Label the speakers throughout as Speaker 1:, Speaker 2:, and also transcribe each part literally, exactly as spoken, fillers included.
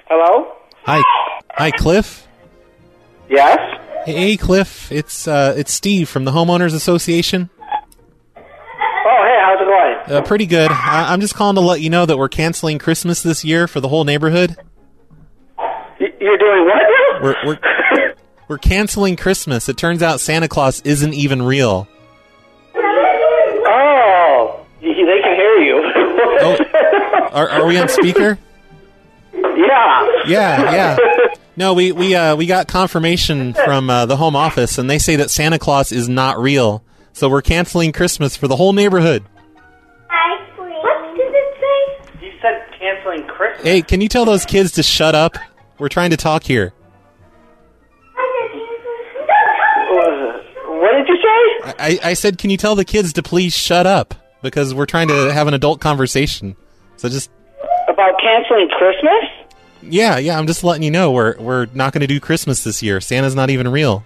Speaker 1: Hello?
Speaker 2: Hi, hi, Cliff.
Speaker 1: Yes?
Speaker 2: Hey, Cliff. It's uh, it's Steve from the Homeowners Association.
Speaker 1: Oh, hey, how's it going?
Speaker 2: Uh, pretty good. I- I'm just calling to let you know that we're canceling Christmas this year for the whole neighborhood.
Speaker 1: Y- you're doing what now?
Speaker 2: We're we're we're canceling Christmas. It turns out Santa Claus isn't even real.
Speaker 1: Oh, y- they can hear you.
Speaker 2: Oh, are are we on speaker?
Speaker 1: Yeah.
Speaker 2: Yeah, yeah. No, we we uh, we got confirmation from uh, the home office, and they say that Santa Claus is not real. So we're canceling Christmas for the whole neighborhood.
Speaker 1: What did it say? You said canceling Christmas.
Speaker 2: Hey, can you tell those kids to shut up? We're trying to talk here.
Speaker 1: What did you say?
Speaker 2: I, I said, can you tell the kids to please shut up? Because we're trying to have an adult conversation. So just...
Speaker 1: About canceling Christmas?
Speaker 2: Yeah, yeah, I'm just letting you know we're we're not going to do Christmas this year. Santa's not even real.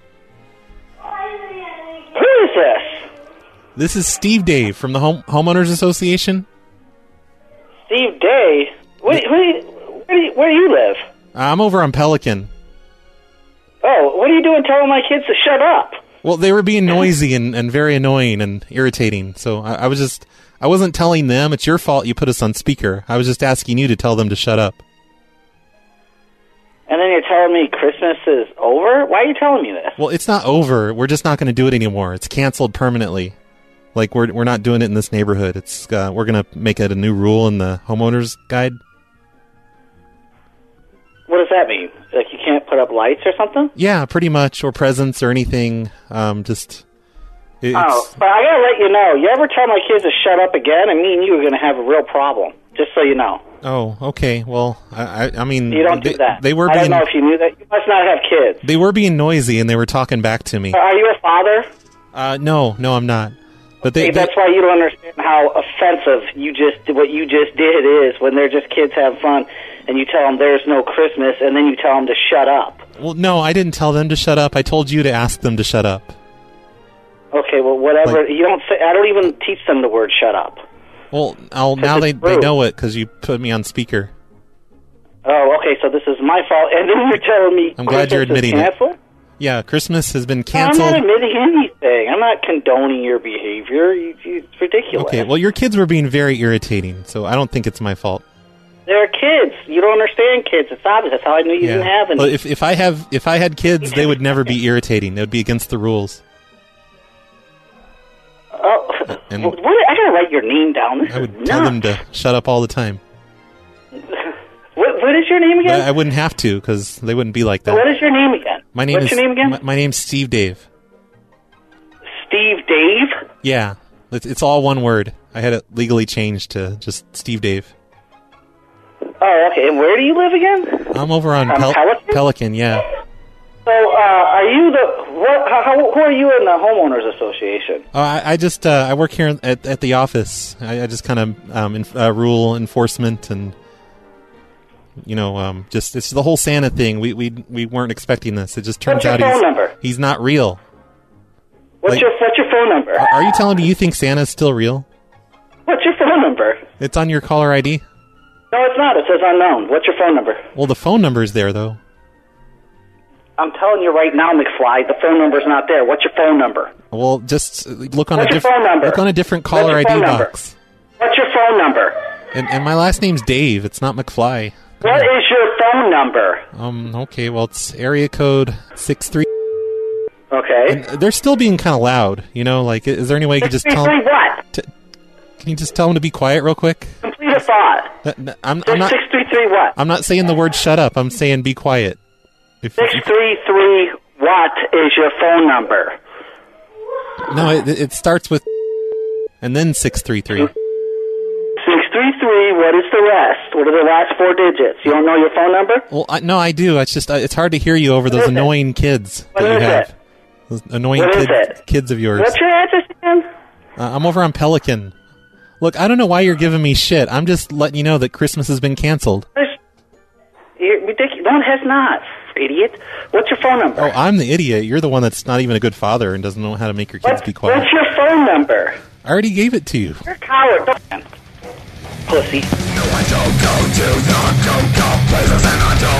Speaker 1: Who is this?
Speaker 2: This is Steve Dave from the Home Homeowners Association.
Speaker 1: Steve Day? Where, where, where, do you, where do you live?
Speaker 2: I'm over on Pelican.
Speaker 1: Oh, what are you doing telling my kids to shut up?
Speaker 2: Well, they were being noisy and, and very annoying and irritating. So I, I was just... I wasn't telling them. It's your fault you put us on speaker. I was just asking you to tell them to shut up.
Speaker 1: And then you're telling me Christmas is over? Why are you telling me this?
Speaker 2: Well, it's not over. We're just not going to do it anymore. It's canceled permanently. Like, we're we're not doing it in this neighborhood. It's uh, we're going to make it a new rule in the homeowner's guide.
Speaker 1: What does that mean? Like you can't put up lights or something?
Speaker 2: Yeah, pretty much, or presents or anything. Um, just... It's,
Speaker 1: oh, but I gotta let you know, you ever tell my kids to shut up again, and me and you are gonna have a real problem, just so you know.
Speaker 2: Oh, okay. Well, I, I, I mean...
Speaker 1: You don't
Speaker 2: they,
Speaker 1: do that.
Speaker 2: They were
Speaker 1: I
Speaker 2: being,
Speaker 1: don't know if you knew that. You must not have kids.
Speaker 2: They were being noisy, and they were talking back to me.
Speaker 1: Are you a father?
Speaker 2: Uh, no, no, I'm not. But they,
Speaker 1: hey,
Speaker 2: they
Speaker 1: that's why you don't understand how offensive you just what you just did is when they're just kids having fun, and you tell them there's no Christmas, and then you tell them to shut up.
Speaker 2: Well, no, I didn't tell them to shut up. I told you to ask them to shut up.
Speaker 1: Okay, well, whatever.
Speaker 2: Like,
Speaker 1: you don't say. I don't even teach them the word "shut up."
Speaker 2: Well, I'll, now they, they know it because you put me on speaker.
Speaker 1: Oh, okay. So this is my fault, and then you're telling me.
Speaker 2: I'm glad
Speaker 1: Christmas
Speaker 2: you're admitting
Speaker 1: is
Speaker 2: it.
Speaker 1: canceled?
Speaker 2: Yeah, Christmas has been
Speaker 1: No,
Speaker 2: canceled.
Speaker 1: I'm not admitting anything. I'm not condoning your behavior. You, you, it's ridiculous.
Speaker 2: Okay, well, your kids were being very irritating, so I don't think it's my fault.
Speaker 1: They're kids. You don't understand kids. It's obvious. That's how I knew you
Speaker 2: Yeah.
Speaker 1: didn't have any.
Speaker 2: Well, if if I have if I had kids, they would never be irritating. It would be against the rules.
Speaker 1: Oh,
Speaker 2: And-
Speaker 1: what, I gotta write your name down. This
Speaker 2: I would
Speaker 1: is
Speaker 2: tell
Speaker 1: nuts.
Speaker 2: them to shut up all the time.
Speaker 1: What, what is your name
Speaker 2: But
Speaker 1: again?
Speaker 2: I wouldn't have to because they wouldn't be like that.
Speaker 1: What is your name again?
Speaker 2: My name
Speaker 1: What's
Speaker 2: is
Speaker 1: your name again?
Speaker 2: My, my name's Steve Dave.
Speaker 1: Steve Dave?
Speaker 2: Yeah, it's, it's all one word. I had it legally changed to just Steve Dave.
Speaker 1: Oh, okay. And where do you live again?
Speaker 2: I'm over on
Speaker 1: Um,
Speaker 2: Pel-
Speaker 1: Pelican?
Speaker 2: Pelican, yeah.
Speaker 1: So, uh, are you the what? How, how, who are you in the homeowners association?
Speaker 2: Oh, I, I just uh, I work here at at the office. I, I just kind of um, in, uh, rule enforcement and you know um, just it's the whole Santa thing. We we we weren't expecting this. It just turns
Speaker 1: What's your
Speaker 2: out
Speaker 1: phone
Speaker 2: he's
Speaker 1: number?
Speaker 2: he's not real.
Speaker 1: What's
Speaker 2: Like-
Speaker 1: your What's your phone number?
Speaker 2: Are you telling me you think Santa's still real?
Speaker 1: What's your phone number?
Speaker 2: It's on your caller I D.
Speaker 1: No, it's not. It says unknown. What's your phone number?
Speaker 2: Well, the phone number's there though.
Speaker 1: I'm telling you right now, McFly, the phone number's not there. What's your phone number?
Speaker 2: Well, just look on
Speaker 1: What's
Speaker 2: a
Speaker 1: your
Speaker 2: different
Speaker 1: phone number?
Speaker 2: look on a different
Speaker 1: What's
Speaker 2: caller
Speaker 1: your
Speaker 2: I D
Speaker 1: phone number?
Speaker 2: box.
Speaker 1: What's your phone number?
Speaker 2: And and my last name's Dave. It's not McFly.
Speaker 1: What is your phone number?
Speaker 2: Um. Okay. Well, it's area code six three.
Speaker 1: Okay.
Speaker 2: And they're still being kind of loud. You know, like, is there any way you could just tell them?
Speaker 1: what?
Speaker 2: To, can you just tell them to be quiet real quick?
Speaker 1: Complete a thought.
Speaker 2: Uh, n- I'm, I'm not.
Speaker 1: six three three what?
Speaker 2: I'm not saying the word "shut up." I'm saying be quiet. If,
Speaker 1: six
Speaker 2: if-
Speaker 1: three three what is your phone number?
Speaker 2: no, it, it starts with and then six three three.
Speaker 1: six three three, what is the rest? What are the last four digits? You don't know your phone number?
Speaker 2: Well, I, no, I do. It's just uh, it's hard to hear you over those
Speaker 1: is it?
Speaker 2: annoying kids
Speaker 1: What
Speaker 2: that you
Speaker 1: is
Speaker 2: have.
Speaker 1: it?
Speaker 2: Those annoying
Speaker 1: What is
Speaker 2: kids,
Speaker 1: it?
Speaker 2: kids of yours.
Speaker 1: What's your address again?
Speaker 2: Uh, I'm over on Pelican. Look, I don't know why you're giving me shit. I'm just letting you know that Christmas has been canceled.
Speaker 1: You're ridiculous. No, it has not, idiot. What's your phone number?
Speaker 2: Oh, I'm the idiot. You're the one that's not even a good father and doesn't know how to make your kids
Speaker 1: What-
Speaker 2: be quiet.
Speaker 1: What's your phone number?
Speaker 2: I already gave it to you.
Speaker 1: You're a coward. Don't- Pussy.
Speaker 3: No, I don't go to the go-go places and I don't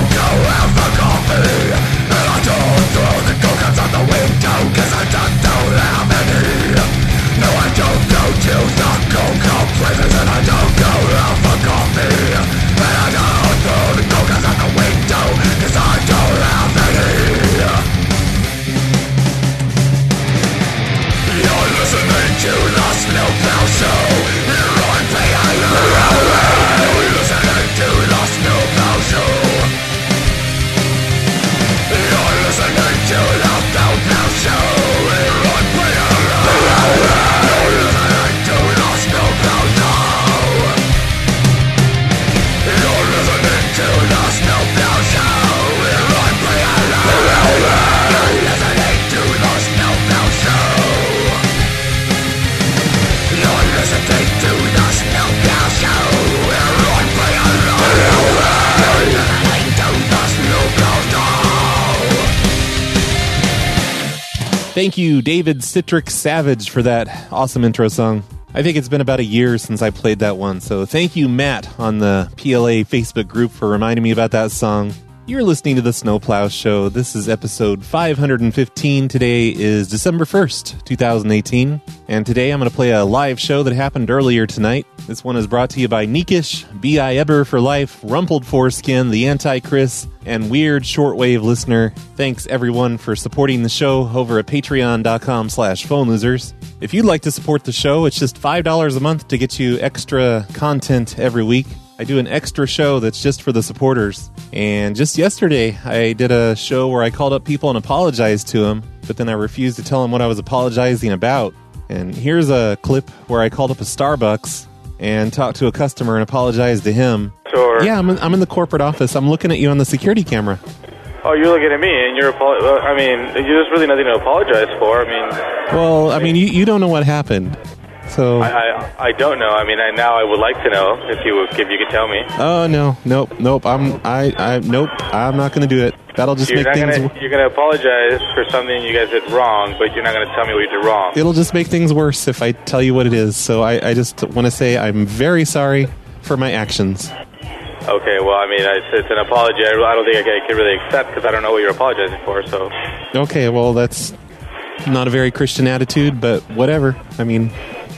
Speaker 2: Thank you, David Citric Savage, for that awesome intro song. I think it's been about a year since I played that one, so thank you, Matt, on the P L A Facebook group for reminding me about that song. You're listening to the Snowplow Show. This is episode five hundred fifteen. Today is December first, twenty eighteen. And today I'm going to play a live show that happened earlier tonight. This one is brought to you by Neekish, B I Eber for Life, Rumpled Foreskin, The Anti-Chris, and Weird Shortwave Listener. Thanks everyone for supporting the show over at patreon.com slash phone losers. If you'd like to support the show, it's just five dollars a month to get you extra content every week. I do an extra show that's just for the supporters. And just yesterday, I did a show where I called up people and apologized to them, but then I refused to tell them what I was apologizing about. And here's a clip where I called up a Starbucks and talked to a customer and apologized to him.
Speaker 3: Sure.
Speaker 2: Yeah, I'm in, I'm in the corporate office. I'm looking at you on the security camera.
Speaker 3: Oh, you're looking at me, and you're apolo- I mean, there's really nothing to apologize for. I mean...
Speaker 2: Well, I mean, you, you don't know what happened. So
Speaker 3: I, I I don't know. I mean, I, now I would like to know if you if you could tell me.
Speaker 2: Oh no, nope, nope. I'm I I nope. I'm not going to do it. That'll just
Speaker 3: you're
Speaker 2: make
Speaker 3: not
Speaker 2: things.
Speaker 3: Gonna, you're going to apologize for something you guys did wrong, but you're not going to tell me what you did wrong.
Speaker 2: It'll just make things worse if I tell you what it is. So I, I just want to say I'm very sorry for my actions.
Speaker 3: Okay, well, I mean, it's, it's an apology. I don't think I can, I can really accept because I don't know what you're apologizing for. So.
Speaker 2: Okay, well, that's not a very Christian attitude, but whatever. I mean.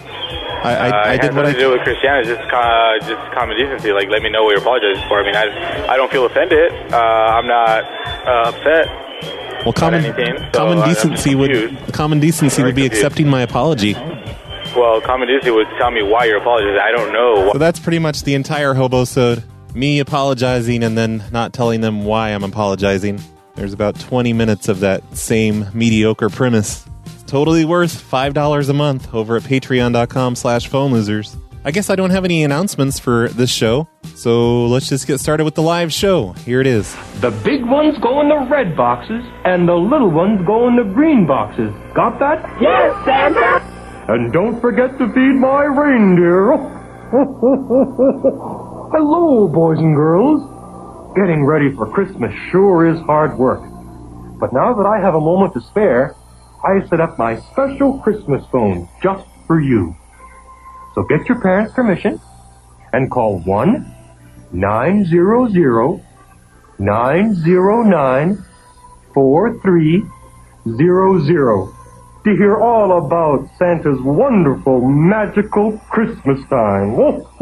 Speaker 2: I, I,
Speaker 3: uh,
Speaker 2: I did what I
Speaker 3: to do with Christianity, just uh, just common decency. Like, let me know what you're apologizing for. I mean, I, I don't feel offended. Uh, I'm not uh, upset.
Speaker 2: Well, common
Speaker 3: anything, so
Speaker 2: common decency would common decency would be confused. Accepting my apology.
Speaker 3: Well, common decency would tell me why you're apologizing. I don't know.
Speaker 2: So that's pretty much the entire Hobosode. Me apologizing and then not telling them why I'm apologizing. There's about twenty minutes of that same mediocre premise. Totally worth five dollars a month over at patreon.com slash phone losers. I guess I don't have any announcements for this show, so let's just get started with the live show. Here it is.
Speaker 4: The big ones go in the red boxes, and the little ones go in the green boxes. Got that?
Speaker 5: Yes, Santa!
Speaker 4: And don't forget to feed my reindeer. Hello, boys and girls. Getting ready for Christmas sure is hard work. But now that I have a moment to spare, I set up my special Christmas phone just for you. So get your parents' permission and call one nine zero zero nine zero nine four three zero zero to hear all about Santa's wonderful, magical Christmas time.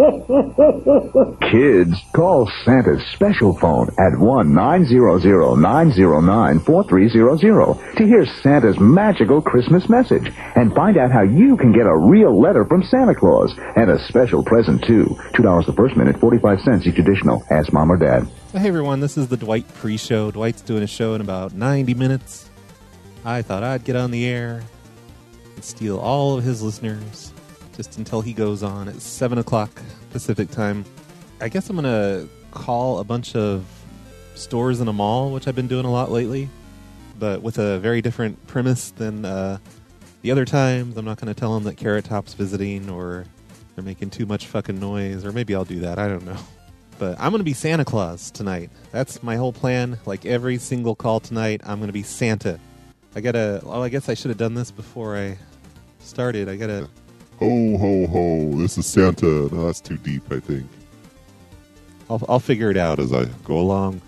Speaker 6: Kids, call Santa's special phone at one nine zero zero nine zero nine four three zero zero to hear Santa's magical Christmas message and find out how you can get a real letter from Santa Claus and a special present, too. two dollars the first minute, forty-five cents each additional. Ask Mom or Dad.
Speaker 2: Hey, everyone, this is the Dwight pre-show. Dwight's doing a show in about ninety minutes. I thought I'd get on the air and steal all of his listeners just until he goes on at seven o'clock Pacific time. I guess I'm going to call a bunch of stores in a mall, which I've been doing a lot lately, but with a very different premise than uh, the other times. I'm not going to tell them that Carrot Top's visiting or they're making too much fucking noise, or maybe I'll do that. I don't know. But I'm going to be Santa Claus tonight. That's my whole plan. Like every single call tonight, I'm going to be Santa. I gotta, well, I guess I should have done this before I started. I gotta...
Speaker 7: Ho, ho, ho, this is Santa. No, that's too deep, I think.
Speaker 2: I'll, I'll figure it out as I go along.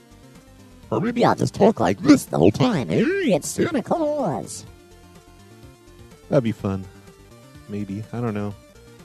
Speaker 5: Or maybe I'll just talk like this the whole time. Hey, it's Santa Claus.
Speaker 2: That'd be fun. Maybe. I don't know.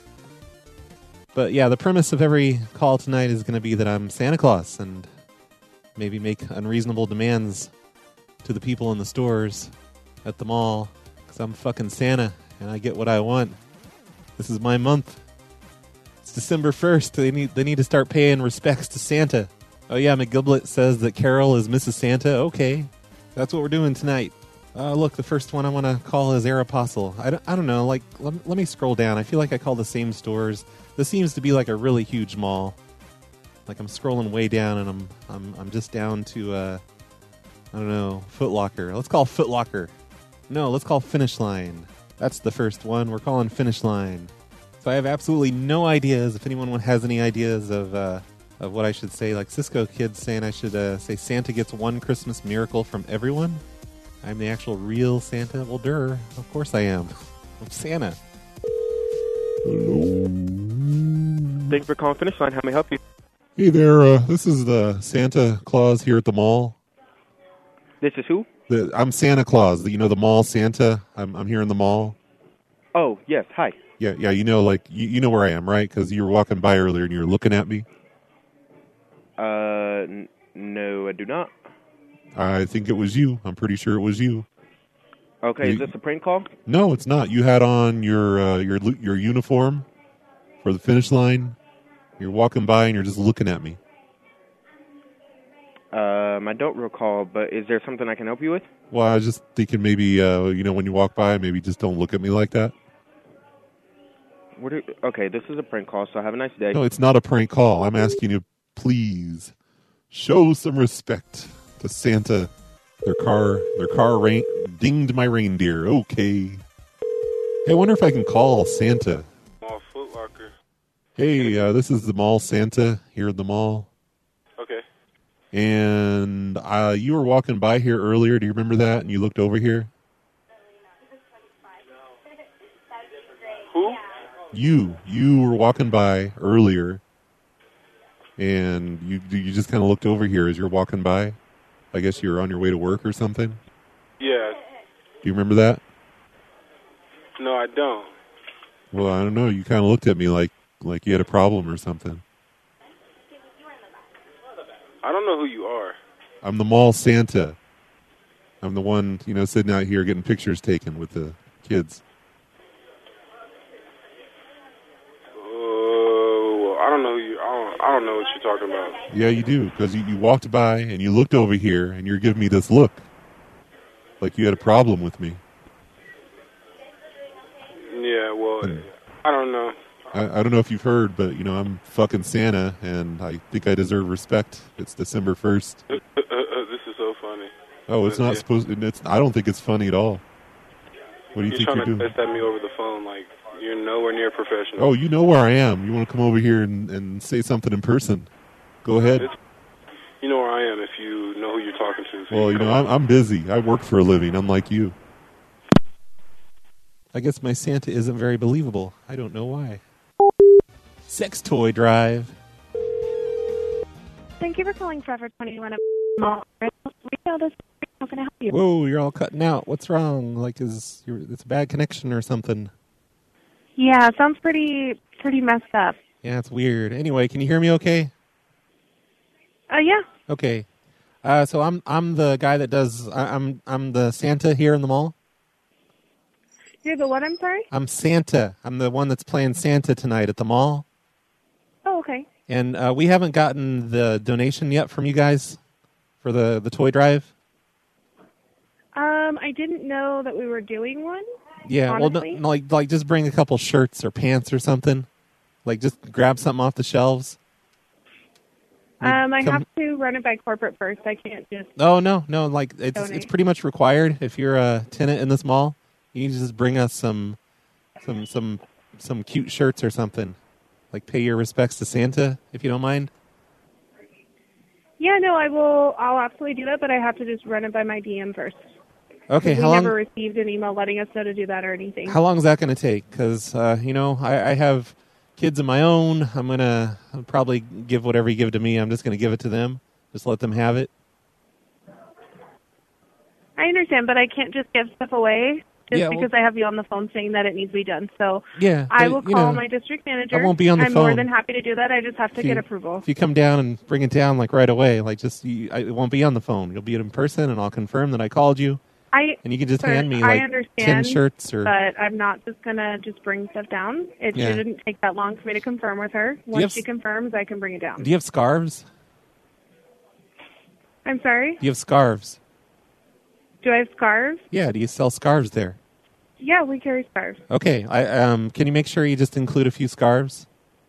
Speaker 2: But yeah, the premise of every call tonight is going to be that I'm Santa Claus and maybe make unreasonable demands to the people in the stores at the mall, because I'm fucking Santa and I get what I want. This is my month. It's December first. They need they need to start paying respects to Santa. Oh yeah, McGiblet says that Carol is Missus Santa. Okay, that's what we're doing tonight. Uh, look, the first one I want to call is Aeropostale. I don't, I don't know, like, let, let me scroll down. I feel like I call the same stores. This seems to be like a really huge mall. Like I'm scrolling way down and I'm I'm I'm just down to uh I don't know, Foot Locker. Let's call Foot Locker. No, let's call Finish Line. That's the first one. We're calling Finish Line. So I have absolutely no ideas. If anyone has any ideas of uh, of what I should say, like Cisco Kid's saying I should uh, say Santa gets one Christmas miracle from everyone. I'm the actual real Santa. Well, durr. Of course I am. I'm Santa.
Speaker 7: Hello.
Speaker 8: Thanks for calling Finish Line. How may I help you?
Speaker 7: Hey there. Uh, this is the Santa Claus here at the mall.
Speaker 8: This is who?
Speaker 7: The, I'm Santa Claus. You know the mall Santa. I'm I'm here in the mall.
Speaker 8: Oh, yes. Hi.
Speaker 7: Yeah, yeah. You know, like you, you know where I am, right? Because you were walking by earlier and you were looking at me.
Speaker 8: Uh, n- no, I do not.
Speaker 7: I think it was you. I'm pretty sure it was you.
Speaker 8: Okay,
Speaker 7: You-
Speaker 8: is this a prank call?
Speaker 7: No, it's not. You had on your uh, your lu- your uniform for the finish line. You're walking by and you're just looking at me.
Speaker 8: Um, I don't recall, but is there something I can help you with?
Speaker 7: Well, I was just thinking maybe uh, you know when you walk by, maybe just don't look at me like that.
Speaker 8: What do, okay, this is a prank call, so have a nice day.
Speaker 7: No, it's not a prank call. I'm asking you, please show some respect to Santa. Their car, their car rain, dinged my reindeer. Okay. Hey, I wonder if I can call Santa.
Speaker 3: Mall Foot Locker.
Speaker 7: Hey, uh, this is the mall Santa here at the mall.
Speaker 3: Okay.
Speaker 7: And uh, you were walking by here earlier. Do you remember that? And you looked over here.
Speaker 3: Who?
Speaker 7: You, you were walking by earlier, and you you just kind of looked over here as you're walking by. I guess you were on your way to work or something.
Speaker 3: Yeah.
Speaker 7: Do you remember that?
Speaker 3: No, I don't.
Speaker 7: Well, I don't know. You kind of looked at me like like you had a problem or something.
Speaker 3: I don't know who you are.
Speaker 7: I'm the mall Santa. I'm the one, you know, sitting out here getting pictures taken with the kids.
Speaker 3: Oh, I don't know who you. I don't. I don't know what you're talking about.
Speaker 7: Yeah, you do, because you, you walked by and you looked over here and you're giving me this look, like you had a problem with me.
Speaker 3: Yeah. Well, I don't know.
Speaker 7: I, I don't know if you've heard, but you know I'm fucking Santa, and I think I deserve respect. It's December first.
Speaker 3: Uh, uh, uh, this is so funny.
Speaker 7: Oh, it's not
Speaker 3: Yeah.
Speaker 7: supposed. It's. I don't think it's funny at all. What do you
Speaker 3: You're
Speaker 7: think
Speaker 3: trying
Speaker 7: you're
Speaker 3: to
Speaker 7: doing?
Speaker 3: test at me over the phone, like you're nowhere near professional.
Speaker 7: Oh, you know where I am. You want to come over here and, and say something in person? Go ahead.
Speaker 3: It's, you know where I am if you know who you're talking to. So
Speaker 7: Well, you
Speaker 3: come
Speaker 7: know,
Speaker 3: on.
Speaker 7: I'm, I'm busy. I work for a living, unlike you.
Speaker 2: I guess my Santa isn't very believable. I don't know why. Sex toy drive.
Speaker 9: Thank you for calling Forever twenty-one. Mall. Retail this. How can I help you?
Speaker 2: Whoa, you're all cutting out. What's wrong? Like, is you're, it's a bad connection or something?
Speaker 9: Yeah, sounds pretty pretty messed up.
Speaker 2: Yeah, it's weird. Anyway, can you hear me okay?
Speaker 9: Uh, yeah.
Speaker 2: Okay. Uh, so I'm I'm the guy that does I, I'm I'm the Santa here in the mall.
Speaker 9: You're the what? I'm sorry.
Speaker 2: I'm Santa. I'm the one that's playing Santa tonight at the mall.
Speaker 9: Oh, okay.
Speaker 2: And uh, we haven't gotten the donation yet from you guys for the, the toy drive.
Speaker 9: Um, I didn't know that we were doing one.
Speaker 2: Yeah, well, no,
Speaker 9: honestly.
Speaker 2: no, like like just bring a couple shirts or pants or something. Like just grab something off the shelves. Like,
Speaker 9: Um, I
Speaker 2: come-
Speaker 9: have to run it by corporate first. I can't just.
Speaker 2: Oh no, no, like it's
Speaker 9: Donate.
Speaker 2: it's pretty much required if you're a tenant in this mall. You need to just bring us some some some some cute shirts or something. Like pay your respects to Santa if you don't mind.
Speaker 9: Yeah, no, I will. I'll absolutely do that, but I have to just run it by my D M first.
Speaker 2: Okay,
Speaker 9: we
Speaker 2: how long
Speaker 9: never received an email letting us know to do that or anything.
Speaker 2: how long is that going to take? Because uh, you know I, I have kids of my own. I'm gonna I'll probably give whatever you give to me. I'm just going to give it to them. Just let them have it.
Speaker 9: I understand, but I can't just give stuff away just
Speaker 2: Yeah, well-
Speaker 9: because I have you on the phone saying that it needs to be done. So
Speaker 2: Yeah,
Speaker 9: I
Speaker 2: but,
Speaker 9: will
Speaker 2: you
Speaker 9: call
Speaker 2: know,
Speaker 9: my district manager.
Speaker 2: I won't be on the
Speaker 9: I'm more
Speaker 2: phone.
Speaker 9: than happy to do that. I just have to
Speaker 2: If you-
Speaker 9: get approval.
Speaker 2: If you come down and bring it down like right away, like just you, I, it won't be on the phone. You'll be in person, and I'll confirm that I called you.
Speaker 9: I
Speaker 2: And you can just
Speaker 9: sir,
Speaker 2: hand me
Speaker 9: I
Speaker 2: like
Speaker 9: understand,
Speaker 2: ten shirts or
Speaker 9: but I'm not just gonna just bring stuff down. It
Speaker 2: Yeah.
Speaker 9: shouldn't take that long for me to confirm with her.
Speaker 2: you
Speaker 9: Once
Speaker 2: have
Speaker 9: she
Speaker 2: s-
Speaker 9: confirms, I can bring it down.
Speaker 2: Do you have scarves?
Speaker 9: I'm sorry.
Speaker 2: Do you have scarves?
Speaker 9: Do I have scarves?
Speaker 2: Yeah. Do you sell scarves there?
Speaker 9: Yeah, we carry scarves.
Speaker 2: Okay. I um. Can you make sure you just include a few scarves?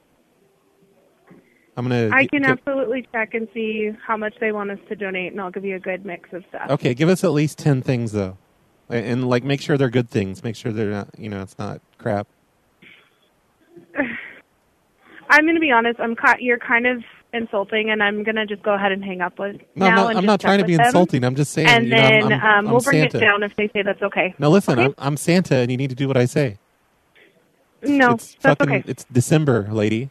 Speaker 2: I'm gonna.
Speaker 9: I
Speaker 2: gi-
Speaker 9: can
Speaker 2: gi-
Speaker 9: absolutely check and see how much they want us to donate, and I'll give you a good mix of stuff.
Speaker 2: Okay. Give us at least ten things though, and, and like make sure they're good things. Make sure they're not. You know, it's not crap.
Speaker 9: I'm going to be honest. I'm ca- you're kind of insulting, and I'm gonna just go ahead and hang up with
Speaker 2: No, I'm
Speaker 9: now
Speaker 2: not,
Speaker 9: and
Speaker 2: I'm
Speaker 9: just
Speaker 2: not
Speaker 9: check
Speaker 2: trying to
Speaker 9: with
Speaker 2: be
Speaker 9: them.
Speaker 2: insulting. I'm just saying.
Speaker 9: And
Speaker 2: you know,
Speaker 9: then
Speaker 2: I'm, I'm,
Speaker 9: um,
Speaker 2: I'm
Speaker 9: we'll bring
Speaker 2: Santa.
Speaker 9: it down if they say that's okay.
Speaker 2: Now listen,
Speaker 9: Okay?
Speaker 2: I'm, I'm Santa, and you need to do what I say.
Speaker 9: No,
Speaker 2: it's
Speaker 9: that's
Speaker 2: fucking,
Speaker 9: okay.
Speaker 2: It's December, lady.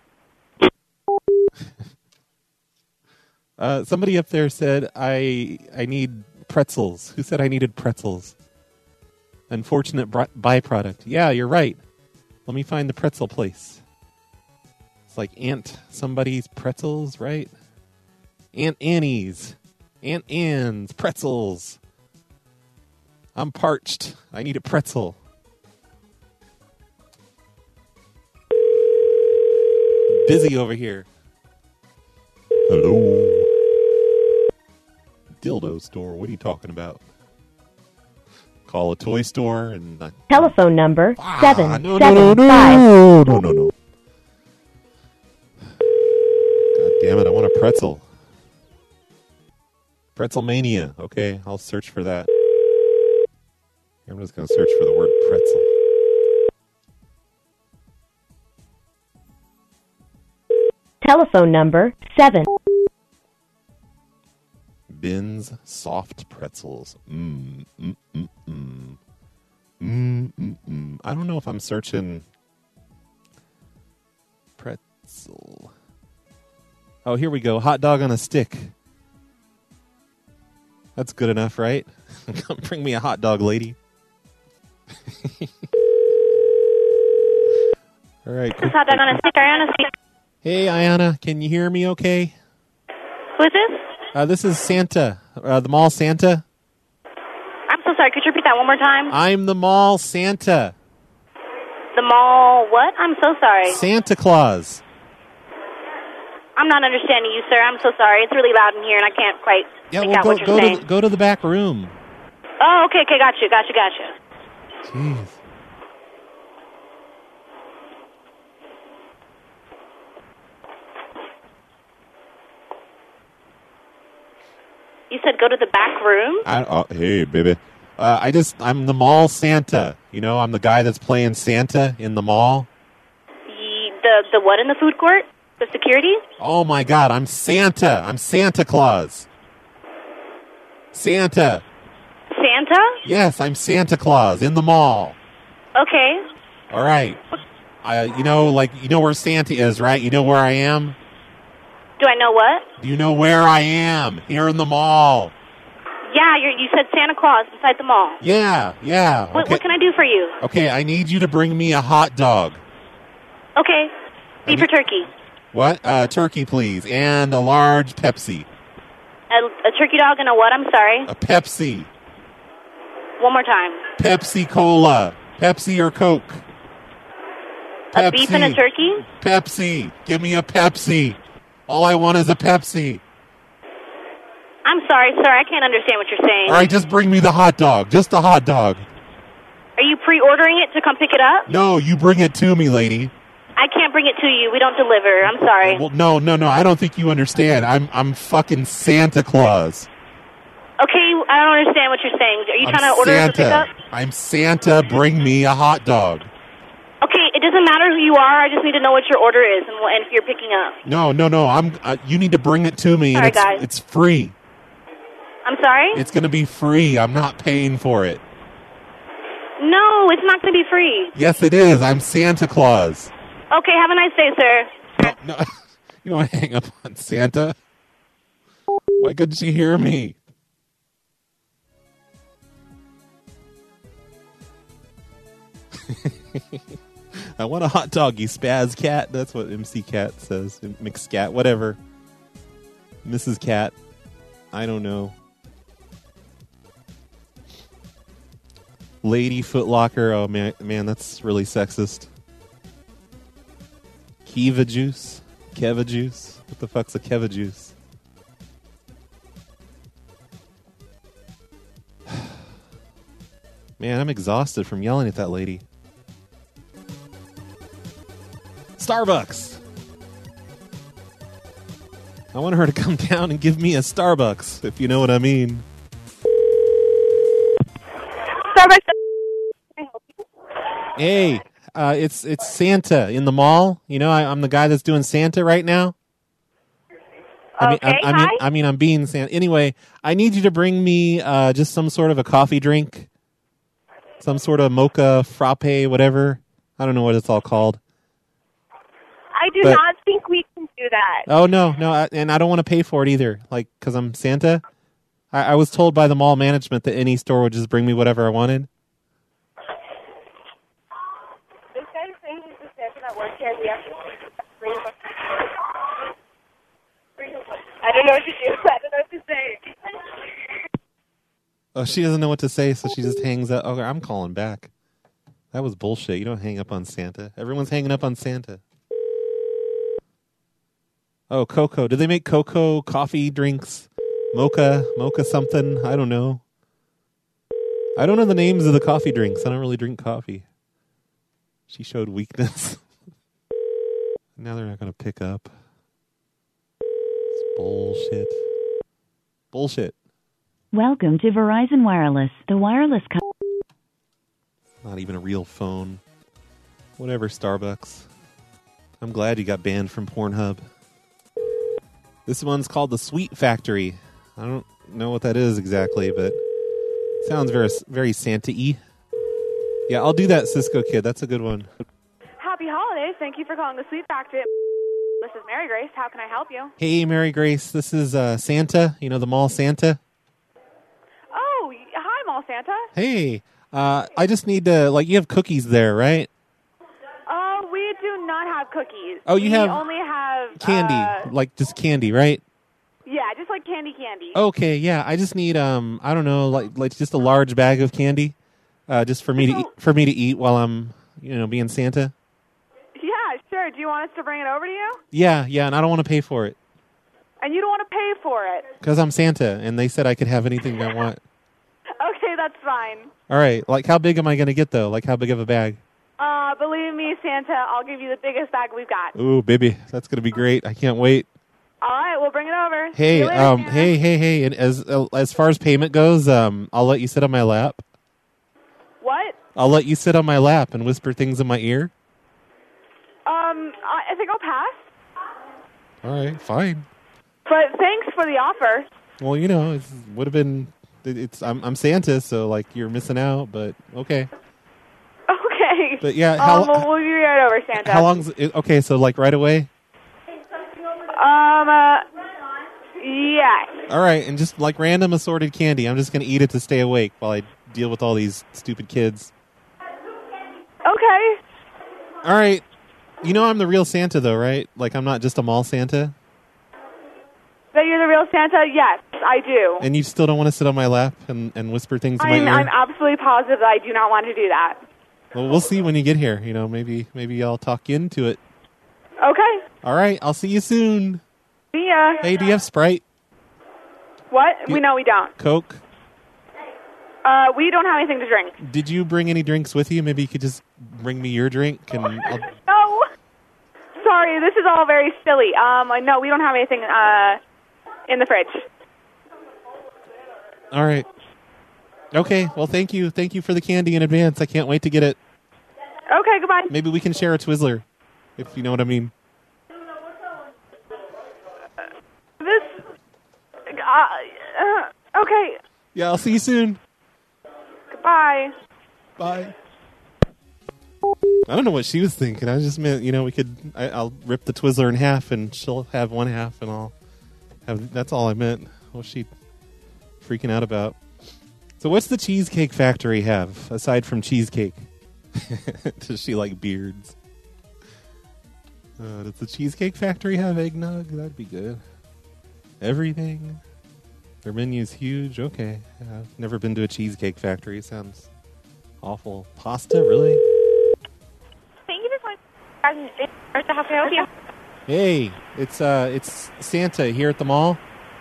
Speaker 2: uh, somebody up there said I I need pretzels. Who said I needed pretzels? Unfortunate br- byproduct. Yeah, you're right. Let me find the pretzel place. It's like Aunt somebody's pretzels, right? Aunt Annie's. Aunt Anne's pretzels. I'm parched. I need a pretzel. Busy over here.
Speaker 7: Hello. Dildo store. What are you talking about? Call a toy store and uh,
Speaker 10: Telephone number
Speaker 7: ah,
Speaker 10: seven
Speaker 7: no,
Speaker 10: seven
Speaker 7: no, no,
Speaker 10: five.
Speaker 7: no, no, no, no. God damn it! I want a pretzel. Pretzel mania. Okay, I'll search for that. I'm just going to search for the word pretzel.
Speaker 10: Telephone number seven.
Speaker 7: Bin's soft pretzels. Mm, mm, mm, mm. Mm, mm, mm. I don't know if I'm searching pretzel.
Speaker 2: Oh, here we go. Hot dog on a stick. That's good enough, right? Come bring me a hot dog, lady. All right.
Speaker 11: This is hot dog on a stick. Ariana speaking.
Speaker 2: Hey, Ayana, can you hear me okay?
Speaker 11: Who is this?
Speaker 2: Uh, this is Santa, uh, the mall Santa.
Speaker 11: I'm so sorry. Could you repeat that one more time?
Speaker 2: I'm the mall Santa.
Speaker 11: The mall what? I'm so sorry.
Speaker 2: Santa Claus.
Speaker 11: I'm not understanding you, sir. I'm so sorry. It's really loud in here, and I can't quite
Speaker 2: Yeah,
Speaker 11: make
Speaker 2: well,
Speaker 11: out
Speaker 2: go,
Speaker 11: what you're
Speaker 2: go
Speaker 11: saying.
Speaker 2: to go to the back room.
Speaker 11: Oh, okay, okay. Got you, got you, got you.
Speaker 2: Jeez.
Speaker 11: You said go to the back room?
Speaker 7: I, oh, hey, baby.
Speaker 2: Uh, I just, I'm the mall Santa. You know, I'm the guy that's playing Santa in the mall.
Speaker 11: Ye, the the what in the food court? The security?
Speaker 2: Oh my God, I'm Santa. I'm Santa Claus. Santa.
Speaker 11: Santa?
Speaker 2: Yes, I'm Santa Claus in the mall.
Speaker 11: Okay.
Speaker 2: All right. I, you know, like, you know where Santa is, right? You know where I am?
Speaker 11: Do I know what?
Speaker 2: Do you know where I am? Here in the mall.
Speaker 11: Yeah, you're, you said Santa Claus inside the mall.
Speaker 2: Yeah, yeah.
Speaker 11: What,
Speaker 2: Okay.
Speaker 11: what can I do for you?
Speaker 2: Okay, I need you to bring me a hot dog.
Speaker 11: Okay. Beef or turkey?
Speaker 2: What? Uh, turkey, please. And a large Pepsi.
Speaker 11: A, a turkey dog and a what? I'm sorry.
Speaker 2: A Pepsi.
Speaker 11: One more time.
Speaker 2: Pepsi Cola. Pepsi or Coke.
Speaker 11: A beef and a turkey?
Speaker 2: Pepsi. Give me a Pepsi. All I want is a Pepsi.
Speaker 11: I'm sorry, sir. I can't understand what you're saying.
Speaker 2: All right, just bring me the hot dog. Just a hot dog.
Speaker 11: Are you pre-ordering it to come pick it up?
Speaker 2: No, you bring it to me, lady.
Speaker 11: I can't bring it to you. We don't deliver. I'm sorry.
Speaker 2: Well, no, no, no. I don't think you understand. I'm, I'm fucking Santa Claus.
Speaker 11: Okay, I don't understand what you're saying. Are you
Speaker 2: I'm
Speaker 11: trying to order us to pick
Speaker 2: Santa.
Speaker 11: up?
Speaker 2: I'm Santa. Bring me a hot dog.
Speaker 11: Okay, it doesn't matter who you are. I just need to know what your order is and, what, and if you're picking up.
Speaker 2: No, no, no. I'm. Uh, you need to bring it to me, and
Speaker 11: Sorry,
Speaker 2: it's
Speaker 11: guys.
Speaker 2: it's free.
Speaker 11: I'm sorry?
Speaker 2: It's going to be free. I'm not paying for it.
Speaker 11: No, it's not going to be free.
Speaker 2: Yes, it is. I'm Santa Claus.
Speaker 11: Okay, have a nice day, sir.
Speaker 2: No, no. You don't hang up on Santa. Why couldn't she hear me? I want a hot dog, you spaz cat. That's what M C Cat says. McScat, whatever. Missus Cat. I don't know. Lady Footlocker. Oh, man, man, that's really sexist. Kiva juice? Keva juice? What the fuck's a Keva juice? Man, I'm exhausted from yelling at that lady. Starbucks! I want her to come down and give me a Starbucks, if you know what I mean.
Speaker 9: Starbucks.
Speaker 2: Hey, uh, it's it's Santa in the mall. You know, I, I'm the guy that's doing Santa right now. I mean,
Speaker 11: Okay,
Speaker 2: I, I mean,
Speaker 11: hi.
Speaker 2: I mean, I'm being Santa. Anyway, I need you to bring me uh, just some sort of a coffee drink, some sort of mocha frappe, whatever. I don't know what it's all called.
Speaker 9: I do
Speaker 2: But-
Speaker 9: not think we can do that.
Speaker 2: Oh no, no, I, and I don't want to pay for it either. Like, because I'm Santa. I, I was told by the mall management that any store would just bring me whatever I wanted.
Speaker 9: This guy's saying he's the Santa that works here. We have to bring him up. I don't know what to do. I don't know what to say.
Speaker 2: Oh, she doesn't know what to say, so she just hangs up. Okay, I'm calling back. That was bullshit. You don't hang up on Santa. Everyone's hanging up on Santa. Oh, cocoa. Did they make cocoa coffee drinks? Mocha, mocha something? I don't know. I don't know the names of the coffee drinks. I don't really drink coffee. She showed weakness. Now they're not going to pick up. It's bullshit. Bullshit.
Speaker 12: Welcome to Verizon Wireless, the wireless co-
Speaker 2: Not even a real phone. Whatever, Starbucks. I'm glad you got banned from Pornhub. This one's called the Sweet Factory. I don't know what that is exactly, but sounds very very Santa-y. Yeah, I'll do that, Cisco Kid. That's a good one.
Speaker 13: Happy holidays. Thank you for calling the Sweet Factory. This is Mary Grace. How can I help you?
Speaker 2: Hey, Mary Grace. This is uh, Santa. You know, the mall Santa.
Speaker 13: Oh, y- hi, Mall Santa.
Speaker 2: Hey, uh, I just need to, like, you have cookies there, right?
Speaker 13: Uh, we do not have cookies.
Speaker 2: Oh, you
Speaker 13: we
Speaker 2: have
Speaker 13: only have
Speaker 2: Candy.
Speaker 13: uh,
Speaker 2: Like, just candy, right?
Speaker 13: yeah, just like candy, candy.
Speaker 2: Okay, yeah. I just need um I don't know, like like just a large bag of candy. Uh just for me to eat, for me to eat while I'm, you know, being Santa.
Speaker 13: Yeah, sure. Do you want us to bring it over to you?
Speaker 2: Yeah, yeah, and I don't want to pay for it
Speaker 13: And you don't want to pay for it?
Speaker 2: cuz I'm Santa and they said I could have anything I want.
Speaker 13: Okay, that's fine.
Speaker 2: All right. Like how big am I going to get though? Like how big of a bag?
Speaker 13: Uh, believe me, Santa, I'll give you the biggest bag we've got.
Speaker 2: Ooh, baby. That's going to be great. I can't wait.
Speaker 13: All right, we'll bring it over. See
Speaker 2: Hey,
Speaker 13: you later,
Speaker 2: um
Speaker 13: Santa.
Speaker 2: hey, hey, hey, and as uh, as far as payment goes, um I'll let you sit on my lap.
Speaker 13: What?
Speaker 2: I'll let you sit on my lap and whisper things in my ear.
Speaker 13: Um, I I think I'll pass.
Speaker 2: All right, fine.
Speaker 13: But thanks for the offer.
Speaker 2: Well, you know, it would have been. it- It's I'm I'm Santa, so like you're missing out. But okay.
Speaker 13: Okay.
Speaker 2: But yeah, how
Speaker 13: um, we'll, we'll be right over, Santa.
Speaker 2: how long's it? Okay, so like right away.
Speaker 13: Um, uh, yes.
Speaker 2: All right, and just like random assorted candy. I'm just gonna eat it to stay awake while I deal with all these stupid kids.
Speaker 13: Okay.
Speaker 2: All right. You know I'm the real Santa though, right? Like I'm not just a mall Santa.
Speaker 13: That you're the real Santa? Yes, I do.
Speaker 2: And you still don't want to sit on my lap and, and whisper things in my
Speaker 13: I'm,
Speaker 2: ear?
Speaker 13: I'm absolutely positive that I do not want to do that.
Speaker 2: Well, we'll see when you get here. You know, maybe maybe I'll talk you into it.
Speaker 13: Okay.
Speaker 2: All right, I'll see you soon.
Speaker 13: See ya.
Speaker 2: Hey, do you have Sprite?
Speaker 13: What?
Speaker 2: Do-
Speaker 13: we know we don't.
Speaker 2: Coke?
Speaker 13: Uh, we don't have anything to drink.
Speaker 2: Did you bring any drinks with you? Maybe you could just bring me your drink and I'll...
Speaker 13: No. Sorry, this is all very silly. Um, no, we don't have anything uh in the fridge.
Speaker 2: All right. Okay, well, thank you. Thank you for the candy in advance. I can't wait to get it.
Speaker 13: Okay, goodbye.
Speaker 2: Maybe we can share a Twizzler, if you know what I mean.
Speaker 13: This. Uh, uh, okay.
Speaker 2: Yeah, I'll see you soon.
Speaker 13: Goodbye.
Speaker 2: Bye. I don't know what she was thinking. I just meant, you know, we could. I, I'll rip the Twizzler in half, and she'll have one half, and I'll have. That's all I meant. What's she freaking out about? So, what's the Cheesecake Factory have aside from cheesecake? Does she like beards? Uh, does the Cheesecake Factory have eggnog? That'd be good. Everything. Their menu's huge. Okay, yeah, I've never been to a Cheesecake Factory. It sounds awful. Pasta, really?
Speaker 9: Thank you for calling. How can I help you?
Speaker 2: Hey, it's uh, it's Santa here at the mall.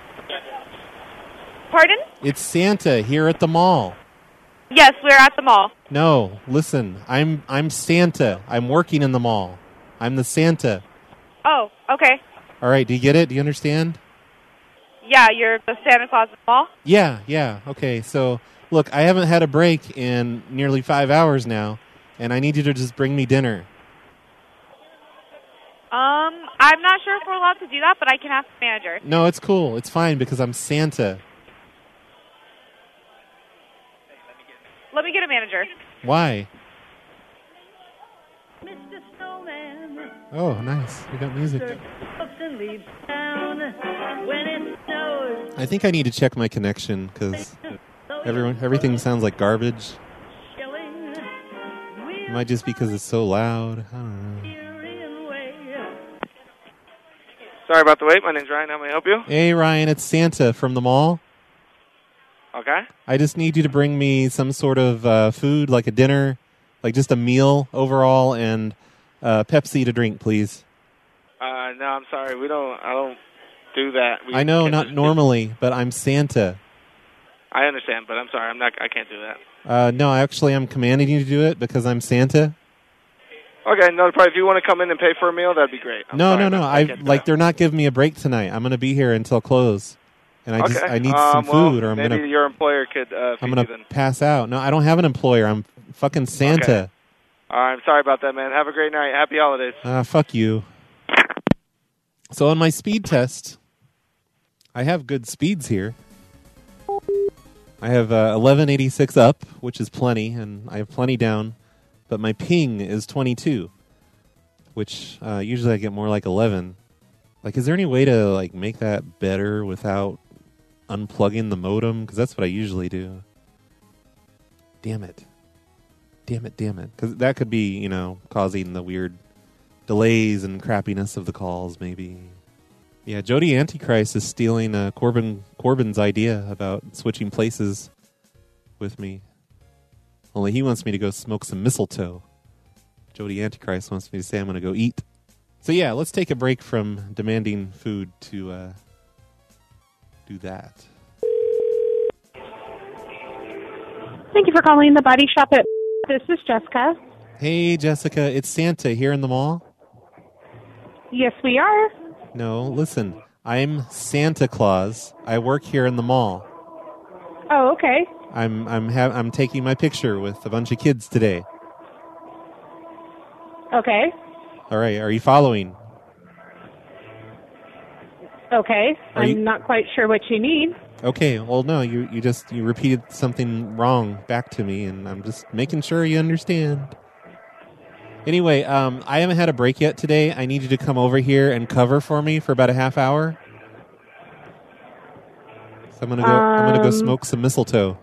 Speaker 9: Pardon?
Speaker 2: It's Santa here at the mall.
Speaker 9: Yes, we're at the mall.
Speaker 2: No, listen, I'm I'm Santa. I'm working in the mall. I'm the Santa.
Speaker 9: Oh, okay.
Speaker 2: All right, do you get it? Do you understand?
Speaker 9: Yeah, you're the Santa Claus at the mall?
Speaker 2: Yeah, yeah. Okay, so look, I haven't had a break in nearly five hours now, and I need you to just bring me dinner.
Speaker 9: Um, I'm not sure if we're allowed to do that, but I can ask the manager.
Speaker 2: No, it's cool. It's fine because I'm Santa.
Speaker 9: Let me get a manager.
Speaker 2: Why? Oh, nice. We got music. I think I need to check my connection because everyone, everything sounds like garbage. It might just be because it's so loud. I don't know.
Speaker 14: Sorry about the wait. My name's Ryan. How may I help you?
Speaker 2: Hey, Ryan. It's Santa from the mall.
Speaker 14: Okay.
Speaker 2: I just need you to bring me some sort of uh, food, like a dinner, like just a meal overall, and uh, Pepsi to drink, please.
Speaker 14: Uh, no, I'm sorry. We don't. I don't do that. We
Speaker 2: I know,
Speaker 14: can't
Speaker 2: not
Speaker 14: just-
Speaker 2: normally, but I'm Santa.
Speaker 14: I understand, but I'm sorry. I'm not. I can't do that.
Speaker 2: Uh, no, actually, I'm commanding you to do it because I'm Santa.
Speaker 14: Okay. No, probably if you want to come in and pay for a meal, that'd be great. I'm
Speaker 2: no,
Speaker 14: sorry,
Speaker 2: no, no.
Speaker 14: but
Speaker 2: I
Speaker 14: can't do
Speaker 2: like
Speaker 14: that.
Speaker 2: they're not giving me a break tonight. I'm going to be here until close, and I
Speaker 14: okay.
Speaker 2: just I need
Speaker 14: um,
Speaker 2: some
Speaker 14: well,
Speaker 2: food, or I'm
Speaker 14: maybe
Speaker 2: going to
Speaker 14: your employer could uh, feed
Speaker 2: I'm going
Speaker 14: you then.
Speaker 2: to pass out. No, I don't have an employer. I'm fucking Santa.
Speaker 14: Okay. All right. I'm sorry about that, man. Have a great night. Happy holidays.
Speaker 2: Ah, fuck you. So on my speed test, I have good speeds here. I have uh, eleven eighty-six up, which is plenty, and I have plenty down. But my ping is twenty-two, which uh, usually I get more like eleven. Like, is there any way to like make that better without unplugging the modem? Because that's what I usually do. Damn it. Damn it, damn it. Because that could be, you know, causing the weird delays and crappiness of the calls, maybe. Yeah, Jody Antichrist is stealing uh, Corbin Corbin's idea about switching places with me. Only he wants me to go smoke some mistletoe. Jody Antichrist wants me to say I'm going to go eat. So yeah, let's take a break from demanding food to uh, do that.
Speaker 9: Thank you for calling the Body Shop at... This is Jessica.
Speaker 2: Hey, Jessica, it's Santa here in the mall.
Speaker 9: Yes, we are.
Speaker 2: No, listen, I'm Santa Claus. I work here in the mall.
Speaker 9: Oh, okay.
Speaker 2: I'm I'm ha- I'm taking my picture with a bunch of kids today.
Speaker 9: Okay.
Speaker 2: All right, are you following?
Speaker 9: Okay.
Speaker 2: Are
Speaker 9: I'm
Speaker 2: you-
Speaker 9: not quite sure what you need.
Speaker 2: Okay, well, no, you, you just you repeated something wrong back to me, and I'm just making sure you understand. Anyway, um, I haven't had a break yet today. I need you to come over here and cover for me for about a half hour. So I'm gonna go. I'm gonna go
Speaker 9: Um,
Speaker 2: smoke some mistletoe.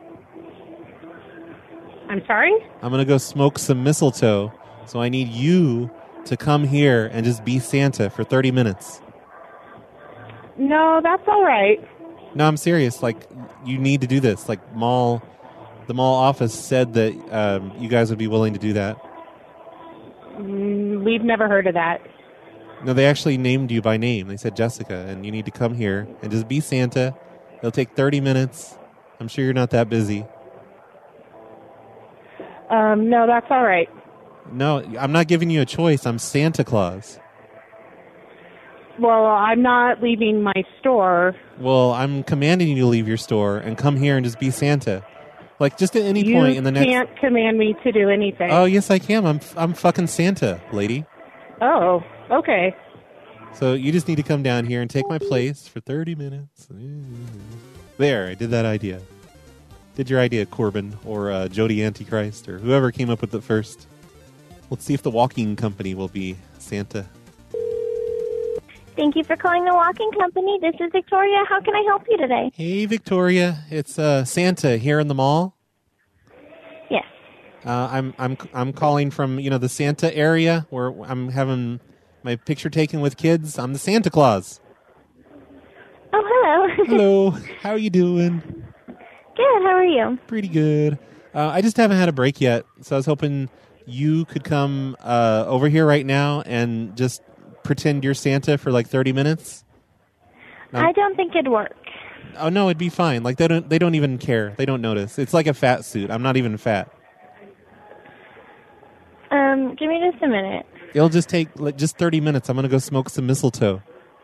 Speaker 9: I'm sorry?
Speaker 2: I'm gonna go smoke some mistletoe. So I need you to come here and just be Santa for thirty minutes.
Speaker 9: No, that's all right.
Speaker 2: No, I'm serious. Like, you need to do this. Like, mall, the mall office said that um, you guys would be willing to do that.
Speaker 9: Mm, we've never heard of that.
Speaker 2: No, they actually named you by name. They said Jessica, and you need to come here and just be Santa. It'll take thirty minutes. I'm sure you're not that busy.
Speaker 9: Um, no, that's all right.
Speaker 2: No, I'm not giving you a choice. I'm Santa Claus.
Speaker 9: Well, I'm not leaving my store.
Speaker 2: Well, I'm commanding you to leave your store and come here and just be Santa. Like, just at any
Speaker 9: You
Speaker 2: point in the next...
Speaker 9: can't command me to do anything.
Speaker 2: Oh, yes, I can. I'm I'm fucking Santa, lady.
Speaker 9: Oh, okay.
Speaker 2: So you just need to come down here and take my place for thirty minutes. There, I did that idea. Did your idea, Corbin, or uh, Jody Antichrist, or whoever came up with it first. Let's see if the walking company will be Santa.
Speaker 15: Thank you for calling the Walking Company. This is Victoria. How can I help you today?
Speaker 2: Hey, Victoria. It's uh, Santa here in the mall.
Speaker 15: Yes.
Speaker 2: Uh, I'm I'm I'm calling from you know the Santa area where I'm having my picture taken with kids. I'm the Santa Claus.
Speaker 15: Oh, hello.
Speaker 2: Hello. How are you doing?
Speaker 15: Good. How are you?
Speaker 2: Pretty good. Uh, I just haven't had a break yet, so I was hoping you could come uh, over here right now and just pretend you're Santa for like thirty minutes. No.
Speaker 15: I don't think it'd work.
Speaker 2: Oh no, it'd be fine. Like they don't they don't even care. They don't notice. It's like a fat suit. I'm not even fat.
Speaker 15: Um, give me just a minute.
Speaker 2: It'll just take like just thirty minutes. I'm gonna go smoke some mistletoe.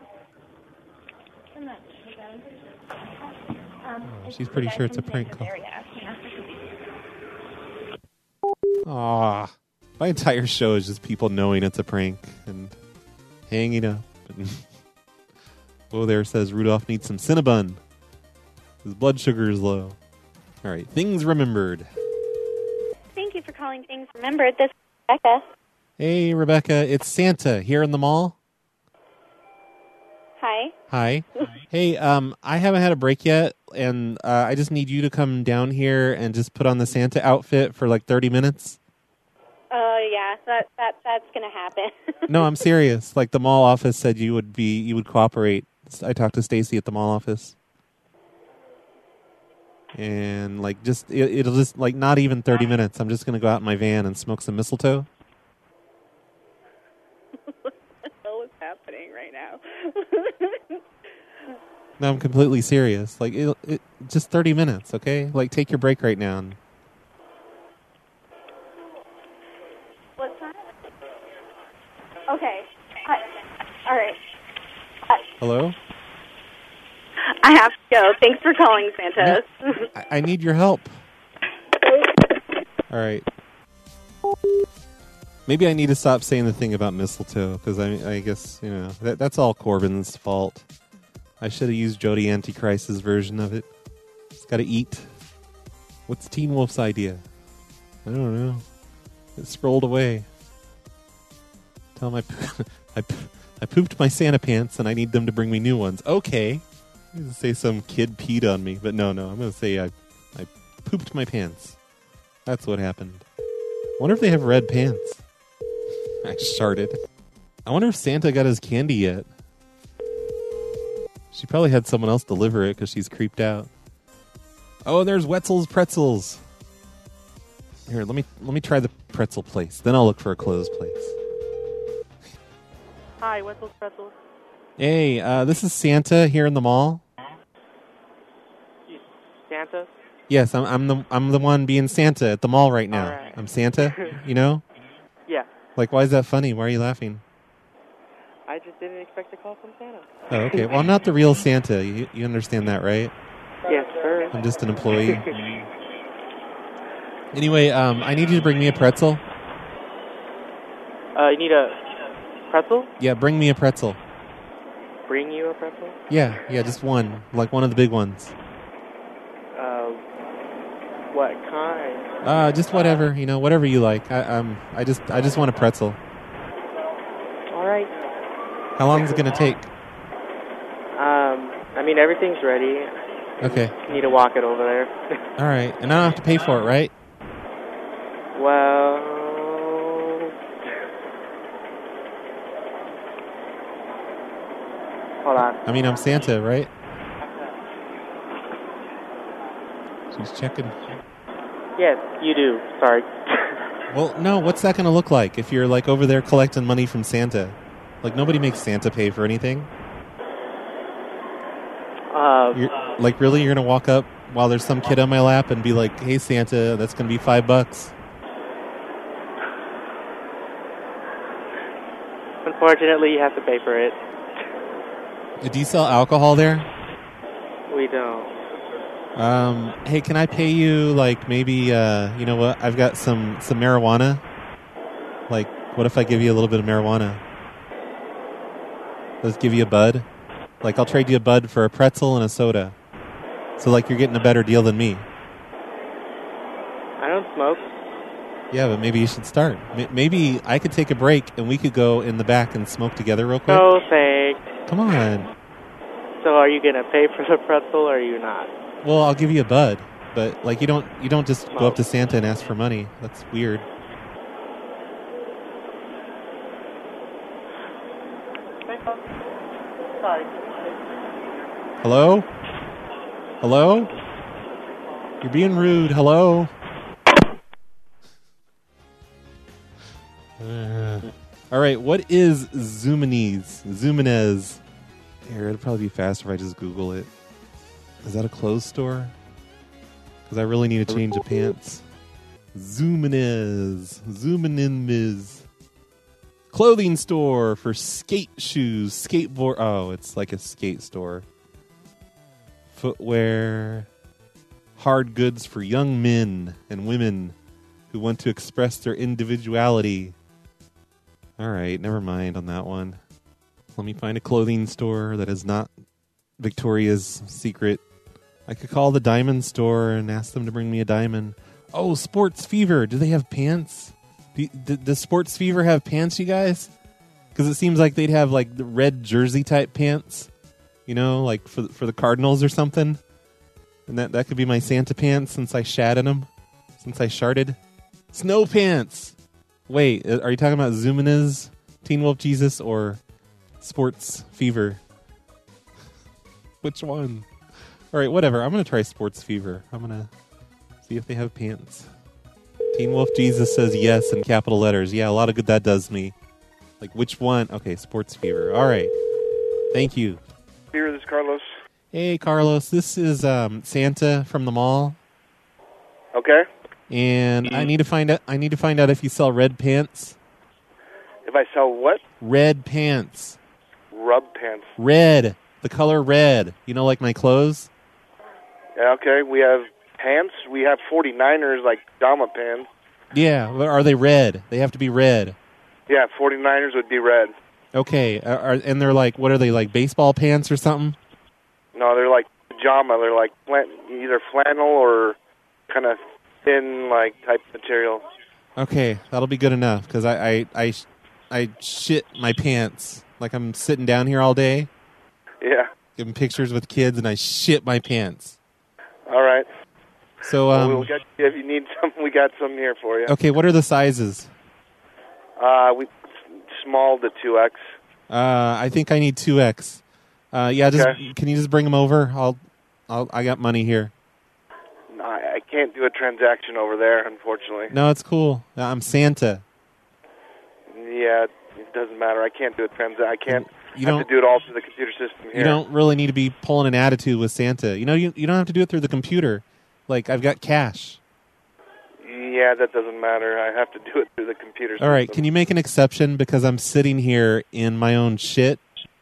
Speaker 2: Oh, she's pretty sure it's a prank call. Aw, my entire show is just people knowing it's a prank and hanging up. Oh, there says Rudolph needs some Cinnabon. His blood sugar is low. All right, things remembered.
Speaker 11: Thank you for calling Things Remembered. This is Rebecca.
Speaker 2: Hey, Rebecca, it's Santa here in the mall.
Speaker 11: Hi.
Speaker 2: Hi. Hey, um, I haven't had a break yet, and uh, I just need you to come down here and just put on the Santa outfit for like thirty minutes.
Speaker 11: Oh, uh, yeah, that that that's going to happen.
Speaker 2: No, I'm serious. Like the mall office said you would be, you would cooperate. I talked to Stacy at the mall office. And like just it, it'll just like not even thirty minutes. I'm just going to go out in my van and smoke some mistletoe.
Speaker 11: What the hell is happening right now?
Speaker 2: No, I'm completely serious. Like it, it just thirty minutes, okay? Like take your break right now. And
Speaker 11: What time? Okay. I, all right. I,
Speaker 2: Hello?
Speaker 11: I have to go. Thanks for calling, Santa.
Speaker 2: No, I, I need your help. All right. Maybe I need to stop saying the thing about mistletoe, because I, I guess, you know, that, that's all Corbin's fault. I should have used Jody Antichrist's version of it. It's got to eat. What's Teen Wolf's idea? I don't know. It scrolled away. Tell him I, po- I, po- I pooped my Santa pants and I need them to bring me new ones. Okay. I'm going to say some kid peed on me, but no, no. I'm going to say I, I pooped my pants. That's what happened. I wonder if they have red pants. I sharted. I wonder if Santa got his candy yet. She probably had someone else deliver it because she's creeped out. Oh, there's Wetzel's Pretzels. Here, let me let me try the pretzel place. Then I'll look for a clothes place.
Speaker 16: Hi, Wetzel's Pretzels.
Speaker 2: Hey, uh, this is Santa here in the mall.
Speaker 16: Santa?
Speaker 2: Yes, I'm I'm the I'm the one being Santa at the mall right now.
Speaker 16: Right.
Speaker 2: I'm Santa, you know?
Speaker 16: Yeah.
Speaker 2: Like, why is that funny? Why are you laughing?
Speaker 16: I just didn't expect a call from Santa.
Speaker 2: Oh, okay. Well, I'm not the real Santa. You, you understand that, right?
Speaker 16: Yes, sir.
Speaker 2: I'm just an employee. Anyway, um, I need you to bring me a pretzel.
Speaker 16: Uh, you need a pretzel?
Speaker 2: Yeah, bring me a pretzel.
Speaker 16: Bring you a pretzel?
Speaker 2: Yeah, yeah, just one. Like one of the big ones.
Speaker 16: Uh, what kind?
Speaker 2: Uh, just whatever, you know, whatever you like. I, um, I just, I just want a pretzel.
Speaker 16: All right.
Speaker 2: How long is it going to take?
Speaker 16: Um, I mean, everything's ready.
Speaker 2: Okay.
Speaker 16: You need to walk it over there.
Speaker 2: All right, and I don't have to pay for it, right?
Speaker 16: Well, hold on.
Speaker 2: I mean, I'm Santa, right? She's checking.
Speaker 16: Yes, you do. Sorry.
Speaker 2: Well, no, what's that going to look like if you're, like, over there collecting money from Santa? Like, nobody makes Santa pay for anything.
Speaker 16: Uh,
Speaker 2: you're, like, really? You're going to walk up while there's some kid on my lap and be like, hey, Santa, that's going to be five bucks.
Speaker 16: Unfortunately, you have to pay for it.
Speaker 2: Do you sell alcohol there?
Speaker 16: We don't.
Speaker 2: Um, hey, can I pay you, like, maybe, uh, you know what? I've got some, some marijuana. Like, what if I give you a little bit of marijuana? Let's give you a bud. Like, I'll trade you a bud for a pretzel and a soda. So, like, you're getting a better deal than me.
Speaker 16: I don't smoke.
Speaker 2: Yeah, but maybe you should start. M- maybe I could take a break and we could go in the back and smoke together real quick.
Speaker 16: No thanks.
Speaker 2: Come on.
Speaker 16: So are you going to pay for the pretzel or are you not?
Speaker 2: Well, I'll give you a bud. But, like, you don't you don't just go up to Santa and ask for money. That's weird.
Speaker 16: Sorry.
Speaker 2: Hello? Hello? You're being rude. Hello? Uh, all right, what is Zuminese? Zuminez. Here, it'd probably be faster if I just Google it. Is that a clothes store? Because I really need to change the pants. Zuminez. Zuminez. Clothing store for skate shoes, skateboard. Oh, it's like a skate store. Footwear. Hard goods for young men and women who want to express their individuality. All right, never mind on that one. Let me find a clothing store that is not Victoria's Secret. I could call the diamond store and ask them to bring me a diamond. Oh, Sports Fever. Do they have pants? Do, do, does Sports Fever have pants, you guys? Because it seems like they'd have like the red jersey type pants. You know, like for for the Cardinals or something. And that, that could be my Santa pants since I shat in them. Since I sharted. Snow pants. Wait, are you talking about Zoominez, Teen Wolf Jesus, or Sports Fever? Which one? All right, whatever. I'm going to try Sports Fever. I'm going to see if they have pants. Teen Wolf Jesus says yes in capital letters. Yeah, a lot of good that does me. Like, which one? Okay, Sports Fever. All right. Thank you.
Speaker 17: Here, this is Carlos.
Speaker 2: Hey, Carlos. This is um, Santa from the mall.
Speaker 17: Okay.
Speaker 2: And I need to find out. I need to find out if you sell red pants.
Speaker 17: If I sell what?
Speaker 2: Red pants.
Speaker 17: Rub pants.
Speaker 2: Red. The color red. You know, like my clothes?
Speaker 17: Yeah, okay. We have pants. We have forty-niners, like Dama pants.
Speaker 2: Yeah. But are they red? They have to be red.
Speaker 17: Yeah, forty-niners would be red.
Speaker 2: Okay. Are, are, and they're like, what are they, like baseball pants or something?
Speaker 17: No, they're like pajama. They're like flan- either flannel or kind of thin, like, type material.
Speaker 2: Okay, that'll be good enough, because I, I, I, I shit my pants. Like, I'm sitting down here all day.
Speaker 17: Yeah.
Speaker 2: Giving pictures with kids, and I shit my pants.
Speaker 17: All right.
Speaker 2: So, um...
Speaker 17: Well, we'll get, if you need some, we got some here for you.
Speaker 2: Okay, what are the sizes?
Speaker 17: Uh, we small to two X.
Speaker 2: Uh, I think I need two X. Uh, yeah, just
Speaker 17: Okay.
Speaker 2: Can you just bring them over? I'll, I'll, I got money here.
Speaker 17: No, I I can't do a transaction over there, unfortunately.
Speaker 2: No, it's cool. I'm Santa.
Speaker 17: Yeah, it doesn't matter. I can't do a transaction. I can't
Speaker 2: You
Speaker 17: have
Speaker 2: don't-
Speaker 17: to do it all through the computer system here.
Speaker 2: You don't really need to be pulling an attitude with Santa. You know, you you don't have to do it through the computer. Like, I've got cash.
Speaker 17: Yeah, that doesn't matter. I have to do it through the computer system.
Speaker 2: All right, can you make an exception because I'm sitting here in my own shit?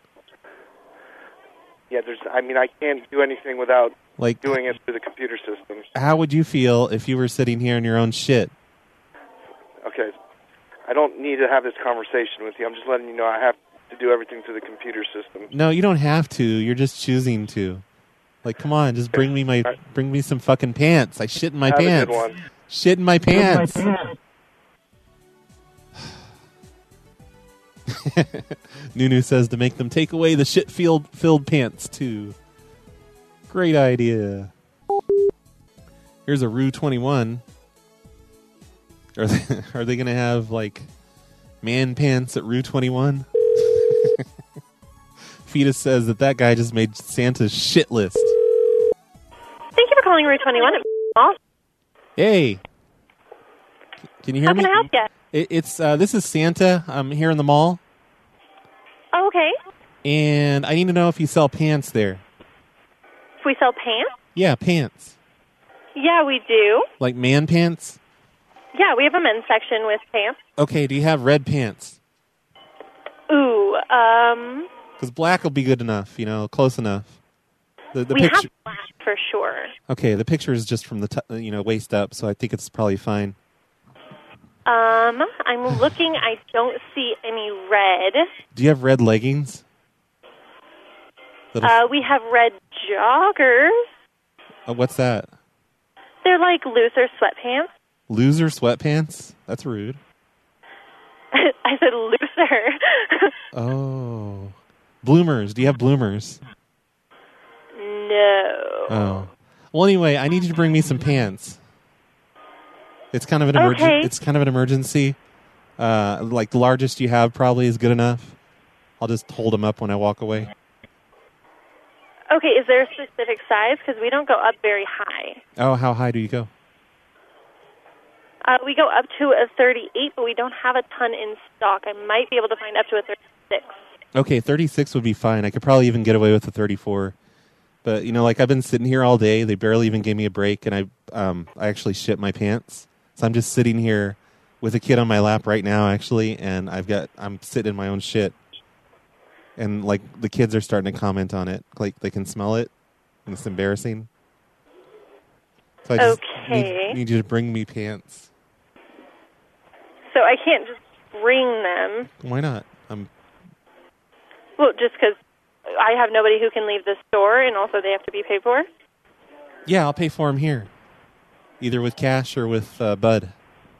Speaker 17: Yeah, there's. I mean, I can't do anything without
Speaker 2: Like-
Speaker 17: doing it through the computer system.
Speaker 2: How would you feel if you were sitting here in your own shit?
Speaker 17: Okay, I don't need to have this conversation with you. I'm just letting you know I have to do everything through the computer system.
Speaker 2: No, you don't have to. You're just choosing to. Like, come on, just bring me my bring me some fucking pants. I shit in my
Speaker 17: Have a
Speaker 2: pants.
Speaker 17: good one.
Speaker 2: Shit in my pants. Nunu says to make them take away the shit filled filled pants too. Great idea. Here's a Rue twenty-one. Are they, are they going to have like man pants at Rue twenty-one? Fetus says that that guy just made Santa's shit list.
Speaker 9: Thank you for calling Route twenty-one at Mall.
Speaker 2: Hey, can you hear
Speaker 9: How
Speaker 2: me?
Speaker 9: can I help you?
Speaker 2: It, it's uh, this is Santa. I'm here in the mall,
Speaker 9: Oh, okay.
Speaker 2: and I need to know if you sell pants there.
Speaker 9: If we sell pants?
Speaker 2: Yeah, pants.
Speaker 9: Yeah, we do.
Speaker 2: Like man pants?
Speaker 9: Yeah, we have a men's section with pants.
Speaker 2: Okay, do you have red pants?
Speaker 9: Ooh, um,
Speaker 2: Because black will be good enough, you know, close enough. The, the
Speaker 9: we
Speaker 2: picture.
Speaker 9: have black for sure.
Speaker 2: Okay, the picture is just from the t- you know waist up, so I think it's probably fine.
Speaker 9: Um, I'm looking. I don't see any red.
Speaker 2: Do you have red leggings? Little-
Speaker 9: Uh, we have red joggers.
Speaker 2: uh, what's that?
Speaker 9: They're like looser sweatpants.
Speaker 2: Loser sweatpants? That's rude.
Speaker 9: I said looser.
Speaker 2: Oh, bloomers. Do you have bloomers?
Speaker 9: No.
Speaker 2: Oh. Well, anyway, I need you to bring me some pants. It's kind of an emergen-
Speaker 9: Okay.
Speaker 2: It's kind of an emergency. Uh, like the largest you have probably is good enough. I'll just hold them up when I walk away.
Speaker 9: Okay, is there a specific size? Because we don't go up very high.
Speaker 2: Oh, how high do you go?
Speaker 9: Uh, we go up to a thirty-eight, but we don't have a ton in stock. I might be able to find up to a thirty-six.
Speaker 2: Okay, thirty-six would be fine. I could probably even get away with a thirty-four. But, you know, like I've been sitting here all day. They barely even gave me a break, and I um, I actually shit my pants. So I'm just sitting here with a kid on my lap right now, actually, and I've got I'm sitting in my own shit. And, like, the kids are starting to comment on it. Like, they can smell it, and it's embarrassing. So I just
Speaker 9: Okay.
Speaker 2: need, need you to bring me pants.
Speaker 9: So I can't just bring them.
Speaker 2: Why not? I'm
Speaker 9: Well, just because I have nobody who can leave the store, and also they have to be paid for.
Speaker 2: Yeah, I'll pay for them here. Either with cash or with uh, Bud.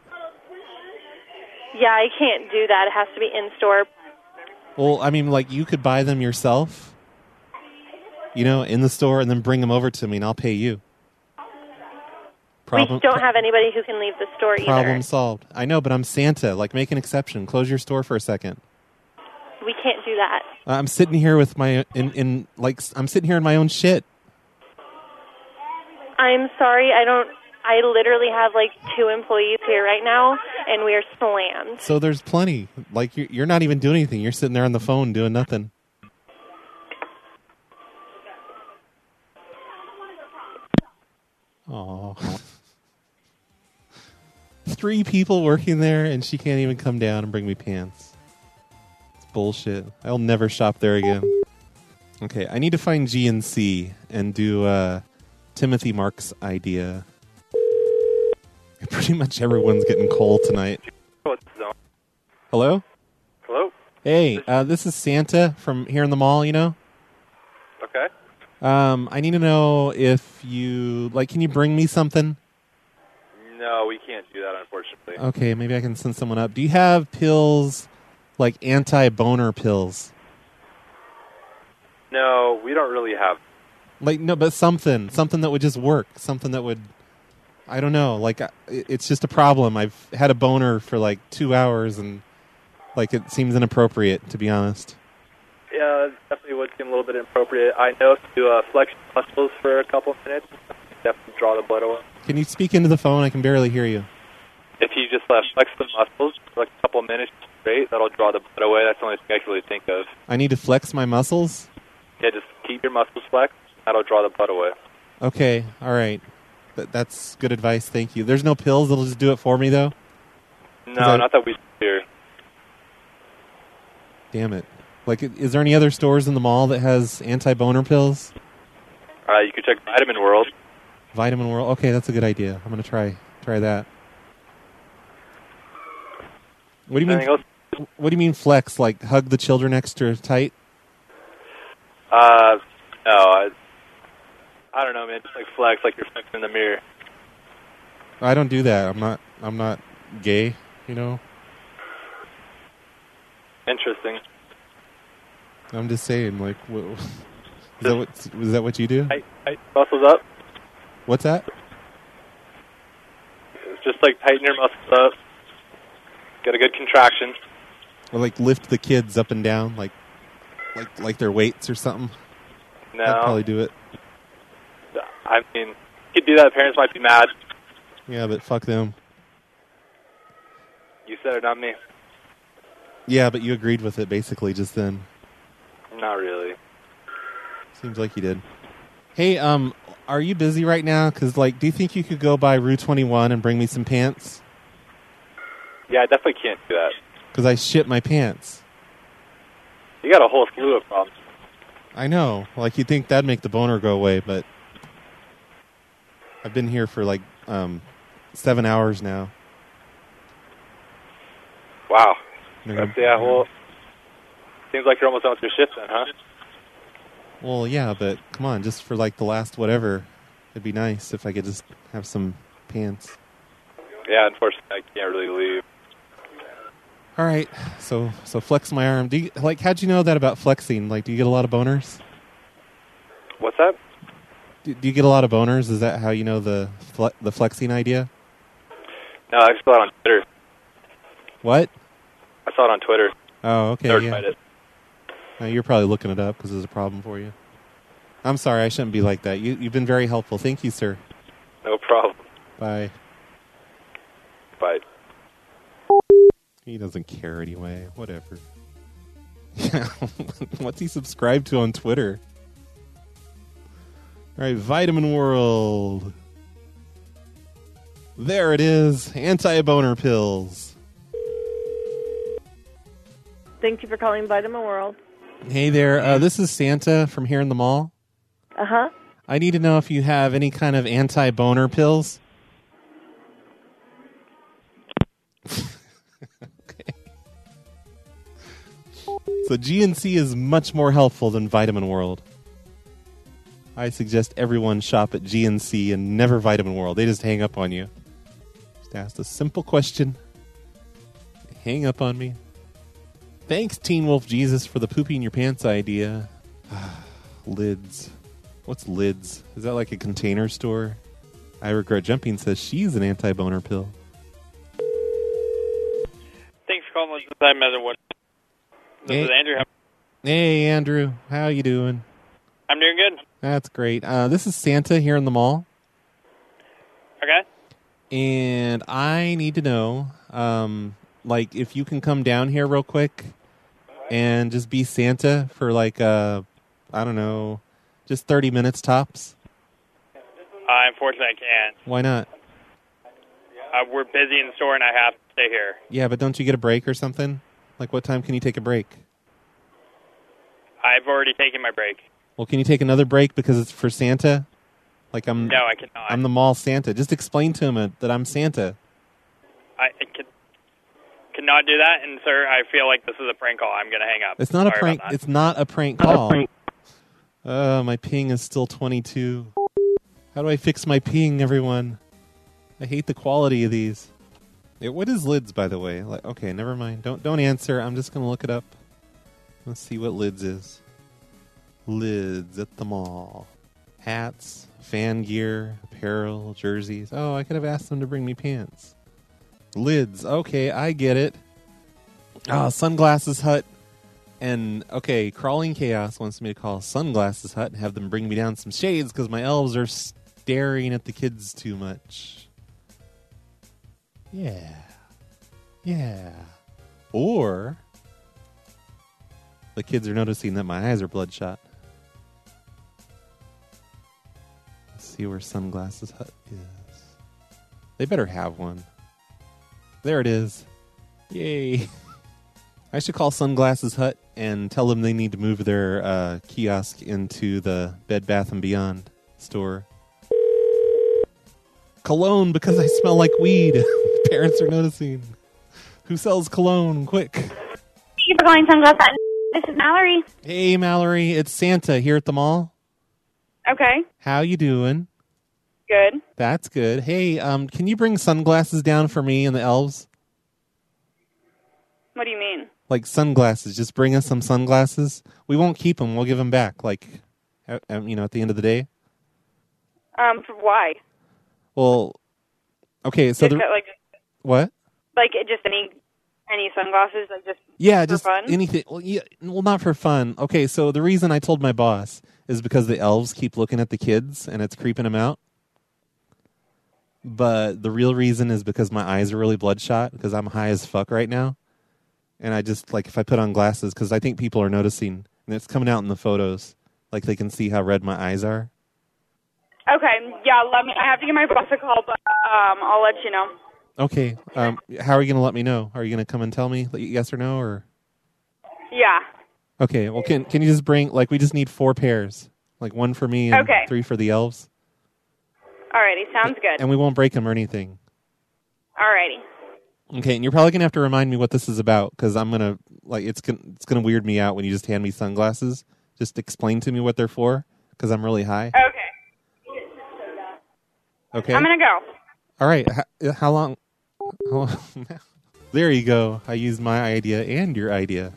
Speaker 9: Yeah, I can't do that. It has to be in-store.
Speaker 2: Well, I mean, like, you could buy them yourself, you know, in the store, and then bring them over to me, and I'll pay you. Problem,
Speaker 9: we don't have anybody who can leave the store either.
Speaker 2: Problem solved. I know, but I'm Santa. Like, make an exception. Close your store for a second.
Speaker 9: We can't do that.
Speaker 2: Uh, I'm sitting here with my, in, in like, I'm sitting here in my own shit.
Speaker 9: I'm sorry, I don't, I literally have like two employees here right now, and we are slammed.
Speaker 2: So there's plenty. Like, you're, you're not even doing anything. You're sitting there on the phone doing nothing. Oh. Three people working there, and she can't even come down and bring me pants. It's bullshit. I'll never shop there again. Okay, I need to find G N C and do uh, Timothy Mark's idea. Pretty much everyone's getting coal tonight. Hello?
Speaker 18: Hello?
Speaker 2: Hey, uh, this is Santa from here in the mall, you know?
Speaker 18: Okay.
Speaker 2: Um, I need to know if you, like, can you bring me something?
Speaker 18: No, we can't do that, unfortunately.
Speaker 2: Okay, maybe I can send someone up. Do you have pills, like anti-boner pills?
Speaker 18: No, we don't really have.
Speaker 2: Like, no, but something. Something that would just work. Something that would, I don't know. Like, it's just a problem. I've had a boner for like two hours and, like, it seems inappropriate, to be honest.
Speaker 18: Yeah, it definitely would seem a little bit inappropriate. I know to uh, flex muscles for a couple of minutes, definitely draw the blood away.
Speaker 2: Can you speak into the phone? I can barely hear you.
Speaker 18: If you just uh, flex the muscles for like a couple of minutes straight, that'll draw the blood away. That's the only thing I can really think of.
Speaker 2: I need to flex my muscles?
Speaker 18: Yeah, just keep your muscles flexed. That'll draw the blood away.
Speaker 2: Okay, all right. Th- that's good advice. Thank you. There's no pills that'll just do it for me, though?
Speaker 18: No,
Speaker 2: I...
Speaker 18: not that we hear.
Speaker 2: Damn it. Like, is there any other stores in the mall that has anti-boner pills?
Speaker 18: Uh, you can check Vitamin World.
Speaker 2: Vitamin World. Okay, that's a good idea. I'm going to try try that. What do you
Speaker 18: Anything
Speaker 2: mean?
Speaker 18: Else?
Speaker 2: What do you mean flex? Like hug the children extra tight?
Speaker 18: Uh, no, I, I don't know, man. Just like flex, like you're flexing in the mirror.
Speaker 2: I don't do that. I'm not. I'm not gay. You know.
Speaker 18: Interesting.
Speaker 2: I'm just saying. Like, what, is that what? Is that what you do?
Speaker 18: Tight, tight muscles up.
Speaker 2: What's that?
Speaker 18: It's just like tighten your muscles up. Get a good contraction.
Speaker 2: Or like lift the kids up and down, like, like, like they're weights or something.
Speaker 18: No.
Speaker 2: I'd probably do it.
Speaker 18: I mean, you could do that. Parents might be mad.
Speaker 2: Yeah, but fuck them.
Speaker 18: You said it, not me.
Speaker 2: Yeah, but you agreed with it basically just then.
Speaker 18: Not really.
Speaker 2: Seems like you did. Hey, um, are you busy right now? Because, like, do you think you could go by Rue twenty-one and bring me some pants?
Speaker 18: Yeah, I definitely can't do that.
Speaker 2: Because I shit my pants.
Speaker 18: You got a whole slew of problems.
Speaker 2: I know. Like, you'd think that'd make the boner go away, but I've been here for, like, um, seven hours now.
Speaker 18: Wow.
Speaker 2: You're
Speaker 18: That's,
Speaker 2: gonna-
Speaker 18: yeah, well, seems like you're almost done with your shift then, huh?
Speaker 2: Well, yeah, but come on, just for, like, the last whatever, it'd be nice if I could just have some pants.
Speaker 18: Yeah, unfortunately, I can't really leave.
Speaker 2: All right, so so flex my arm. Do you, like, how'd you know that about flexing? Like, do you get a lot of boners?
Speaker 18: What's that?
Speaker 2: Do, do you get a lot of boners? Is that how you know the fle- the flexing idea?
Speaker 18: No, I saw it on Twitter.
Speaker 2: What?
Speaker 18: I saw it on Twitter.
Speaker 2: Oh, okay.
Speaker 18: Never
Speaker 2: yeah.
Speaker 18: tried it.
Speaker 2: Uh, you're probably looking it up because there's a problem for you. I'm sorry, I shouldn't be like that. You, you've been very helpful. Thank you, sir.
Speaker 18: No problem.
Speaker 2: Bye.
Speaker 18: Bye.
Speaker 2: He doesn't care anyway. Whatever. Yeah. What's he subscribed to on Twitter? All right, Vitamin World. There it is. Anti-boner pills.
Speaker 19: Thank you for calling Vitamin World.
Speaker 2: Hey there. Uh, this is Santa from here in the mall.
Speaker 19: Uh-huh.
Speaker 2: I need to know if you have any kind of anti-boner pills. So G N C is much more helpful than Vitamin World. I suggest everyone shop at G N C and never Vitamin World. They just hang up on you. Just asked a simple question. They hang up on me. Thanks, Teen Wolf Jesus, for the poopy in your pants idea. Lids. What's Lids? Is that like a container store? I Regret Jumping says she's an anti-boner pill.
Speaker 14: Thanks for calling the time mother. What? This
Speaker 2: Hey.
Speaker 14: is Andrew. How-
Speaker 2: Hey, Andrew. How you doing?
Speaker 14: I'm doing good.
Speaker 2: That's great. Uh, this is Santa here in the mall.
Speaker 14: Okay.
Speaker 2: And I need to know, um, like, if you can come down here real quick and just be Santa for, like, uh, I don't know, just thirty minutes tops.
Speaker 14: Uh, unfortunately, I can't.
Speaker 2: Why not?
Speaker 14: Uh, we're busy in the store, and I have to stay here.
Speaker 2: Yeah, but don't you get a break or something? Like, what time can you take a break?
Speaker 14: I've already taken my break.
Speaker 2: Well, can you take another break because it's for Santa? Like, I'm
Speaker 14: No, I cannot.
Speaker 2: I'm the mall Santa. Just explain to him that I'm Santa.
Speaker 14: I, I could, cannot do that, and sir, I feel like this is a prank call. I'm going to hang up.
Speaker 2: It's not a
Speaker 14: Sorry
Speaker 2: prank.
Speaker 14: about that.
Speaker 2: It's not a prank call. Uh, my ping is still twenty-two. How do I fix my ping, everyone? I hate the quality of these. Yeah, what is Lids, by the way? Like, okay, never mind. Don't don't answer. I'm just gonna look it up. Let's see what Lids is. Lids at the mall. Hats, fan gear, apparel, jerseys. Oh, I could have asked them to bring me pants. Lids. Okay, I get it. Oh, Sunglasses Hut. And, okay, Crawling Chaos wants me to call Sunglasses Hut and have them bring me down some shades because my elves are staring at the kids too much. Yeah. Yeah. Or the kids are noticing that my eyes are bloodshot. Let's see where Sunglasses Hut is. They better have one. There it is. Yay. I should call Sunglasses Hut and tell them they need to move their uh, kiosk into the Bed Bath and Beyond store. Cologne, because I smell like weed. Parents are noticing. Who sells cologne? Quick.
Speaker 11: Thank you for calling Sunglass Hut. This is Mallory.
Speaker 2: Hey, Mallory. It's Santa here at the mall.
Speaker 13: Okay.
Speaker 2: How you doing?
Speaker 13: Good.
Speaker 2: That's good. Hey, um, can you bring sunglasses down for me and the elves?
Speaker 13: What do you mean?
Speaker 2: Like sunglasses. Just bring us some sunglasses. We won't keep them. We'll give them back, like, at, at, you know, at the end of the day.
Speaker 13: Um, for why?
Speaker 2: Well, okay, so
Speaker 13: Just
Speaker 2: the...
Speaker 13: that, like,
Speaker 2: What?
Speaker 13: like just any any sunglasses, like just
Speaker 2: Yeah,
Speaker 13: for
Speaker 2: just
Speaker 13: fun?
Speaker 2: anything. Well, yeah, well, not for fun. Okay, so the reason I told my boss is because the elves keep looking at the kids and it's creeping them out. But the real reason is because my eyes are really bloodshot because I'm high as fuck right now. And I just, like, if I put on glasses, because I think people are noticing, and it's coming out in the photos, like they can see how red my eyes are.
Speaker 13: Okay, yeah, let me. I have to give my boss a call, but um, I'll let you know.
Speaker 2: Okay, um, how are you going to let me know? Are you going to come and tell me, like, yes or no, or?
Speaker 13: Yeah.
Speaker 2: Okay, well, can can you just bring, like, we just need four pairs, like one for me and
Speaker 13: Okay.
Speaker 2: three for the elves,
Speaker 13: Alrighty, sounds good.
Speaker 2: and we won't break them or anything.
Speaker 13: Alrighty.
Speaker 2: Okay, and you're probably gonna have to remind me what this is about because I'm gonna like it's gonna it's gonna weird me out when you just hand me sunglasses. Just explain to me what they're for because I'm really high.
Speaker 13: Okay.
Speaker 2: Okay.
Speaker 13: I'm gonna go.
Speaker 2: All right. How, how long? How long? There you go. I used my idea and your idea.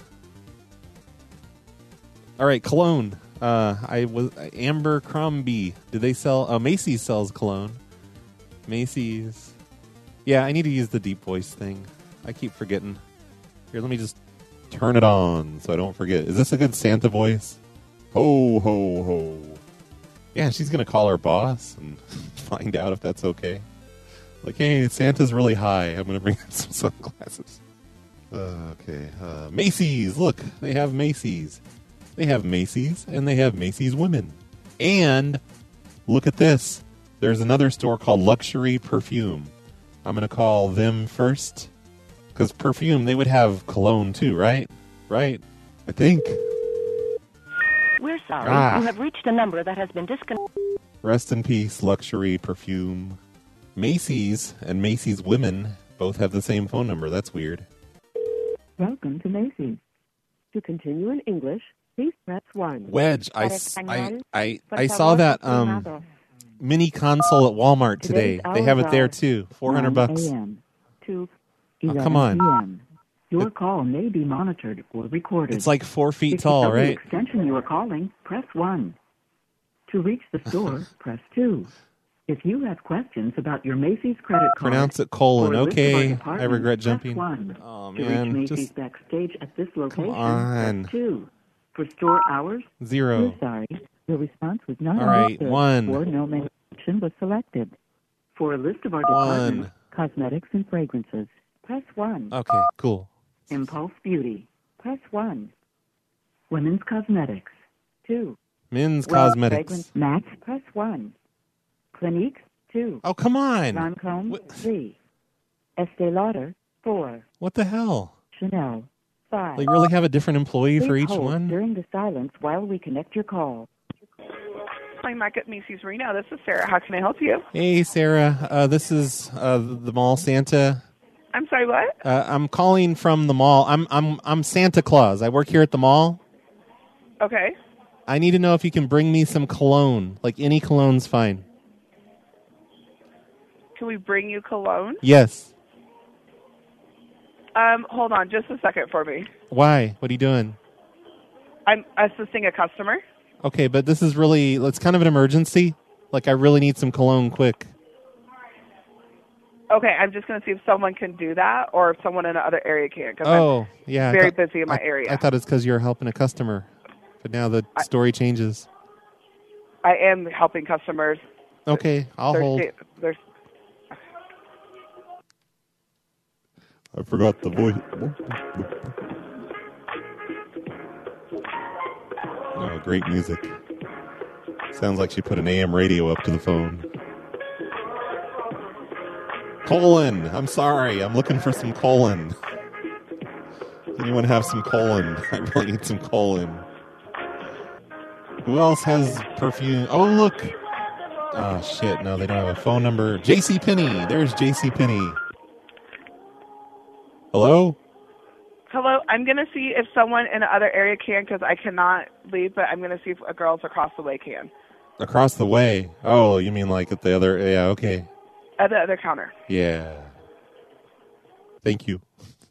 Speaker 2: All right, cologne. Uh, I was Amber Crombie. Do they sell? Oh, Macy's sells cologne. Macy's. Yeah, I need to use the deep voice thing. I keep forgetting. Here, let me just
Speaker 7: turn it on so I don't forget. Is this a good Santa voice? Ho, ho, ho. Yeah, she's going to call her boss and find out if that's okay. Like, hey, Santa's really high. I'm going to bring him some sunglasses. Uh, okay. Uh, Macy's. Look, they have Macy's. They have Macy's, and they have Macy's Women. And look at this. There's another store called Luxury Perfume. I'm going to call them first. Because perfume, they would have cologne too, right? Right? I think.
Speaker 12: We're sorry.
Speaker 7: Ah.
Speaker 12: You have reached a number that has been disconnected.
Speaker 7: Rest in peace, Luxury Perfume. Macy's and Macy's Women both have the same phone number. That's weird.
Speaker 20: Welcome to Macy's. To continue in English, please press one.
Speaker 2: Wedge, I, s- I, I, I saw that um, mini console at Walmart today. They have it there too. four hundred bucks.
Speaker 20: To
Speaker 2: Oh, come on.
Speaker 20: p m Your call may be monitored or recorded.
Speaker 2: It's like four feet
Speaker 20: If you
Speaker 2: tall,
Speaker 20: know the
Speaker 2: right?
Speaker 20: extension you are calling, press one. To reach the store, press two. If you have questions about your Macy's credit card,
Speaker 2: Pronounce it colon.
Speaker 20: or a list of our
Speaker 2: Okay, I
Speaker 20: departments,
Speaker 2: regret
Speaker 20: press
Speaker 2: jumping.
Speaker 20: one.
Speaker 2: Oh,
Speaker 20: To
Speaker 2: man,
Speaker 20: reach Macy's
Speaker 2: just-
Speaker 20: backstage at this location,
Speaker 2: on.
Speaker 20: press two. For store hours,
Speaker 2: Zero.
Speaker 20: we're sorry. Your response was not
Speaker 2: All right,
Speaker 20: understood,
Speaker 2: one.
Speaker 20: or no mention was selected. For a list of our
Speaker 2: One.
Speaker 20: departments, cosmetics and fragrances, press one.
Speaker 2: Okay, cool.
Speaker 20: Impulse Beauty, press one. Women's Cosmetics, two.
Speaker 2: Men's
Speaker 20: Well,
Speaker 2: cosmetics.
Speaker 20: Fragrance Max, press one. Clinique, two.
Speaker 2: Oh, come on.
Speaker 20: Lancome, three. Estee Lauder, four.
Speaker 2: What the hell?
Speaker 20: Chanel, five.
Speaker 2: They really have a different employee for
Speaker 20: Please
Speaker 2: each
Speaker 20: hold
Speaker 2: one?
Speaker 20: during the silence while we connect your call.
Speaker 21: Hi, Mark at Macy's Reno. This is Sarah. How can I help you?
Speaker 2: Hey, Sarah. Uh, this is uh, the mall Santa.
Speaker 21: I'm sorry, what?
Speaker 2: Uh, I'm calling from the mall. I'm I'm I'm Santa Claus. I work here at the mall.
Speaker 21: Okay.
Speaker 2: I need to know if you can bring me some cologne. Like any cologne's fine.
Speaker 21: Can we bring you cologne?
Speaker 2: Yes.
Speaker 21: Um, hold on just a second for me.
Speaker 2: Why? What are you doing?
Speaker 21: I'm assisting a customer.
Speaker 2: Okay, but this is really, it's kind of an emergency. Like I really need some cologne quick.
Speaker 21: Okay, I'm just going to see if someone can do that or if someone in another area can. Cause
Speaker 2: Oh,
Speaker 21: I'm
Speaker 2: yeah. I
Speaker 21: very
Speaker 2: thought-
Speaker 21: busy in my
Speaker 2: I-
Speaker 21: area.
Speaker 2: I thought it's because you're helping a customer. But now the story changes.
Speaker 21: I am helping customers.
Speaker 2: Okay, I'll
Speaker 21: There's
Speaker 2: hold.
Speaker 21: sta- There's
Speaker 7: I forgot the voice. Oh, great music. Sounds like she put an A M radio up to the phone. Colon. I'm sorry. I'm looking for some colon. Anyone have some colon? I really need some colon. Who else has perfume? Oh, look. Oh, shit. No, they don't have a phone number. JCPenney. There's JCPenney. Hello?
Speaker 21: Hello, I'm going to see if someone in another area can because I cannot leave, but I'm going to see if a girls across the way can.
Speaker 7: Across the way. Oh, you mean like at the other... Yeah, okay.
Speaker 21: At the other counter.
Speaker 7: Yeah. Thank you.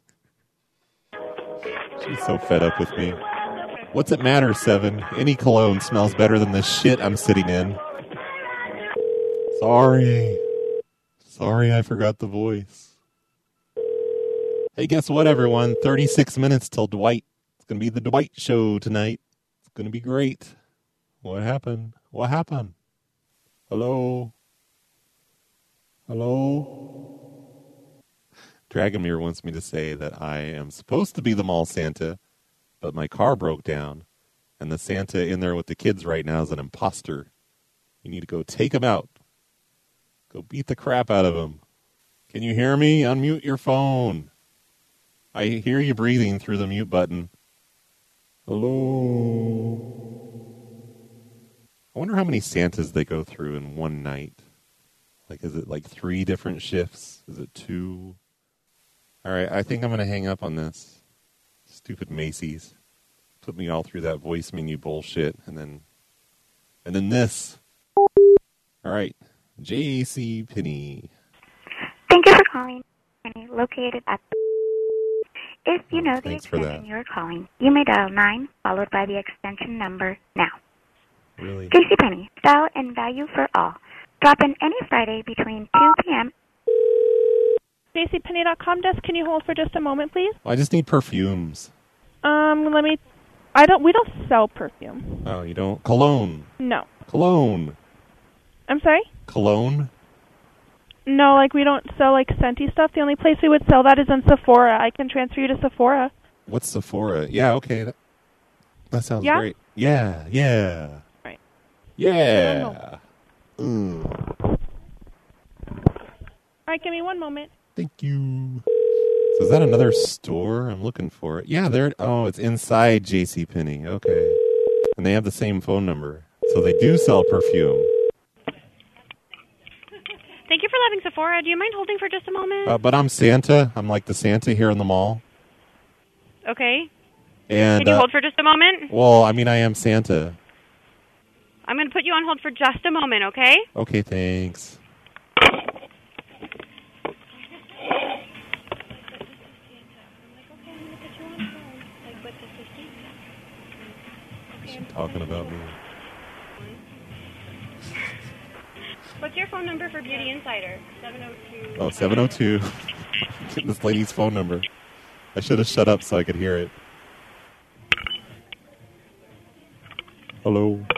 Speaker 7: She's so fed up with me. What's it matter, Seven? Any cologne smells better than the shit I'm sitting in. Sorry. Sorry I forgot the voice. Hey, guess what, everyone? thirty-six minutes till Dwight. It's going to be the Dwight show tonight. It's going to be great. What happened? What happened? Hello? Hello? Dragomir wants me to say that I am supposed to be the mall Santa, but my car broke down, and the Santa in there with the kids right now is an imposter. You need to go take him out. Go beat the crap out of him. Can you hear me? Unmute your phone. I hear you breathing through the mute button. Hello? I wonder how many Santas they go through in one night. Like, is it like three different shifts? Is it two? All right, I think I'm going to hang up on this. Stupid Macy's. Put me all through that voice menu bullshit. And then, and then this. All right, JCPenney.
Speaker 22: Thank you for calling. Located at the... If you know the
Speaker 7: Thanks for
Speaker 22: extension
Speaker 7: that.
Speaker 22: you're calling, you may dial nine followed by the extension number now.
Speaker 7: Really?
Speaker 22: JCPenney, style and value for all. Drop in any Friday between two p.m.
Speaker 9: J C Penney dot com desk. Can you hold for just a moment, please?
Speaker 7: Well, I just need perfumes.
Speaker 9: Um, let me. I don't. We don't sell perfume.
Speaker 7: Oh, you don't? Cologne.
Speaker 9: No.
Speaker 7: Cologne.
Speaker 9: I'm sorry.
Speaker 7: Cologne?
Speaker 9: No, like we don't sell like scenty stuff. The only place we would sell that is in Sephora. I can transfer you to Sephora.
Speaker 7: What's Sephora? Yeah, okay. That, that sounds
Speaker 9: Yeah?
Speaker 7: great. Yeah, yeah.
Speaker 9: Right.
Speaker 7: Yeah. Mm.
Speaker 9: All right, give me one moment.
Speaker 7: Thank you. So is that another store? I'm looking for it. Yeah, there. Oh, it's inside JCPenney. Okay. And they have the same phone number. So they do sell perfume.
Speaker 23: Thank you for loving Sephora. Do you mind holding for just a moment?
Speaker 7: Uh, but I'm Santa. I'm like the Santa here in the mall.
Speaker 23: Okay.
Speaker 7: And
Speaker 23: Can you
Speaker 7: uh,
Speaker 23: hold for just a moment?
Speaker 7: well, I mean, I am Santa.
Speaker 23: I'm going to put you on hold for just a moment, okay?
Speaker 7: Okay, thanks. Is she talking about me?
Speaker 23: What's your phone number for Beauty Insider? seven oh two
Speaker 7: Oh, seven oh two. Getting this lady's phone number. I should have shut up so I could hear it. Hello.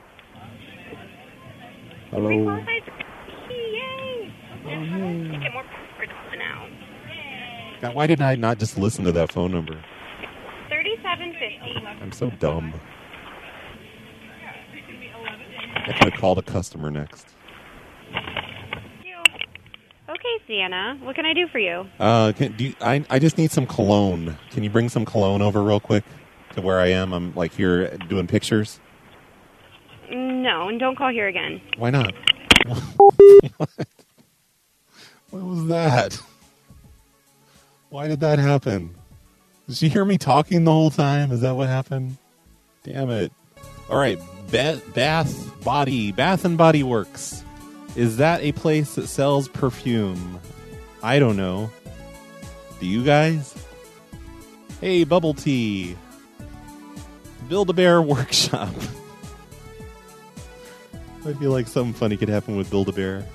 Speaker 7: Hello.
Speaker 23: Yay! Get more now.
Speaker 7: God, why did I not just listen to that phone number?
Speaker 23: thirty-seven fifty.
Speaker 7: I'm so dumb. I could have called a customer next.
Speaker 23: Okay, Sienna. What can I do for you?
Speaker 7: Uh, can, do you, I I just need some cologne. Can you bring some cologne over real quick to where I am? I'm like here doing pictures.
Speaker 23: No, and don't call here again.
Speaker 7: Why not? What? What was that? Why did that happen? Did she hear me talking the whole time? Is that what happened? Damn it. All right, ba- Bath Body, Bath and Body Works. Is that a place that sells perfume? I don't know. Do you guys? Hey, Bubble Tea. Build-A-Bear Workshop. I feel like something funny could happen with Build-A-Bear.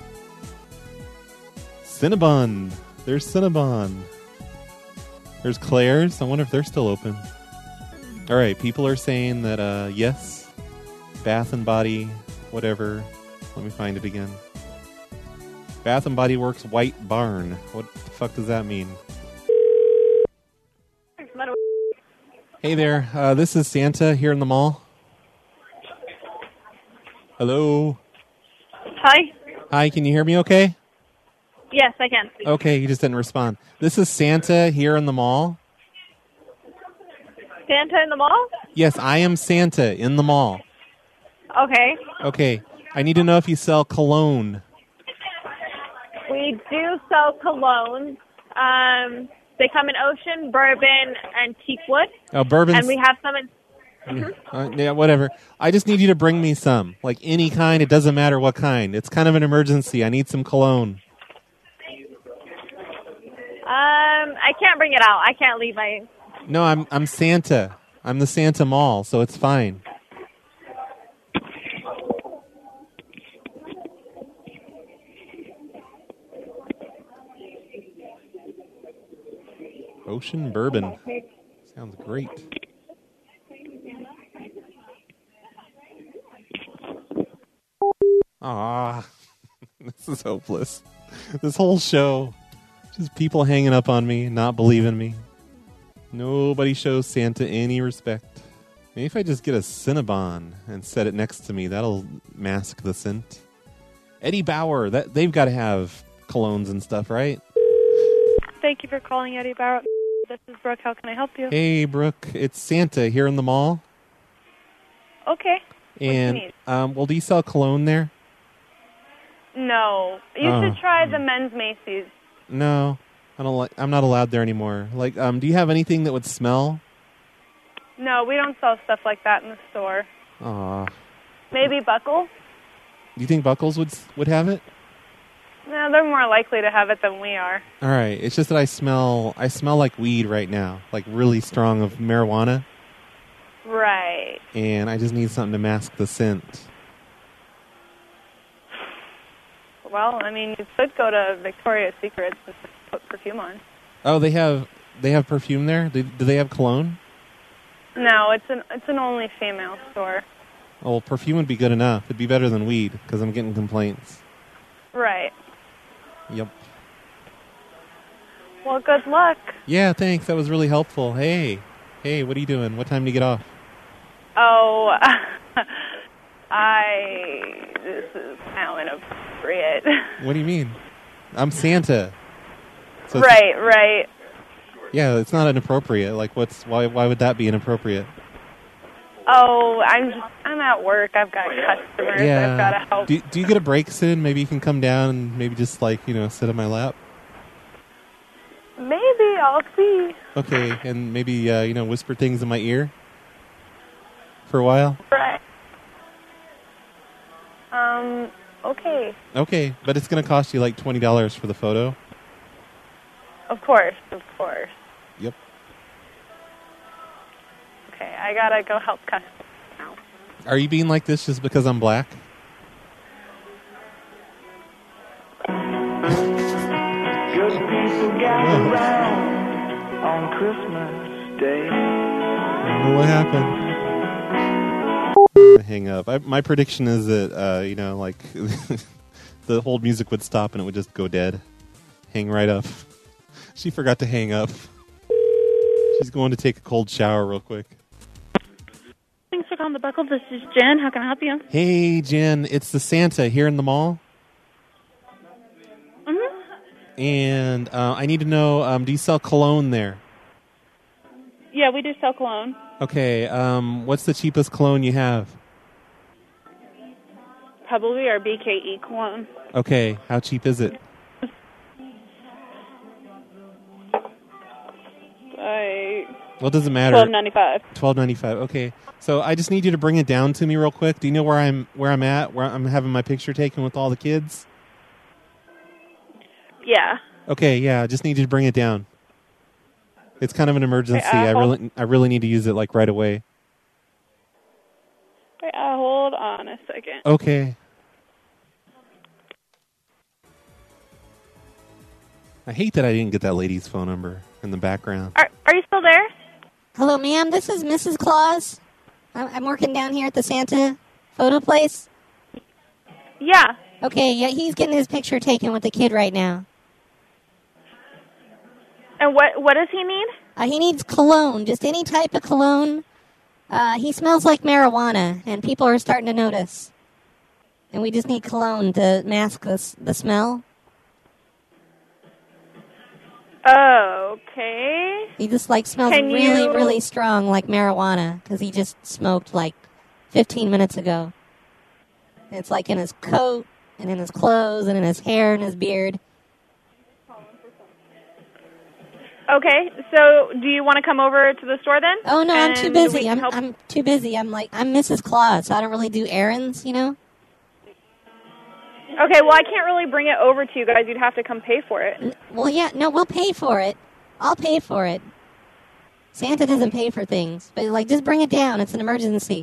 Speaker 7: Cinnabon. There's Cinnabon. There's Claire's. I wonder if they're still open. All right, people are saying that, uh, yes, Bath and Body, whatever. Let me find it again. Bath and Body Works White Barn. What the fuck does that mean? Hey there, uh, this is Santa here in the mall. Hello?
Speaker 13: Hi.
Speaker 7: Hi, can you hear me okay?
Speaker 13: Yes, I can.
Speaker 7: Okay, you just didn't respond. This is Santa here in the mall.
Speaker 13: Santa in the mall?
Speaker 7: Yes, I am Santa in the mall.
Speaker 13: Okay.
Speaker 7: Okay, I need to know if you sell cologne.
Speaker 13: We do sell cologne. Um, they come in ocean, bourbon, and teak wood.
Speaker 7: Oh, bourbon.
Speaker 13: And we have some in...
Speaker 7: Uh, yeah, whatever. I just need you to bring me some. Like any kind, it doesn't matter what kind. It's kind of an emergency. I need some cologne.
Speaker 13: Um, I can't bring it out. I can't leave my...
Speaker 7: No, I'm I'm Santa. I'm the Santa Mall, so it's fine. Ocean bourbon. Sounds great. Ah, this is hopeless. This whole show, just people hanging up on me, not believing me. Nobody shows Santa any respect. Maybe if I just get a Cinnabon and set it next to me, that'll mask the scent. Eddie Bauer, that they've got to have colognes and stuff, right?
Speaker 9: Thank you for calling Eddie Bauer. This is Brooke. How can I help you?
Speaker 7: Hey, Brooke, it's Santa here in the mall.
Speaker 9: Okay.
Speaker 7: And,
Speaker 9: What do you need?
Speaker 7: um, well, do you sell cologne there?
Speaker 9: No. You
Speaker 7: Oh.
Speaker 9: should try the men's Macy's.
Speaker 7: No, I don't like. I'm not allowed there anymore. Like, um, do you have anything that would smell?
Speaker 9: No, we don't sell stuff like that in the store.
Speaker 7: Aw.
Speaker 9: Maybe Buckle?
Speaker 7: Do you think Buckles would would have it?
Speaker 9: No, they're more likely to have it than we are.
Speaker 7: All right. It's just that I smell. I smell like weed right now, like really strong of marijuana,
Speaker 9: Right.
Speaker 7: and I just need something to mask the scent.
Speaker 9: Well, I mean, you could go to Victoria's Secret and just put perfume on.
Speaker 7: Oh, they have they have perfume there. Do, do they have cologne?
Speaker 9: No, it's an it's an only female store.
Speaker 7: Oh, well, perfume would be good enough. It'd be better than weed because I'm getting complaints.
Speaker 9: Right.
Speaker 7: Yep.
Speaker 9: Well, good luck.
Speaker 7: Yeah, thanks. That was really helpful. Hey, hey, what are you doing? What time do you get off?
Speaker 9: Oh, I... This is now inappropriate.
Speaker 7: What do you mean? I'm Santa. So it's-
Speaker 9: Right, right.
Speaker 7: Yeah, it's not inappropriate. Like, what's why? Why would that be inappropriate?
Speaker 9: Oh, I'm just, I'm at work. I've got customers. I've got to help.
Speaker 7: Do Do you get a break soon? Maybe you can come down and maybe just like you know sit on my lap.
Speaker 9: Maybe. I'll see.
Speaker 2: Okay, and maybe, uh, you know, whisper things in my ear for a while?
Speaker 9: Right. Um, okay.
Speaker 2: Okay, but it's going to cost you like twenty dollars for the photo.
Speaker 9: Of course, of course.
Speaker 2: Yep.
Speaker 9: Okay, I gotta go help customers now.
Speaker 2: Are you being like this just because I'm black?
Speaker 1: Just people gather round on Christmas Day.
Speaker 2: I don't know what happened. Hang up. I, my prediction is that, uh, you know, like, the whole music would stop and it would just go dead. Hang right up. She forgot to hang up. She's going to take a cold shower real quick.
Speaker 4: Thanks for calling the Buckle. This is Jen. How can I help you?
Speaker 2: Hey, Jen. It's the Santa here in the mall.
Speaker 4: Mm-hmm.
Speaker 2: And uh, I need to know, um, do you sell cologne there?
Speaker 4: Yeah, we do sell cologne.
Speaker 2: Okay. Um, what's the cheapest cologne you have?
Speaker 4: Probably our B K E cologne.
Speaker 2: Okay. How cheap is it?
Speaker 4: I...
Speaker 2: Well, it doesn't matter.
Speaker 4: Twelve ninety five.
Speaker 2: Twelve ninety five. Okay. So I just need you to bring it down to me real quick. Do you know where I'm where I'm at? Where I'm having my picture taken with all the kids?
Speaker 4: Yeah.
Speaker 2: Okay. Yeah. I just need you to bring it down. It's kind of an emergency.
Speaker 4: Okay, uh,
Speaker 2: I
Speaker 4: hold-
Speaker 2: really I really need to use it like right away.
Speaker 4: Wait, uh, hold on a second.
Speaker 2: Okay. I hate that I didn't get that lady's phone number in the background.
Speaker 9: Are Are you still there?
Speaker 6: Hello, ma'am. This is Missus Claus. I'm I'm working down here at the Santa photo place.
Speaker 9: Yeah.
Speaker 6: Okay, yeah, he's getting his picture taken with the kid right now.
Speaker 9: And what what does he need?
Speaker 6: Uh, he needs cologne, just any type of cologne. Uh, he smells like marijuana, and people are starting to notice. And we just need cologne to mask the, the smell.
Speaker 9: Okay.
Speaker 6: He just, like, smells
Speaker 9: Can
Speaker 6: really,
Speaker 9: you-
Speaker 6: really strong like marijuana, because he just smoked, like, fifteen minutes ago. And it's, like, in his coat, and in his clothes, and in his hair, and his beard.
Speaker 9: Okay, so do you want to come over to the store then?
Speaker 6: Oh, no, I'm too
Speaker 9: And we
Speaker 6: busy.
Speaker 9: can
Speaker 6: I'm
Speaker 9: help-
Speaker 6: I'm too busy. I'm, like, I'm Missus Claus, so I don't really do errands, you know?
Speaker 9: Okay, well, I can't really bring it over to you guys. You'd have to come pay for it.
Speaker 6: Well, yeah, no, we'll pay for it. I'll pay for it. Santa doesn't pay for things. But, like, just bring it down. It's an emergency.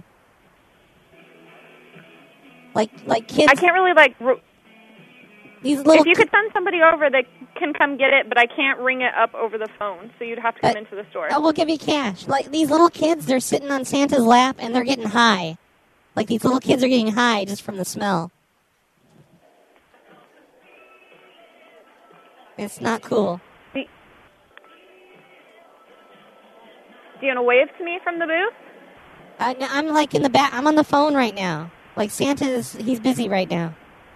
Speaker 6: Like, like kids...
Speaker 9: I can't really, like... Ro-
Speaker 6: These little
Speaker 9: if you could send somebody over that can come get it, but I can't ring it up over the phone, so you'd have to come
Speaker 6: Uh,
Speaker 9: into the store.
Speaker 6: Oh, we'll give you cash. Like, these little kids, they're sitting on Santa's lap, and they're getting high. Like, these little kids are getting high just from the smell. It's not cool.
Speaker 9: Do you want to wave to me from the booth?
Speaker 6: Uh, no, I'm, like, in the back. I'm on the phone right now. Like, Santa's, he's busy right now.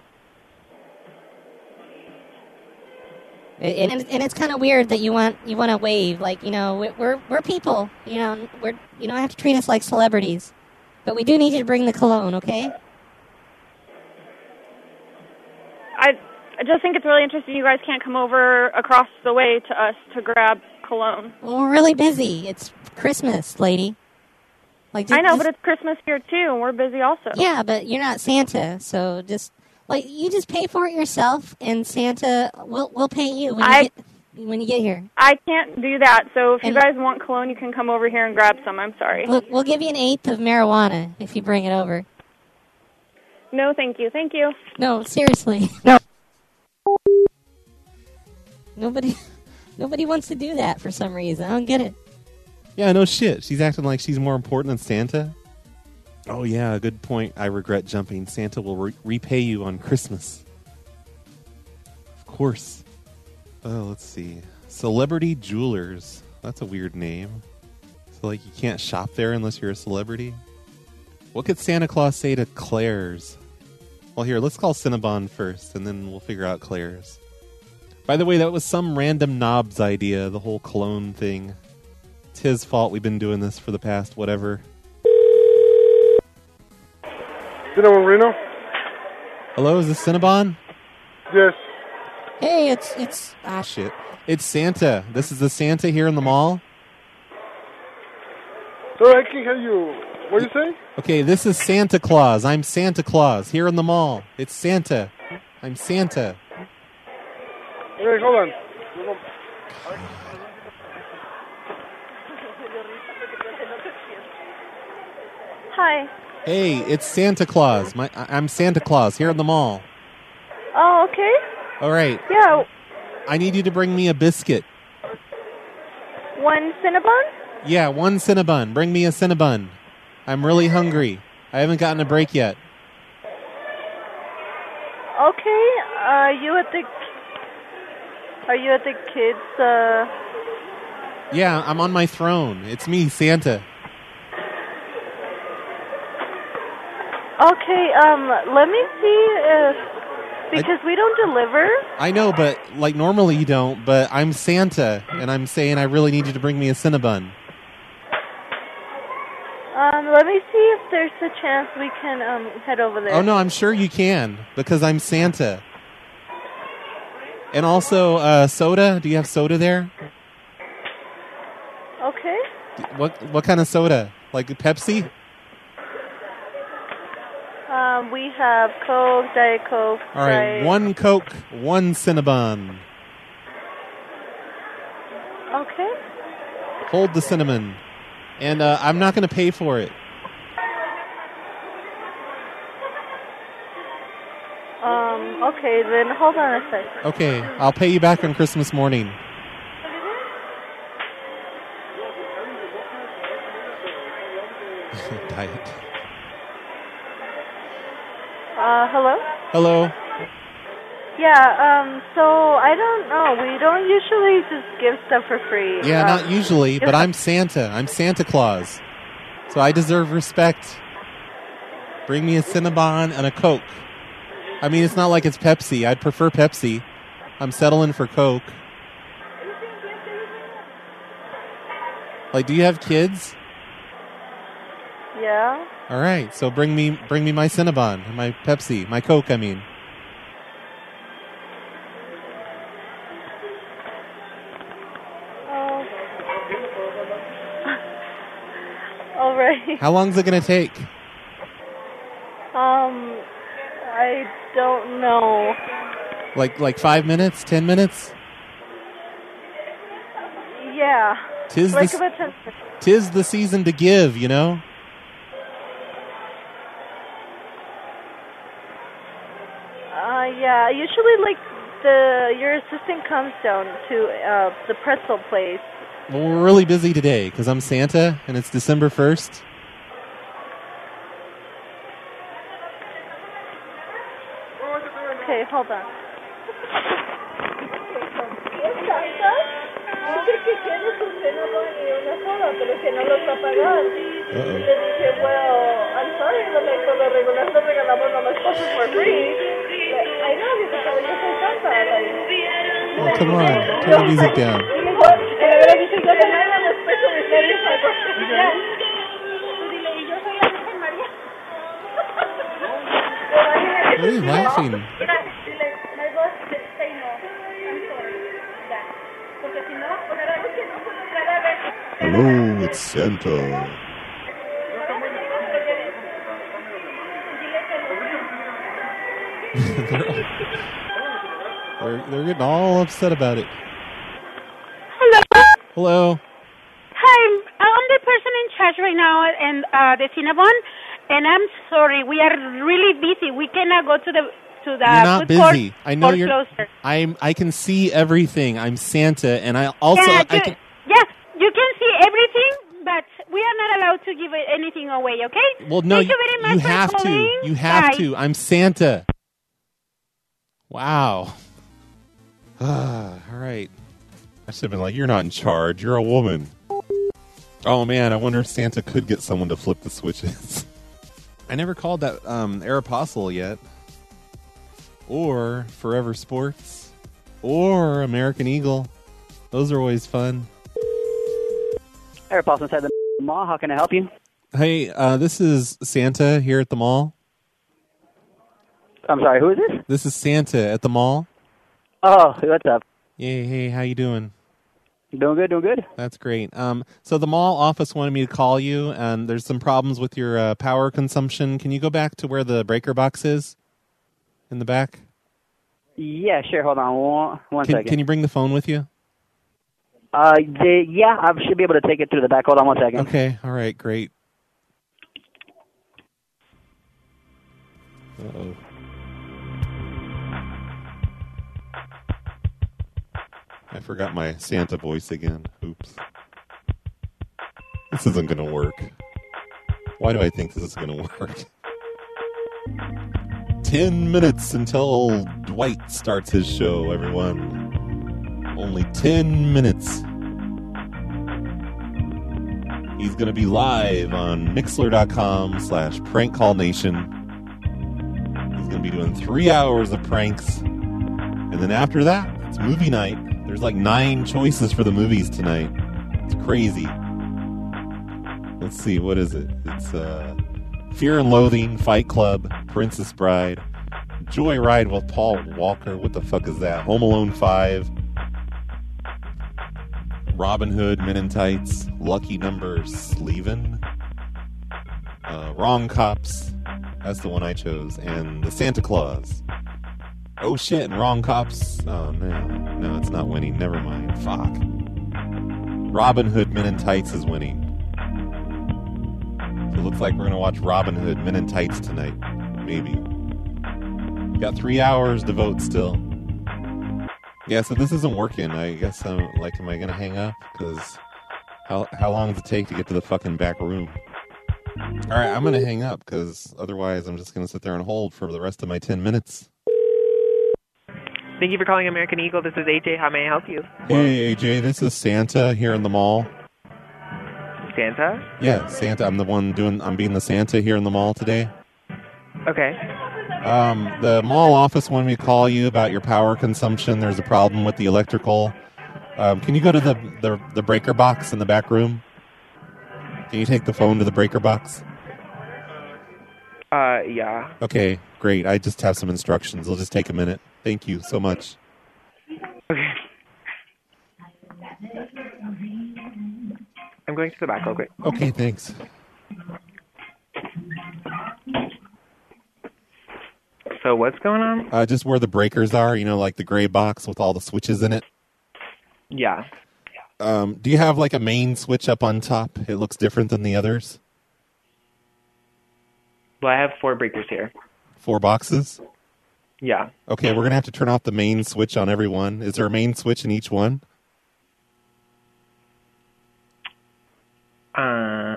Speaker 6: And, and, and it's kind of weird that you want you want to wave, like, you know, we're, we're we're people, you know, we're you don't have to treat us like celebrities, but we do need you to bring the cologne, okay?
Speaker 9: I I just think it's really interesting you guys can't come over across the way to us to grab cologne.
Speaker 6: Well, we're really busy. It's Christmas, lady. Like, just,
Speaker 9: I know,
Speaker 6: just-
Speaker 9: but it's Christmas here too, and we're busy also.
Speaker 6: yeah, but you're not Santa, so just like you just pay for it yourself, and Santa will will pay you when you
Speaker 9: I-
Speaker 6: get when you get here.
Speaker 9: I can't do that, so if
Speaker 6: And-
Speaker 9: you guys want cologne, you can come over here and grab some. I'm sorry.
Speaker 6: Look, we'll give you an eighth of marijuana if you bring it over.
Speaker 9: No, thank you. Thank you.
Speaker 6: No, seriously. No. Nobody, nobody wants to do that for some reason. I don't get it.
Speaker 2: Yeah, no shit. She's acting like she's more important than Santa. Oh, yeah, good point. I regret jumping. Santa will re- repay you on Christmas. Of course. Oh, let's see. Celebrity Jewelers. That's a weird name. So, like, you can't shop there unless you're a celebrity? What could Santa Claus say to Claire's? Well, here, let's call Cinnabon first, and then we'll figure out Claire's. By the way, that was some random knob's idea, the whole cologne thing. It's his fault we've been doing this for the past whatever.
Speaker 24: Cinnabon Reno?
Speaker 2: Hello, is this Cinnabon?
Speaker 24: Yes.
Speaker 6: Hey, it's it's
Speaker 2: Ah, shit. It's Santa. This is the Santa here in the mall.
Speaker 3: Sorry, I can't hear you. What do you say?
Speaker 2: Okay, this is Santa Claus. I'm Santa Claus here in the mall. It's Santa. I'm Santa.
Speaker 3: Hey, hold on.
Speaker 5: Hi.
Speaker 2: Hey, it's Santa Claus. My, I- I'm Santa Claus here in the mall.
Speaker 5: Oh, okay.
Speaker 2: All right.
Speaker 5: Yeah.
Speaker 2: I need you to bring me a biscuit.
Speaker 5: One Cinnabon?
Speaker 2: Yeah, one Cinnabon. Bring me a Cinnabon. I'm really hungry. I haven't gotten a break yet.
Speaker 5: Okay. Are you at the? Are you at the kids? Uh.
Speaker 2: Yeah, I'm on my throne. It's me, Santa.
Speaker 5: Okay. Um. Let me see if because we don't deliver.
Speaker 2: I know, but like normally you don't, but I'm Santa, and I'm saying I really need you to bring me a Cinnabon.
Speaker 5: Um. Let me see if there's a chance we can um head over there.
Speaker 2: Oh, no, I'm sure you can, because I'm Santa. And also, uh, soda? Do you have soda there?
Speaker 5: Okay.
Speaker 2: What what kind of soda? Like Pepsi?
Speaker 5: Um. We have Coke, Diet Coke.
Speaker 2: All right,
Speaker 5: Diet-
Speaker 2: one Coke, one Cinnabon.
Speaker 5: Okay.
Speaker 2: Hold the cinnamon. And uh, I'm not going to pay for it.
Speaker 5: Um. Okay. Then hold on a sec.
Speaker 2: Okay, I'll pay you back on Christmas morning. Diet.
Speaker 5: Uh. Hello.
Speaker 2: Hello.
Speaker 5: Yeah. Um. So I don't know. We don't usually just give stuff for free.
Speaker 2: Yeah,
Speaker 5: Um,
Speaker 2: not usually, but I'm Santa. I'm Santa Claus. So I deserve respect. Bring me a Cinnabon and a Coke. I mean, it's not like it's Pepsi. I'd prefer Pepsi. I'm settling for Coke. Like, do you have kids?
Speaker 5: Yeah.
Speaker 2: All right, so bring me bring me my Cinnabon, my Pepsi, my Coke, I mean.
Speaker 5: Oh. All right.
Speaker 2: How long is it going to take?
Speaker 5: Um. I don't know.
Speaker 2: Like like five minutes, ten minutes?
Speaker 5: Yeah.
Speaker 2: Tis
Speaker 5: like
Speaker 2: the,
Speaker 5: about ten.
Speaker 2: tis the season to give, you know?
Speaker 5: Uh. Yeah. Usually, like the your assistant comes down to uh the pretzel place.
Speaker 2: Well, we're really busy today because I'm Santa and it's December first.
Speaker 5: Okay, hold on.
Speaker 2: Oh, come on. Turn the music down. What are you laughing?
Speaker 7: Hello, it's Santa.
Speaker 2: they're, all, they're, they're getting all upset about it.
Speaker 23: Hello.
Speaker 2: Hello.
Speaker 23: Hi, I'm the person in charge right now and uh, the Cinnabon, and I'm sorry, we are really busy. We cannot go to the to the
Speaker 2: You're not
Speaker 23: food court
Speaker 2: busy. I know
Speaker 23: or
Speaker 2: you're.
Speaker 23: closer.
Speaker 2: I'm. I can see everything. I'm Santa, and I also.
Speaker 23: yeah,
Speaker 2: I
Speaker 23: you,
Speaker 2: can.
Speaker 23: yeah, you can see everything, but we are not allowed to give anything away. Okay?
Speaker 2: Well, no,
Speaker 23: Thank
Speaker 2: you,
Speaker 23: you very much
Speaker 2: you
Speaker 23: for
Speaker 2: have to.
Speaker 23: calling.
Speaker 2: You have
Speaker 23: Bye.
Speaker 2: to. I'm Santa. Wow. Ah, all right.
Speaker 7: I should have been like, you're not in charge. You're a woman. Oh, man. I wonder if Santa could get someone to flip the switches.
Speaker 2: I never called that um, Aeropostale yet. Or Forever Sports. Or American Eagle. Those are always fun.
Speaker 8: Aeropostale inside the mall. How can I help you?
Speaker 2: Hey, uh, this is Santa here at the mall.
Speaker 8: I'm sorry, who is this?
Speaker 2: This is Santa at the mall.
Speaker 8: Oh, what's up?
Speaker 2: Hey, hey, how you doing?
Speaker 8: Doing good, doing good.
Speaker 2: That's great. Um, so the mall office wanted me to call you, and there's some problems with your uh, power consumption. Can you go back to where the breaker box is in the back?
Speaker 8: Yeah, sure. Hold on one, one
Speaker 2: Can,
Speaker 8: second.
Speaker 2: can you bring the phone with you?
Speaker 8: Uh, the, yeah, I should be able to take it to the back. Hold on one second.
Speaker 2: Okay, all right, great. Uh-oh. I forgot my Santa voice again. Oops. This isn't going to work. Why do I think this is going to work? Ten minutes until Dwight starts his show, everyone. Only ten minutes. He's going to be live on Mixler.com slash Prank Call Nation. He's going to be doing three hours of pranks. And then after that, it's movie night. There's like nine choices for the movies tonight. It's crazy. Let's see, what is it? It's uh, Fear and Loathing, Fight Club, Princess Bride, Joyride with Paul Walker. What the fuck is that? Home Alone five, Robin Hood, Men in Tights, Lucky Number Sleven, uh, Wrong Cops. That's the one I chose. And the Santa Claus. Oh shit, and Wrong Cops. Oh man. No, it's not winning. Never mind. Fuck. Robin Hood Men in Tights is winning. So it looks like we're going to watch Robin Hood Men in Tights tonight. Maybe. Got three hours to vote still. Yeah, so this isn't working. I guess I'm like, am I going to hang up? Because how, how long does it take to get to the fucking back room? Alright, I'm going to hang up because otherwise I'm just going to sit there and hold for the rest of my ten minutes.
Speaker 10: Thank you for calling American Eagle. This is A J. How may I help you?
Speaker 2: Hey, A J, this is Santa here in the mall.
Speaker 10: Santa?
Speaker 2: Yeah, Santa. I'm the one doing, I'm being the Santa here in the mall today.
Speaker 10: Okay.
Speaker 2: Um, the mall office wanted me to call you about your power consumption. There's a problem with the electrical. Um, can you go to the, the, the breaker box in the back room? Can you take the phone to the breaker box?
Speaker 10: Uh, yeah.
Speaker 2: Okay, great. I just have some instructions. It'll just take a minute. Thank you so much.
Speaker 10: Okay. I'm going to the back real quick.
Speaker 2: Okay, thanks.
Speaker 10: So what's going on?
Speaker 2: Uh, just where the breakers are, you know, like the gray box with all the switches in it.
Speaker 10: Yeah.
Speaker 2: Um, do you have like a main switch up on top? It looks different than the others.
Speaker 10: Well, I have four breakers here.
Speaker 2: Four boxes?
Speaker 10: Yeah.
Speaker 2: Okay, we're going to have to turn off the main switch on every one. Is there a main switch in each one?
Speaker 10: Uh,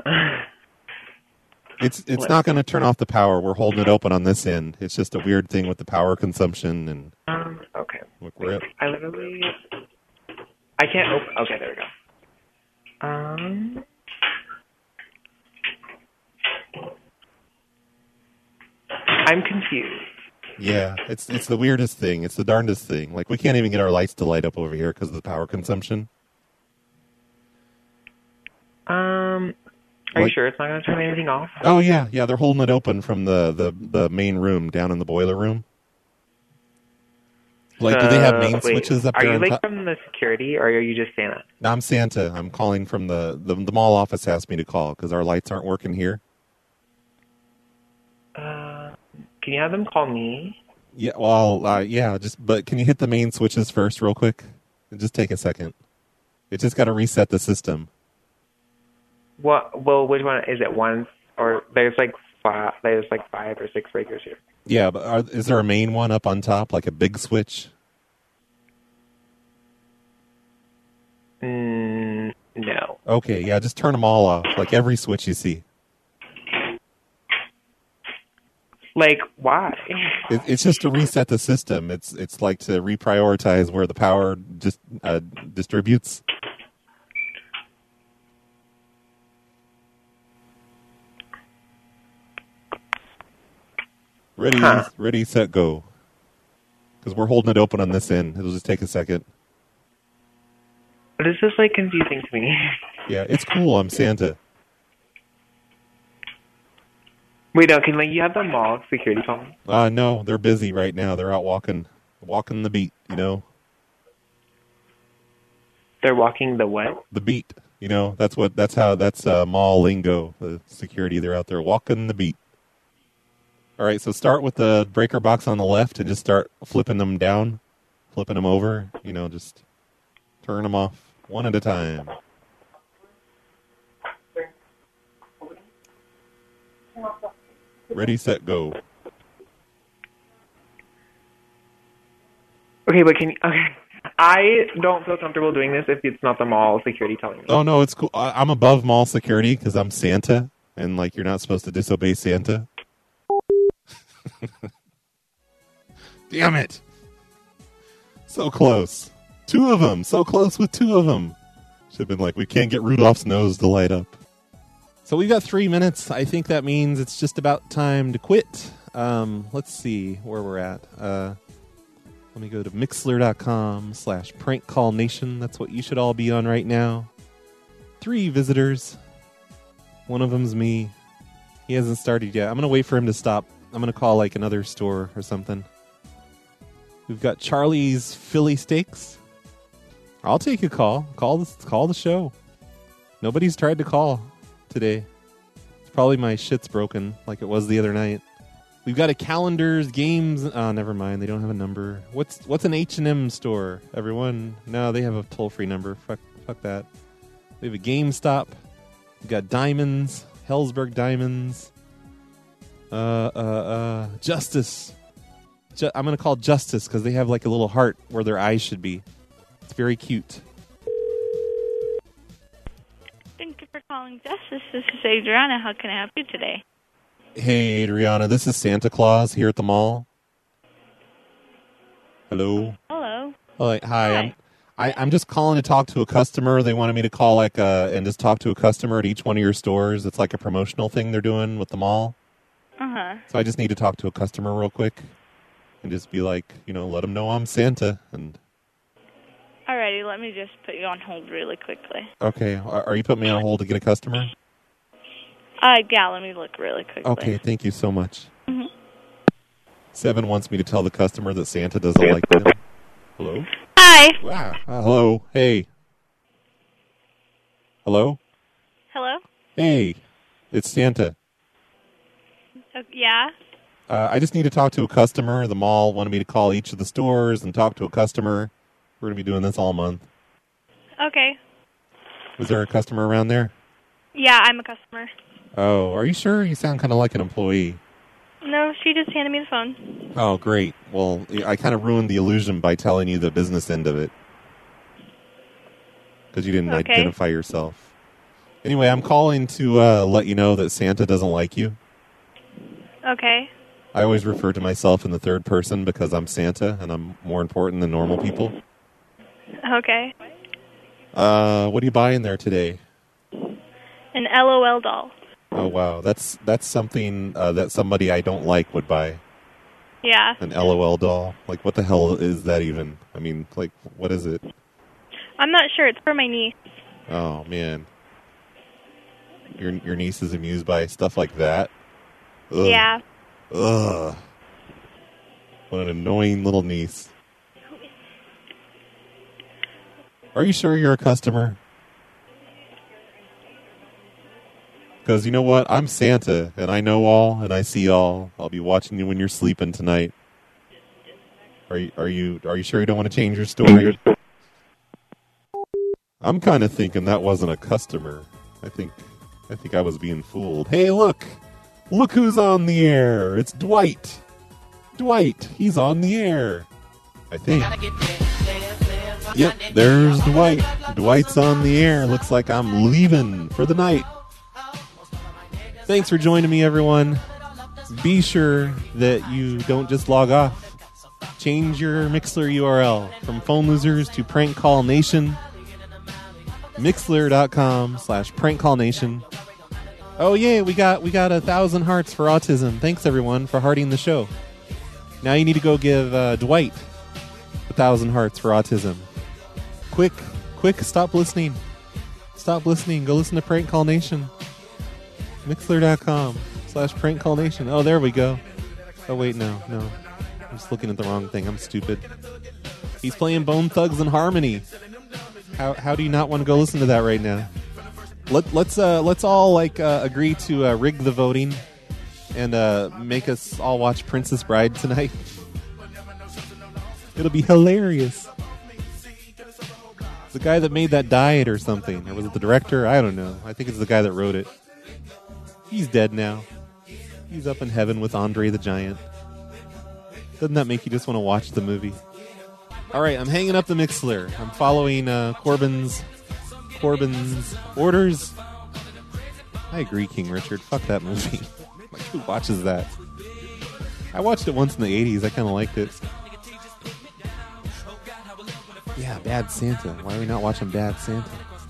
Speaker 2: it's it's not going to turn off the power. We're holding it open on this end. It's just a weird thing with the power consumption. And
Speaker 10: um, okay.
Speaker 2: Look, we're at,
Speaker 10: I literally... I can't open... Okay, there we go. Um... I'm confused.
Speaker 2: Yeah, it's it's the weirdest thing. It's the darndest thing. Like, we can't even get our lights to light up over here because of the power consumption.
Speaker 10: Um, are
Speaker 2: like,
Speaker 10: you sure it's not going to turn anything off?
Speaker 2: Oh, yeah. Yeah, they're holding it open from the, the, the main room down in the boiler room. Like, do they have main
Speaker 10: wait,
Speaker 2: switches up
Speaker 10: are
Speaker 2: there?
Speaker 10: you
Speaker 2: on
Speaker 10: like
Speaker 2: top?
Speaker 10: from the security, or are you just Santa?
Speaker 2: No, I'm Santa. I'm calling from the... The, the mall office asked me to call because our lights aren't working here.
Speaker 10: Uh, can you have them call me?
Speaker 2: Yeah, well, uh, yeah, just... But can you hit the main switches first real quick? Just take a second. It just got to reset the system.
Speaker 10: What? Well, which one is it? One or there's like five? There's like five or six breakers here.
Speaker 2: Yeah, but are, is there a main one up on top, like a big switch?
Speaker 10: Mm, no.
Speaker 2: Okay, yeah, just turn them all off, like every switch you see.
Speaker 10: Like, why?
Speaker 2: It, it's just to reset the system. It's it's like to reprioritize where the power just uh, distributes. Ready,
Speaker 10: Huh.
Speaker 2: ready, set, go. Because we're holding it open on this end. It'll just take a second.
Speaker 10: This is like confusing to me.
Speaker 2: Yeah, it's cool. I'm Santa.
Speaker 10: Wait, no, can like you have the mall security call me?
Speaker 2: Uh, no, they're busy right now. They're out walking, walking the beat, you know?
Speaker 10: They're walking the what?
Speaker 7: The beat. You know, that's what. That's how. That's uh, mall lingo. The security, they're out there walking the beat. All right, so start with the breaker box on the left and just start flipping them down, flipping them over. You know, just turn them off one at a time. Ready, set, go.
Speaker 10: Okay, but can you, okay. I don't feel comfortable doing this if it's not the mall security telling me.
Speaker 7: Oh, no, it's cool. I, I'm above mall security because I'm Santa, and, like, you're not supposed to disobey Santa. Damn it. So close. Two of them. So close with two of them. Should have been like, we can't get Rudolph's nose to light up.
Speaker 2: So we've got three minutes. I think that means it's just about time to quit. Um, let's see where we're at. Uh, let me go to Mixler.com slash Prank Call Nation. That's what you should all be on right now. Three visitors. One of them's me. He hasn't started yet. I'm going to wait for him to stop. I'm going to call like another store or something. We've got Charlie's Philly Steaks. I'll take a call. Call the, call the show. Nobody's tried to call today. It's probably my shit's broken like it was the other night. We've got a Calendars Games. Oh, never mind. They don't have a number. What's what's an H and M store, everyone? No, they have a toll-free number. Fuck, fuck that. We have a GameStop. We've got Diamonds. Hellsberg Diamonds. Uh, uh, uh, Justice. Ju- I'm going to call Justice because they have like a little heart where their eyes should be. It's very cute.
Speaker 4: Thank you for calling Justice. This is Adriana. How can I help you today?
Speaker 7: Hey, Adriana, this is Santa Claus here at the mall. Hello.
Speaker 4: Hello.
Speaker 7: Oh, hi. hi. I'm, I, I'm just calling to talk to a customer. They wanted me to call like uh, and just talk to a customer at each one of your stores. It's like a promotional thing they're doing with the mall.
Speaker 4: Uh-huh.
Speaker 7: So I just need to talk to a customer real quick and just be like, you know, let them know I'm Santa. And
Speaker 4: Alrighty, let me just put you on hold really quickly.
Speaker 7: okay, are, are you putting me on hold to get a customer?
Speaker 4: Uh, yeah, let me look really quickly.
Speaker 7: Okay, thank you so much.
Speaker 4: Mm-hmm.
Speaker 7: Seven wants me to tell the customer that Santa doesn't like them. Hello?
Speaker 4: Hi.
Speaker 7: Wow. Uh, hello. Hey. Hello?
Speaker 4: Hello?
Speaker 7: Hey. It's Santa.
Speaker 4: Uh, yeah?
Speaker 7: Uh, I just need to talk to a customer. The mall wanted me to call each of the stores and talk to a customer. We're going to be doing this all month.
Speaker 4: Okay.
Speaker 7: Was there a customer around there?
Speaker 4: Yeah, I'm a customer.
Speaker 7: Oh, are you sure? You sound kind of like an employee.
Speaker 4: No, she just handed me the phone.
Speaker 7: Oh, great. Well, I kind of ruined the illusion by telling you the business end of it. Because you didn't
Speaker 4: Okay.
Speaker 7: identify yourself. Anyway, I'm calling to uh, let you know that Santa doesn't like you.
Speaker 4: Okay.
Speaker 7: I always refer to myself in the third person because I'm Santa and I'm more important than normal people.
Speaker 4: Okay.
Speaker 7: Uh, what are you buying there today?
Speaker 4: An LOL doll.
Speaker 7: Oh, wow. That's that's something uh, that somebody I don't like would buy.
Speaker 4: Yeah.
Speaker 7: An LOL doll. Like, what the hell is that even? I mean, like, what is it?
Speaker 4: I'm not sure. It's for my niece.
Speaker 7: Oh, man. Your your niece is amused by stuff like that? Ugh.
Speaker 4: Yeah.
Speaker 7: Ugh. What an annoying little niece. Are you sure you're a customer? Because you know what? I'm Santa, and I know all, and I see all. I'll be watching you when you're sleeping tonight. Are you are you are you sure you don't want to change your story? I'm kind of thinking that wasn't a customer. I think I think I was being fooled. Hey, look! Look who's on the air! It's Dwight! Dwight! He's on the air! I think. Yep, there's Dwight. Dwight's on the air. Looks like I'm leaving for the night.
Speaker 2: Thanks for joining me, everyone. Be sure that you don't just log off. Change your Mixler U R L from Phone Losers to Prank Call Nation. Mixler.com slash Prank Call Nation. Oh, yeah, we got we got a thousand hearts for autism. Thanks, everyone, for hearting the show. Now you need to go give uh, Dwight a thousand hearts for autism. Quick, quick, stop listening. Stop listening. Go listen to Prank Call Nation. Mixler.com slash Prank Call Nation. Oh, there we go. Oh, wait, no, no. I'm just looking at the wrong thing. I'm stupid. He's playing Bone Thugs and Harmony. How how do you not want to go listen to that right now? Let let's uh let's all like uh, agree to uh, rig the voting and uh, make us all watch Princess Bride tonight. It'll be hilarious. The guy that made that diet or something. Or was it the director? I don't know. I think it's the guy that wrote it. He's dead now. He's up in heaven with Andre the Giant. Doesn't that make you just want to watch the movie? All right, I'm hanging up the Mixler. I'm following uh, Corbin's Corbin's orders. I agree, King Richard. Fuck that movie. Like, who watches that? I watched it once in the eighties. I kind of liked it. Yeah, Bad Santa. Why are we not watching Bad Santa?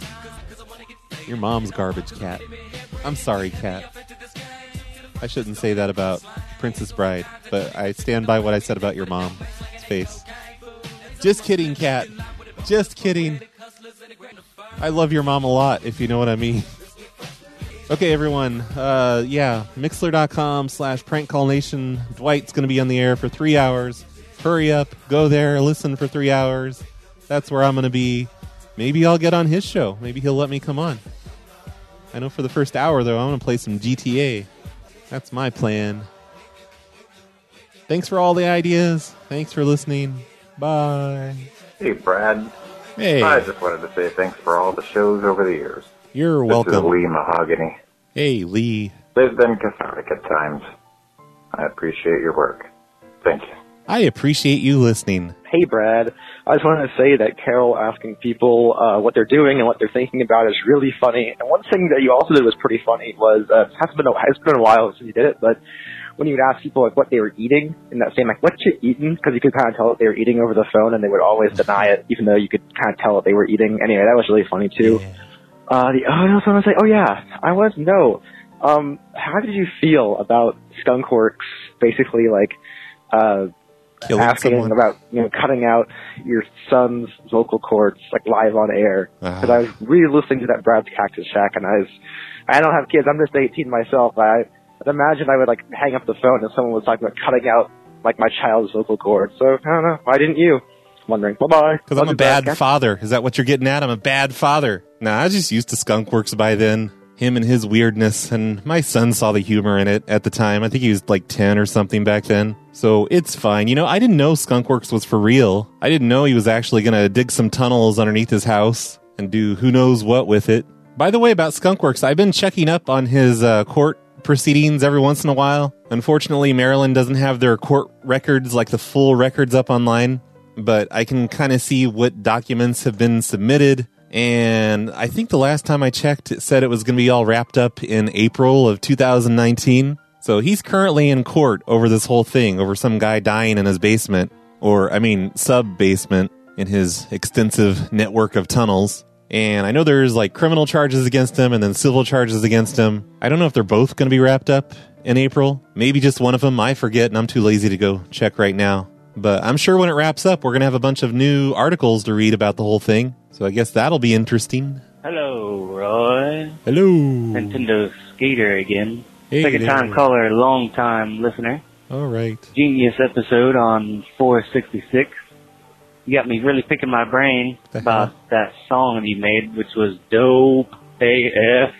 Speaker 2: Your mom's garbage, Cat. I'm sorry, Cat. I shouldn't say that about Princess Bride, but I stand by what I said about your mom's face. Just kidding, Cat. Just kidding. I love your mom a lot, if you know what I mean. Okay, everyone. Uh, yeah, Mixler.com slash Prank Call Nation. Dwight's going to be on the air for three hours. Hurry up. Go there. Listen for three hours. That's where I'm going to be. Maybe I'll get on his show. Maybe he'll let me come on. I know for the first hour, though, I'm going to play some G T A. That's my plan. Thanks for all the ideas. Thanks for listening. Bye.
Speaker 15: Hey, Brad.
Speaker 2: Hey.
Speaker 15: I just wanted to say thanks for all the shows over the years.
Speaker 2: You're
Speaker 15: this
Speaker 2: welcome.
Speaker 15: Is Lee Mahogany.
Speaker 2: Hey, Lee.
Speaker 15: They've been cathartic at times. I appreciate your work. Thank you.
Speaker 2: I appreciate you listening.
Speaker 16: Hey, Brad. I just wanted to say that Carol asking people uh, what they're doing and what they're thinking about is really funny. And one thing that you also did was pretty funny was, uh, it hasn't been a, it's been a while since you did it, but when you would ask people like what they were eating, in that same like, what you eating? Because you could kind of tell that they were eating over the phone, and they would always deny it, even though you could kind of tell that they were eating. Anyway, that was really funny, too. Yeah. Uh, the, oh, I also want to say, oh, yeah, I wanted to know, um, how did you feel about Skunkworks basically, like, uh, Killing asking someone. About, you know, cutting out your son's vocal cords, like, live on air? Because uh-huh. I was really listening to that Brad's Cactus Shack, and I was, I don't have kids, I'm just eighteen myself, but I, I'd imagine I would, like, hang up the phone if someone was talking about cutting out, like, my child's vocal cords. So, I don't know, why didn't you? Wondering. Bye-bye.
Speaker 2: Because I'm a bad back. father. Is that what you're getting at? I'm a bad father. Nah, I was just used to Skunkworks by then. Him and his weirdness, and my son saw the humor in it at the time. I think he was like ten or something back then. So it's fine. You know, I didn't know Skunkworks was for real. I didn't know he was actually going to dig some tunnels underneath his house and do who knows what with it. By the way, about Skunkworks, I've been checking up on his uh, court proceedings every once in a while. Unfortunately, Maryland doesn't have their court records, like the full records, up online. But I can kind of see what documents have been submitted. And I think the last time I checked, it said it was going to be all wrapped up in April of two thousand nineteen. So he's currently in court over this whole thing, over some guy dying in his basement. Or, I mean, sub-basement in his extensive network of tunnels. And I know there's like criminal charges against him and then civil charges against him. I don't know if they're both going to be wrapped up in April. Maybe just one of them. I forget, and I'm too lazy to go check right now. But I'm sure when it wraps up, we're going to have a bunch of new articles to read about the whole thing. So I guess that'll be interesting.
Speaker 17: Hello, Roy.
Speaker 2: Hello.
Speaker 17: Nintendo Skater again.
Speaker 2: Hey
Speaker 17: Second
Speaker 2: there.
Speaker 17: time caller, long time listener.
Speaker 2: All right.
Speaker 17: Genius episode on four sixty-six. You got me really picking my brain about that song you made, which was dope A F.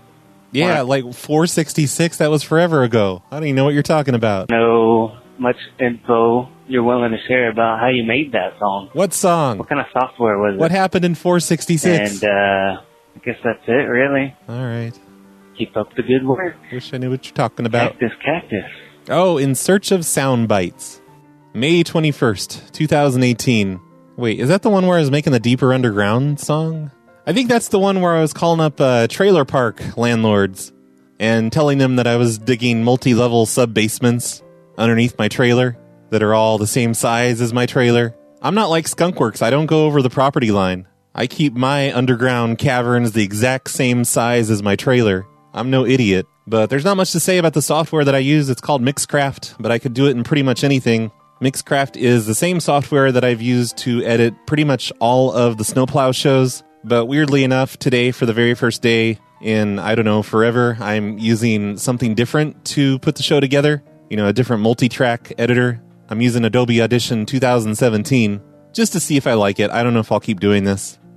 Speaker 2: Yeah, like four sixty-six, that was forever ago. I don't even know what you're talking about.
Speaker 17: No much info you're willing to share about how you made that song.
Speaker 2: What song?
Speaker 17: What kind of software was it?
Speaker 2: What happened in four sixty-six?
Speaker 17: And uh, I guess that's it, really.
Speaker 2: All right.
Speaker 17: Keep up the good work.
Speaker 2: Wish I knew what you're talking about.
Speaker 17: Cactus, cactus.
Speaker 2: Oh, In Search of Sound Bites. May twenty-first, twenty eighteen. Wait, is that the one where I was making the Deeper Underground song? I think that's the one where I was calling up uh, trailer park landlords and telling them that I was digging multi-level sub-basements underneath my trailer that are all the same size as my trailer. I'm not like Skunkworks. I don't go over the property line. I keep my underground caverns the exact same size as my trailer. I'm no idiot. But there's not much to say about the software that I use. It's called Mixcraft, but I could do it in pretty much anything. Mixcraft is the same software that I've used to edit pretty much all of the Snowplow shows. But weirdly enough, today, for the very first day in, I don't know, forever, I'm using something different to put the show together. You know, a different multi-track editor. I'm using Adobe Audition two thousand seventeen just to see if I like it. I don't know if I'll keep doing this.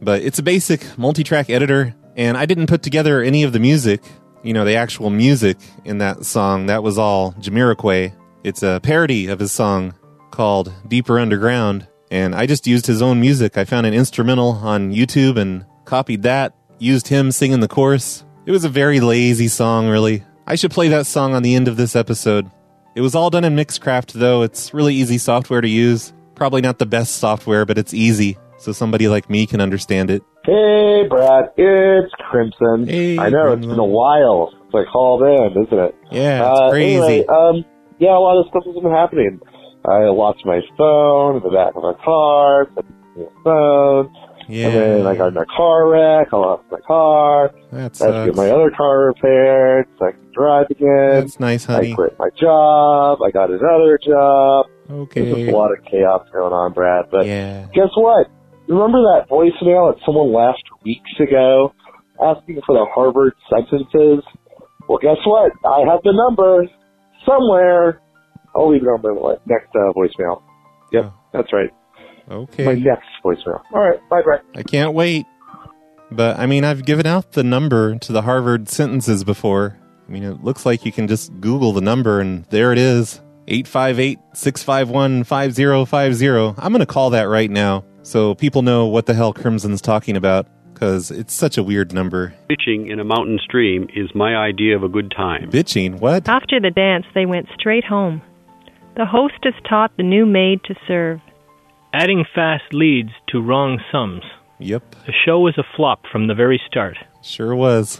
Speaker 2: But it's a basic multi-track editor, and I didn't put together any of the music, you know, the actual music in that song. That was all Jamiroquai. It's a parody of his song called Deeper Underground, and I just used his own music. I found an instrumental on YouTube and copied that, used him singing the chorus. It was a very lazy song, really. I should play that song on the end of this episode. It was all done in Mixcraft, though. It's really easy software to use. Probably not the best software, but it's easy, so somebody like me can understand it.
Speaker 14: Hey, Brad, it's Crimson.
Speaker 2: Hey,
Speaker 14: I know,
Speaker 2: Crimson.
Speaker 14: It's been a while since I called in, isn't it?
Speaker 2: Yeah, it's
Speaker 14: uh,
Speaker 2: crazy.
Speaker 14: Anyway, um, yeah, a lot of stuff has been happening. I lost my phone in the back of my car, my phone,
Speaker 2: Yeah.
Speaker 14: and then I got in a car wreck, I lost my car,
Speaker 2: That
Speaker 14: I had to
Speaker 2: sucks.
Speaker 14: get my other car repaired so I can drive again.
Speaker 2: That's nice, honey.
Speaker 14: I quit my job, I got another job.
Speaker 2: Okay.
Speaker 14: There's just a lot of chaos going on, Brad, but
Speaker 2: Yeah.
Speaker 14: guess what? Remember that voicemail that someone left weeks ago asking for the Harvard sentences? Well, guess what? I have the number somewhere. I'll leave it on the next uh, voicemail. Yep, that's right.
Speaker 2: Okay.
Speaker 14: My next voicemail. All right, bye, Brett.
Speaker 2: I can't wait. But, I mean, I've given out the number to the Harvard sentences before. I mean, it looks like you can just Google the number, and there it is. eight five eight, six five one, five zero five zero. I'm going to call that right now so people know what the hell Crimson's talking about, because it's such a weird number.
Speaker 18: Bitching in a mountain stream is my idea of a good time.
Speaker 2: Bitching? What?
Speaker 19: After the dance, they went straight home. The hostess taught the new maid to serve.
Speaker 24: Adding fast leads to wrong sums.
Speaker 2: Yep.
Speaker 24: The show was a flop from the very start.
Speaker 2: Sure was.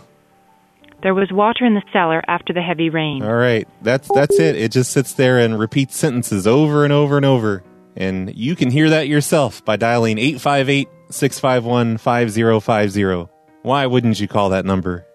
Speaker 25: There was water in the cellar after the heavy rain.
Speaker 2: All right, that's that's it. It just sits there and repeats sentences over and over and over. And you can hear that yourself by dialing eight five eight, six five one, five zero five zero. Why wouldn't you call that number?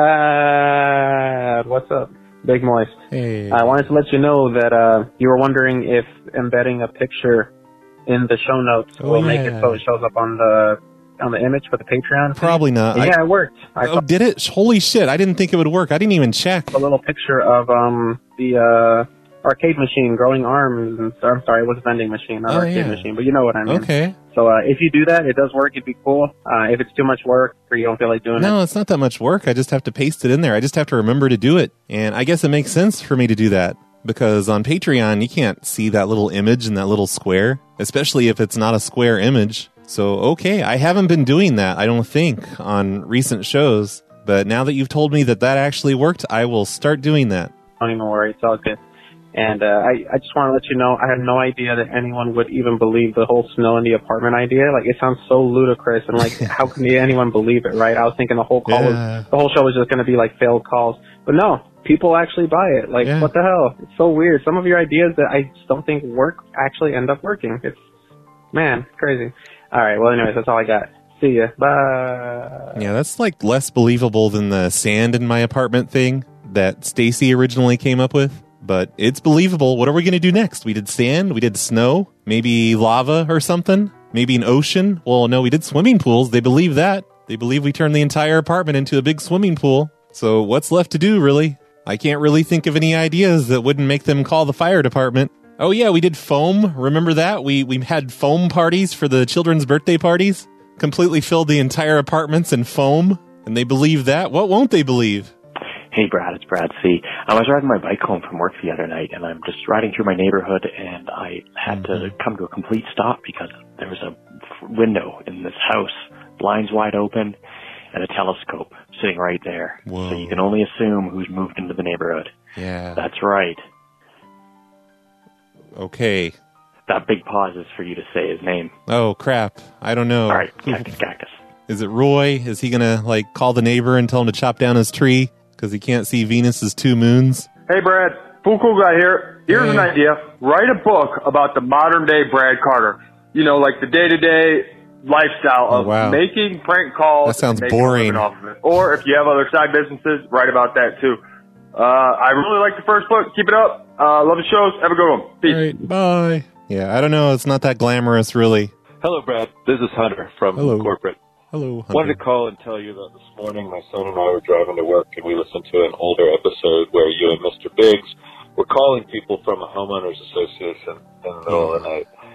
Speaker 26: Brad, what's up? Big Moist.
Speaker 2: Hey.
Speaker 26: I wanted to let you know that uh, you were wondering if embedding a picture in the show notes
Speaker 2: Oh,
Speaker 26: will make
Speaker 2: yeah.
Speaker 26: it so it shows up on the on the image for the Patreon.
Speaker 2: Probably not.
Speaker 26: Yeah,
Speaker 2: I-
Speaker 26: it worked. I
Speaker 2: Oh, did it? Holy shit, I didn't think it would work. I didn't even check.
Speaker 26: a little picture of um the uh, arcade machine growing arms and I'm sorry, it was a vending machine, not
Speaker 2: Oh,
Speaker 26: arcade
Speaker 2: yeah.
Speaker 26: machine, but you know what I mean.
Speaker 2: Okay.
Speaker 26: So uh, if you do that, it does work. It'd be cool. Uh, if it's too much work or you don't feel like doing
Speaker 2: No,
Speaker 26: it,
Speaker 2: it's not that much work. I just have to paste it in there. I just have to remember to do it. And I guess it makes sense for me to do that. Because on Patreon, you can't see that little image in that little square, especially if it's not a square image. So, okay, I haven't been doing that, I don't think, on recent shows. But now that you've told me that that actually worked, I will start doing that.
Speaker 26: don't even worry. It's all good. And uh, I, I just want to let you know, I had no idea that anyone would even believe the whole snow in the apartment idea. Like, it sounds so ludicrous, and like, how can anyone believe it, right? I was thinking the whole call
Speaker 2: Yeah.
Speaker 26: was, the whole show was just going to be like failed calls, but no, people actually buy it. Like,
Speaker 2: Yeah.
Speaker 26: what the hell? It's so weird. Some of your ideas that I just don't think work actually end up working. It's, man, crazy. All right. Well, anyways, that's all I got. See ya. Bye.
Speaker 2: Yeah, that's like less believable than the sand in my apartment thing that Stacy originally came up with. But it's believable. What are we going to do next? We did sand, we did snow, maybe lava or something, maybe an ocean. Well, no, we did swimming pools. They believe that. They believe we turned the entire apartment into a big swimming pool. So what's left to do, really? I can't really think of any ideas that wouldn't make them call the fire department. Oh yeah, we did foam. Remember that? We we had foam parties for the children's birthday parties. Completely filled the entire apartments in foam. And they believe that. What won't they believe?
Speaker 27: Hey, Brad, it's Brad C. I was riding my bike home from work the other night, and I'm just riding through my neighborhood, and I had to come to a complete stop because there was a f- window in this house, blinds wide open, and a telescope sitting right there.
Speaker 2: Whoa.
Speaker 27: So you can only assume who's moved into the neighborhood.
Speaker 2: Yeah.
Speaker 27: That's right.
Speaker 2: Okay.
Speaker 27: That big pause is for you to say his name.
Speaker 2: Oh, crap. I don't know.
Speaker 27: All right, Cactus Cactus.
Speaker 2: Is it Roy? Is he going to, like, call the neighbor and tell him to chop down his tree because he can't see Venus's two moons?
Speaker 3: Hey, Brad. Full cool guy here. Here's an idea. Write a book about the modern day Brad Carter. You know, like the day-to-day lifestyle of
Speaker 2: Oh, wow.
Speaker 3: making prank calls.
Speaker 2: That sounds
Speaker 3: and making a
Speaker 2: boring.
Speaker 3: living Off of it. Or if you have other side businesses, write about that too. Uh, I really like the first book. Keep it up. Uh, love the shows. Have a good one. Peace.
Speaker 2: All right, bye. Yeah, I don't know. It's not that glamorous, really.
Speaker 28: Hello, Brad. This is Hunter from
Speaker 2: Hello.
Speaker 28: corporate.
Speaker 2: Hello, Hunter.
Speaker 28: Wanted to call and tell you that this morning my son and I were driving to work and we listened to an older episode where you and Mister Biggs were calling people from a homeowners association in the middle of the night.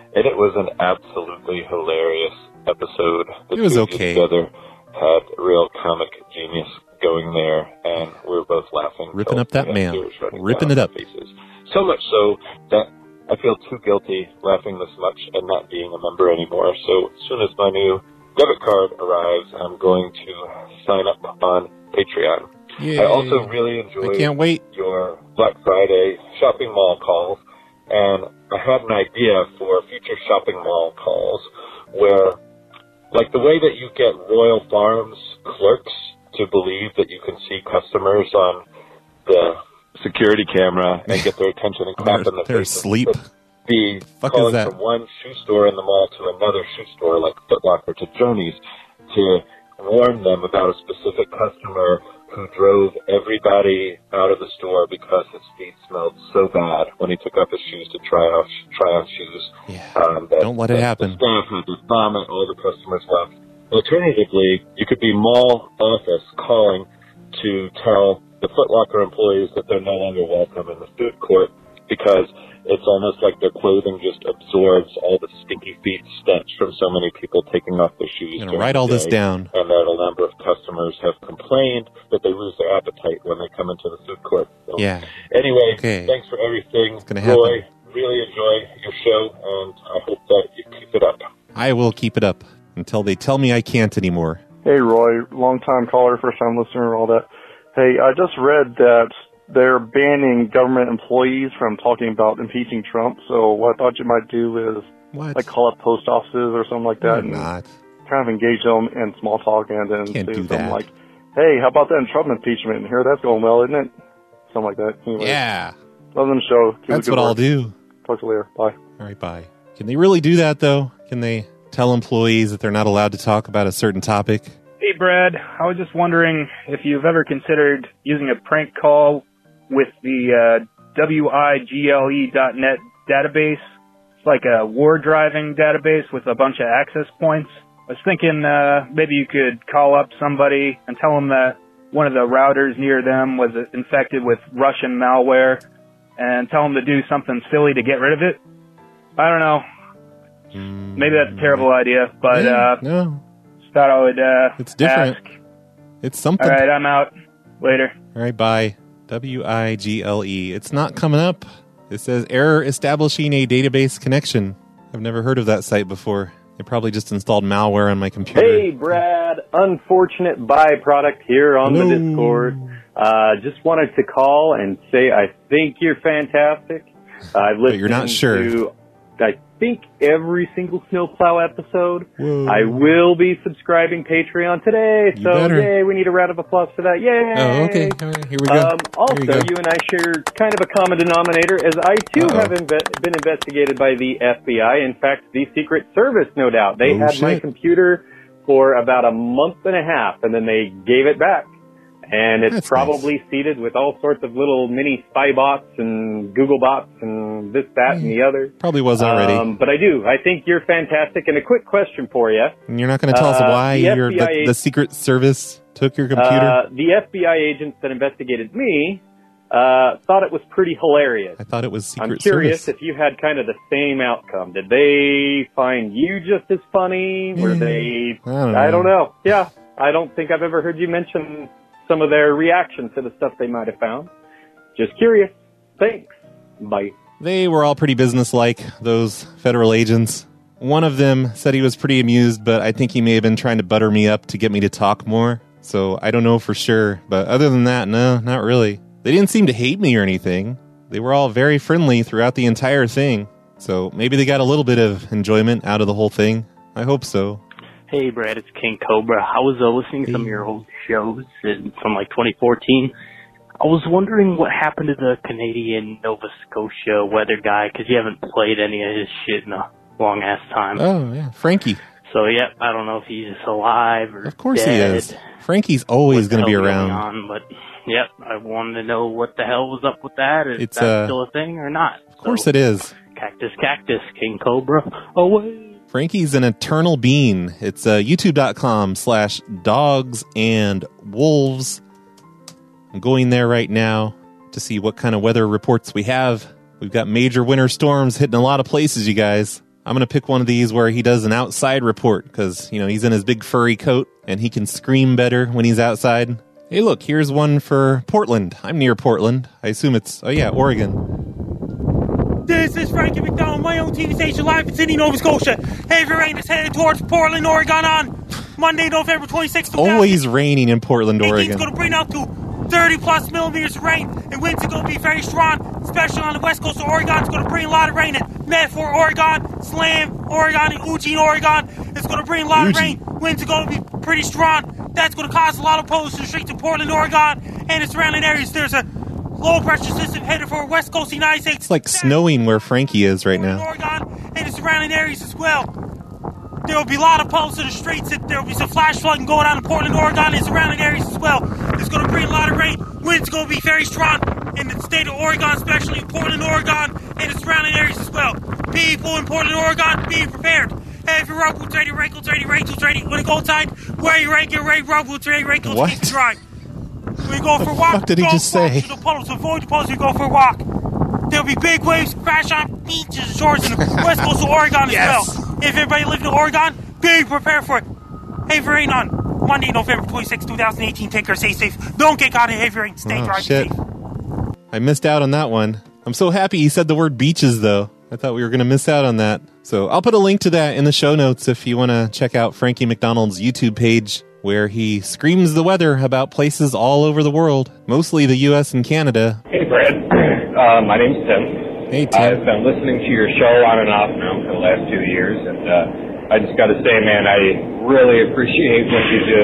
Speaker 28: and it was an absolutely hilarious episode. The
Speaker 2: It was
Speaker 28: two of you
Speaker 2: okay.
Speaker 28: together had real comic genius going there, and we were both laughing.
Speaker 2: Ripping
Speaker 28: till
Speaker 2: up that
Speaker 28: we had
Speaker 2: man.
Speaker 28: tears running
Speaker 2: Ripping
Speaker 28: down
Speaker 2: it
Speaker 28: our
Speaker 2: up.
Speaker 28: faces. So much so that I feel too guilty laughing this much and not being a member anymore. So as soon as my new debit card arrives, I'm going to sign up on Patreon.
Speaker 2: Yay.
Speaker 28: I also really enjoyed
Speaker 2: I can't wait.
Speaker 28: your Black Friday shopping mall calls, and I had an idea for future shopping mall calls where, like the way that you get Royal Farms clerks to believe that you can see customers on the security camera and get their attention and clap in the
Speaker 2: They're
Speaker 28: face.
Speaker 2: asleep.
Speaker 28: Be
Speaker 2: Fuck
Speaker 28: calling
Speaker 2: is that?
Speaker 28: from one shoe store in the mall to another shoe store, like Foot Locker to Journeys, to warn them about a specific customer who drove everybody out of the store because his feet smelled so bad when he took off his shoes to try off try on shoes.
Speaker 2: Yeah.
Speaker 28: Um, that,
Speaker 2: Don't let it
Speaker 28: that
Speaker 2: happen.
Speaker 28: The staff had to vomit all the customers left. Alternatively, you could be mall office calling to tell the Foot Locker employees that they're no longer welcome in the food court because it's almost like their clothing just absorbs all the stinky feet stench from so many people taking off their shoes.
Speaker 2: I'm gonna
Speaker 28: during
Speaker 2: write all
Speaker 28: the
Speaker 2: this
Speaker 28: day,
Speaker 2: down.
Speaker 28: And that a number of customers have complained that they lose their appetite when they come into the food court. So
Speaker 2: Yeah.
Speaker 28: Anyway,
Speaker 2: Okay.
Speaker 28: thanks for everything.
Speaker 2: gonna
Speaker 28: Roy,
Speaker 2: happen.
Speaker 28: really enjoy your show, and I hope that you keep it up.
Speaker 2: I will keep it up until they tell me I can't anymore.
Speaker 1: Hey, Roy, long-time caller, first-time listener, all that. Hey, I just read that they're banning government employees from talking about impeaching Trump, so what I thought you might do is
Speaker 2: What?
Speaker 1: like call up post offices or something like that
Speaker 2: You're
Speaker 1: and
Speaker 2: not.
Speaker 1: kind of engage them in small talk and then
Speaker 2: Can't
Speaker 1: say
Speaker 2: do
Speaker 1: something
Speaker 2: that.
Speaker 1: like, hey, how about that Trump impeachment? And here, that's going well, isn't it? Something like that. Anyway,
Speaker 2: Yeah.
Speaker 1: love them show. Keep
Speaker 2: That's
Speaker 1: it good
Speaker 2: what I'll
Speaker 1: work.
Speaker 2: do.
Speaker 1: Talk to you later. Bye.
Speaker 2: All right, bye. Can they really do that, though? Can they tell employees that they're not allowed to talk about a certain topic?
Speaker 9: Hey, Brad. I was just wondering if you've ever considered using a prank call with the uh, W I G L E dot net database. It's like a war driving database with a bunch of access points. I was thinking uh, maybe you could call up somebody and tell them that one of the routers near them was infected with Russian malware and tell them to do something silly to get rid of it. I don't know. Maybe that's a terrible idea, but
Speaker 2: Yeah,
Speaker 9: uh,
Speaker 2: no.
Speaker 9: just thought I would uh,
Speaker 2: It's different.
Speaker 9: ask.
Speaker 2: It's something.
Speaker 9: All right, I'm out. Later.
Speaker 2: All right, bye. W I G L E. It's not coming up. It says error establishing a database connection. I've never heard of that site before. They probably just installed malware on my computer.
Speaker 11: Hey, Brad. Unfortunate byproduct here on
Speaker 2: Hello.
Speaker 11: the Discord. Uh, just wanted to call and say I think you're fantastic. Uh, I've listened
Speaker 2: you're not sure.
Speaker 11: to, I think, every single Snowplow episode.
Speaker 2: Whoa.
Speaker 11: I will be subscribing Patreon today,
Speaker 2: You
Speaker 11: so
Speaker 2: better.
Speaker 11: yay, we need a round of applause for that. Yay!
Speaker 2: Oh, okay. All right, here we go.
Speaker 11: Um, also,
Speaker 2: Here you
Speaker 11: you,
Speaker 2: go.
Speaker 11: and I share kind of a common denominator, as I too
Speaker 2: Uh-oh.
Speaker 11: have inve- been investigated by the F B I. In fact, the Secret Service, no doubt. They
Speaker 2: Oh,
Speaker 11: had my
Speaker 2: shit.
Speaker 11: computer for about a month and a half, and then they gave it back. And it's
Speaker 2: That's
Speaker 11: probably seeded with all sorts of little mini spy bots and Google bots and this, that, and the other.
Speaker 2: Probably was already.
Speaker 11: Um, but I do. I think you're fantastic. And a quick question for you.
Speaker 2: And you're not going to tell us
Speaker 11: Uh,
Speaker 2: why
Speaker 11: the
Speaker 2: your
Speaker 11: F B I
Speaker 2: the, the Secret Service took your computer?
Speaker 11: Uh, the F B I agents that investigated me uh, thought it was pretty hilarious.
Speaker 2: I thought it was Secret
Speaker 11: I'm curious
Speaker 2: Service.
Speaker 11: if you had kind of the same outcome. Did they find you just as funny? Were they?
Speaker 2: I don't know.
Speaker 11: I don't know. Yeah, I don't think I've ever heard you mention some of their reaction to the stuff they might have found. Just curious. Thanks. Bye.
Speaker 2: They were all pretty businesslike, those federal agents. One of them said he was pretty amused, but I think he may have been trying to butter me up to get me to talk more. So I don't know for sure. But other than that, no, not really. They didn't seem to hate me or anything. They were all very friendly throughout the entire thing. So maybe they got a little bit of enjoyment out of the whole thing. I hope so.
Speaker 17: Hey, Brad, it's King Cobra. I was uh, listening to some of your old shows in, from like twenty fourteen. I was wondering what happened to the Canadian Nova Scotia weather guy, because you haven't played any of his shit in a long-ass time.
Speaker 2: Oh, yeah. Frankie.
Speaker 17: So, yeah, I don't know if he's alive or
Speaker 2: Of course
Speaker 17: dead.
Speaker 2: he is. Frankie's always going to be
Speaker 17: Hell going
Speaker 2: around.
Speaker 17: On, but, yep, I wanted to know what the hell was up with that. Is
Speaker 2: It's,
Speaker 17: that
Speaker 2: uh,
Speaker 17: still a thing or not?
Speaker 2: Of course it is.
Speaker 17: Cactus, cactus, King Cobra, away.
Speaker 2: Frankie's an eternal being. It's uh, youtube.com slash dogs and wolves. I'm going there right now to see what kind of weather reports we have. We've got major winter storms hitting a lot of places, you guys. I'm going to pick one of these where he does an outside report because, you know, he's in his big furry coat and he can scream better when he's outside. Hey, look, here's one for Portland. I'm near Portland. I assume it's, oh yeah, Oregon.
Speaker 5: This is Frankie McDonald, my own T V station live in Sydney, Nova Scotia. Heavy rain is headed towards Portland, Oregon on Monday, November twenty-sixth.
Speaker 2: Always raining in Portland, Oregon.
Speaker 5: It's going to bring out to thirty plus millimeters of rain, and winds are going to be very strong, especially on the west coast of Oregon. It's going to bring a lot of rain in Medford, Oregon, Slam, Oregon, and Eugene, Oregon. It's going to bring a lot Eugene. of rain. Winds are going to be pretty strong. That's going to cause a lot of problems to the streets of Portland, Oregon, and the surrounding areas. There's a low pressure system headed for west coast of the United States.
Speaker 2: It's like snowing where Frankie is right now.
Speaker 5: Oregon and the surrounding areas as well. There will be a lot of problems to the streets. There will be some flash flooding going on in Portland, Oregon, and surrounding areas as well. It's going to bring a lot of rain. Winds going to be very strong in the state of Oregon, especially in Portland, Oregon, and the surrounding areas as well. People in Portland, Oregon, be prepared. Have your rock boots ready, raincoats ready, raincoats ready. When you go outside, wear your rain, get ready, rock boots ready, raincoats
Speaker 2: what?
Speaker 5: keep dry. When you go for a walk,
Speaker 2: what did he just say?
Speaker 5: The puddles, avoid the puddles. We go for a walk. There'll be big waves crash on beaches and shores in the west coast of Oregon
Speaker 2: yes.
Speaker 5: as well. If everybody living in Oregon, be prepared for it. Heavy rain on Monday, November twenty-sixth, twenty eighteen. Take care, stay safe. Don't get caught in heavy rain. Stay
Speaker 2: oh,
Speaker 5: dry,
Speaker 2: shit.
Speaker 5: safe.
Speaker 2: I missed out on that one. I'm so happy he said the word beaches, though. I thought we were going to miss out on that. So I'll put a link to that in the show notes if you want to check out Frankie McDonald's YouTube page, where he screams the weather about places all over the world, mostly the U S and Canada.
Speaker 6: Hey, Brad. Uh, my name's Tim.
Speaker 2: Hey, Tim.
Speaker 6: I've been listening to your show on and off now for the last two years, and uh, I just got to say, man, I really appreciate what you do.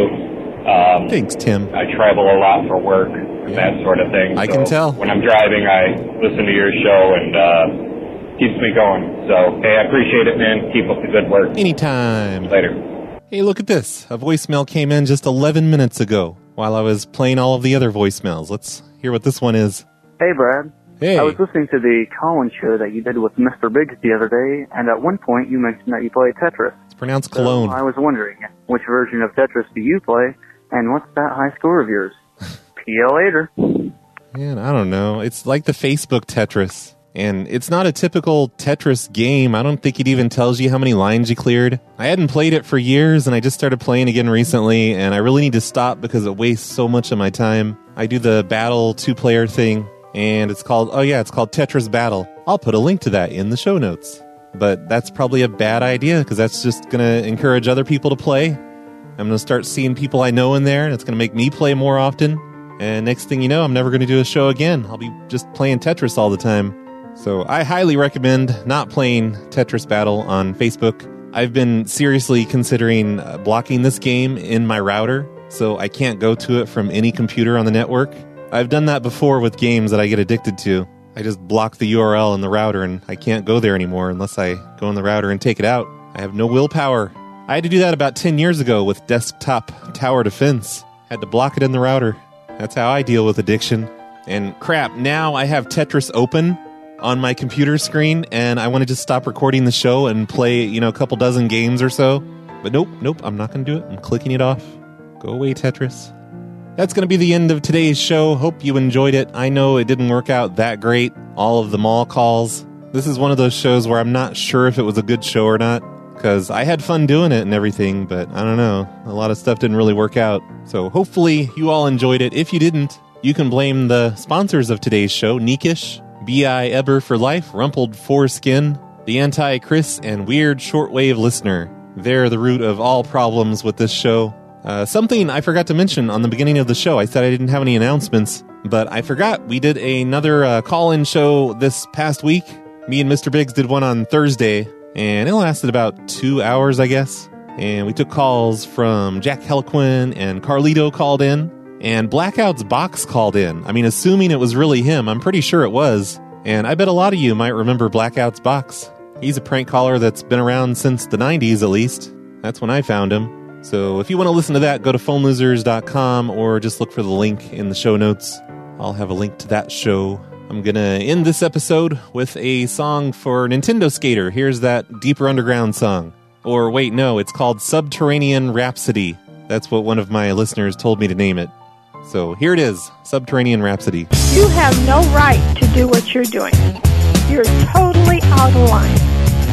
Speaker 6: Um,
Speaker 2: Thanks, Tim.
Speaker 6: I travel a lot for work and that sort of thing.
Speaker 2: I
Speaker 6: so
Speaker 2: can tell.
Speaker 6: When I'm driving, I listen to your show, and uh, keeps me going. So, hey, I appreciate it, man. Keep up the good work.
Speaker 2: Anytime.
Speaker 6: Later.
Speaker 2: Hey, look at this. A voicemail came in just eleven minutes ago while I was playing all of the other voicemails. Let's hear what this one is.
Speaker 12: Hey, Brad.
Speaker 2: Hey.
Speaker 12: I was listening to the Colin show that you did with Mister Biggs the other day, and at one point you mentioned that you play Tetris.
Speaker 2: It's pronounced Cologne.
Speaker 12: So I was wondering, which version of Tetris do you play, and what's that high score of yours? See you later.
Speaker 2: Man, I don't know. It's like the Facebook Tetris. And it's not a typical Tetris game. I don't think it even tells you how many lines you cleared. I hadn't played it for years, and I just started playing again recently, and I really need to stop because it wastes so much of my time. I do the battle two-player thing, and it's called, oh yeah, it's called Tetris Battle. I'll put a link to that in the show notes. But that's probably a bad idea, because that's just going to encourage other people to play. I'm going to start seeing people I know in there, and it's going to make me play more often. And next thing you know, I'm never going to do a show again. I'll be just playing Tetris all the time. So I highly recommend not playing Tetris Battle on Facebook. I've been seriously considering uh, blocking this game in my router, so I can't go to it from any computer on the network. I've done that before with games that I get addicted to. I just block the U R L in the router, and I can't go there anymore unless I go in the router and take it out. I have no willpower. I had to do that about ten years ago with Desktop Tower Defense. Had to block it in the router. That's how I deal with addiction. And crap, now I have Tetris open on my computer screen, and I want to just stop recording the show and play, you know, a couple dozen games or so. But nope, nope, I'm not going to do it. I'm clicking it off. Go away, Tetris. That's going to be the end of today's show. Hope you enjoyed it. I know it didn't work out that great, all of the mall calls. This is one of those shows where I'm not sure if it was a good show or not, because I had fun doing it and everything, but I don't know. A lot of stuff didn't really work out. So hopefully you all enjoyed it. If you didn't, you can blame the sponsors of today's show, Neekish, B I Eber for Life, Rumpled Foreskin, The Anti-Chris, and Weird Shortwave Listener. They're the root of all problems with this show. Uh, something I forgot to mention on the beginning of the show. I said I didn't have any announcements, but I forgot. We did another uh, call-in show this past week. Me and Mister Biggs did one on Thursday, and it lasted about two hours, I guess. And we took calls from Jack Heliquin, and Carlito called in. And Blackout's Box called in. I mean, assuming it was really him, I'm pretty sure it was. And I bet a lot of you might remember Blackout's Box. He's a prank caller that's been around since the nineties, at least. That's when I found him. So if you want to listen to that, go to phone losers dot com or just look for the link in the show notes. I'll have a link to that show. I'm going to end this episode with a song for Nintendo Skater. Here's that Deeper Underground song. Or wait, no, it's called Subterranean Rhapsody. That's what one of my listeners told me to name it. So here it is, Subterranean Rhapsody.
Speaker 13: You have no right to do what you're doing. You're totally out of line.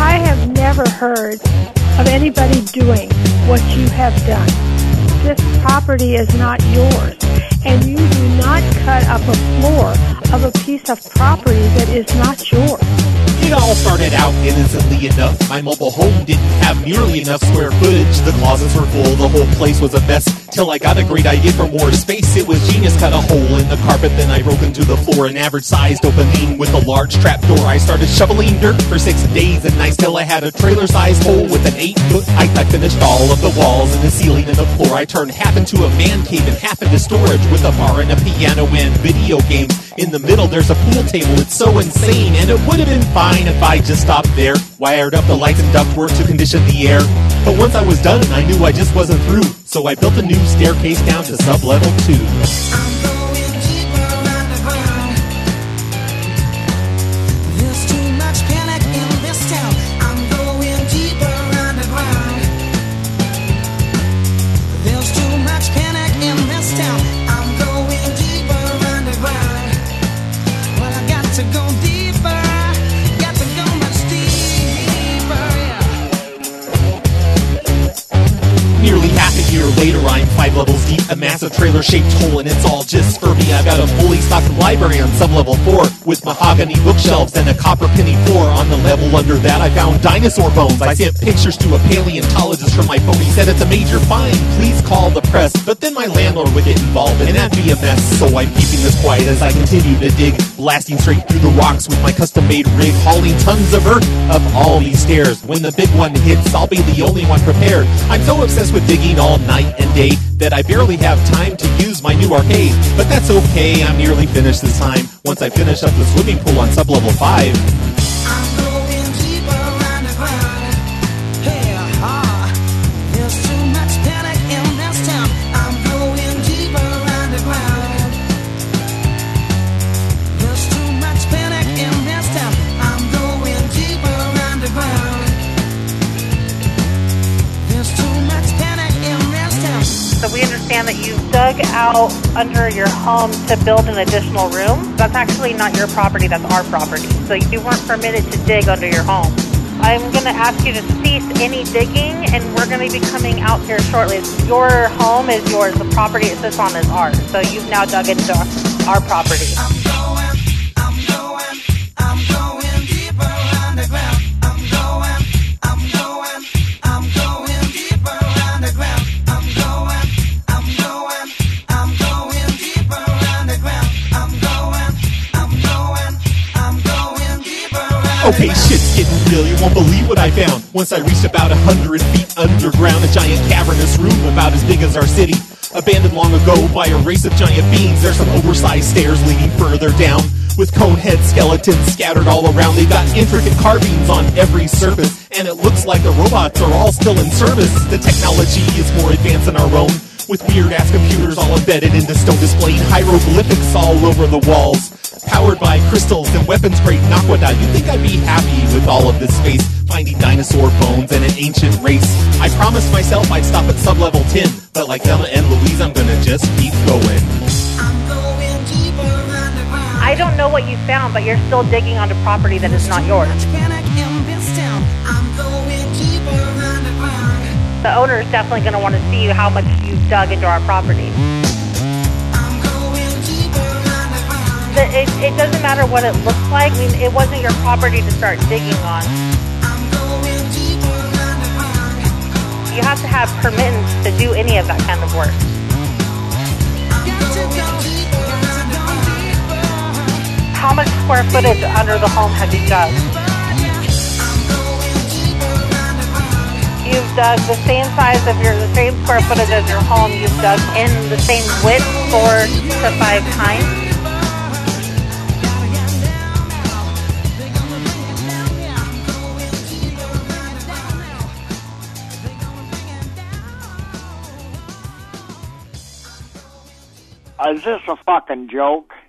Speaker 4: I have never heard of anybody doing what you have done. This property is not yours, and you do not cut up a floor of a piece of property that is not yours.
Speaker 2: It all started out innocently enough. My mobile home didn't have nearly enough square footage. The closets were full, the whole place was a mess. Till I got a great idea for more space. It was genius, cut a hole in the carpet, then I broke into the floor. An average-sized opening with a large trapdoor. I started shoveling dirt for six days and nights till I had a trailer-sized hole with an eight-foot height. I finished all of the walls and the ceiling and the floor. I turned half into a man cave and half into storage with a bar and a piano and video games. In the middle, there's a pool table. It's so insane, and it would have been fine if I just stopped there. Wired up the lights and ductwork to condition the air. But once I was done, I knew I just wasn't through. So I built a new staircase down to sub-level two.
Speaker 8: There's too much panic in this town. I'm going deeper underground. There's too much panic in this town. I'm going deeper underground. Well, I got to go deeper. Got to go much deeper, yeah.
Speaker 2: Nearly half a year later, I'm five levels deep, a massive trailer-shaped hole, and it's all just for me. I've got a fully stocked library on sub-level four, with mahogany bookshelves and a copper penny floor. On the level under that, I found dinosaur bones. I sent pictures to a paleontologist from my phone. He said it's a major find, please call the press. But then my landlord would get involved, and that'd be a mess. So I'm keeping this quiet as I continue to dig, blasting straight through the rocks with my custom-made rig, hauling tons of earth up all these stairs. When the big one hits, I'll be the only one prepared. I'm so obsessed with digging all night and day that I barely have time to use my new arcade. But that's okay, I'm nearly finished this time, once I finish up the swimming pool on sub-level five.
Speaker 8: I'm going deeper underground. Hey, ah, there's too much panic in this town. I'm going deeper underground. There's too much panic in this town. I'm going deeper underground. There's too much panic in this town.
Speaker 10: So we understand that you dug out under your home to build an additional room. That's actually not your property, that's our property. So you weren't permitted to dig under your home. I'm going to ask you to cease any digging, and we're going to be coming out here shortly. Your home is yours, the property it sits on is ours. So you've now dug into our property.
Speaker 8: I'm going, I'm going, I'm going deeper underground. I'm going, I'm going, I'm going deeper underground. I'm going, I'm going, I'm going deeper underground. I'm going, I'm going, I'm going deeper underground.
Speaker 2: Okay, shit's getting real, you won't believe what I found. Once I reached about a hundred feet underground, a giant cavernous room about as big as our city. Abandoned long ago by a race of giant beings. There's some oversized stairs leading further down, with cone head skeletons scattered all around. They've got intricate carvings on every surface, and it looks like the robots are all still in service. The technology is more advanced than our own, with weird-ass computers all embedded into stone, displaying hieroglyphics all over the walls. Powered by crystals and weapons-grade Naquadah, you'd think I'd be happy with all of this space, finding dinosaur bones and an ancient race. I promised myself I'd stop at sub-level ten, but like Thelma and Louise, I'm gonna just keep going.
Speaker 10: I don't know what you found, but you're still digging onto property that is not yours. The owner is definitely going to want to see how much you've dug into our property. The, it, it doesn't matter what it looks like. I mean, it wasn't your property to start digging on. You have to have permittance to do any of that kind of work. How much square footage under the home have you dug? You've dug the same size of your, the same square footage as your home. You've dug in the same width four to five times.
Speaker 13: Is this a fucking joke?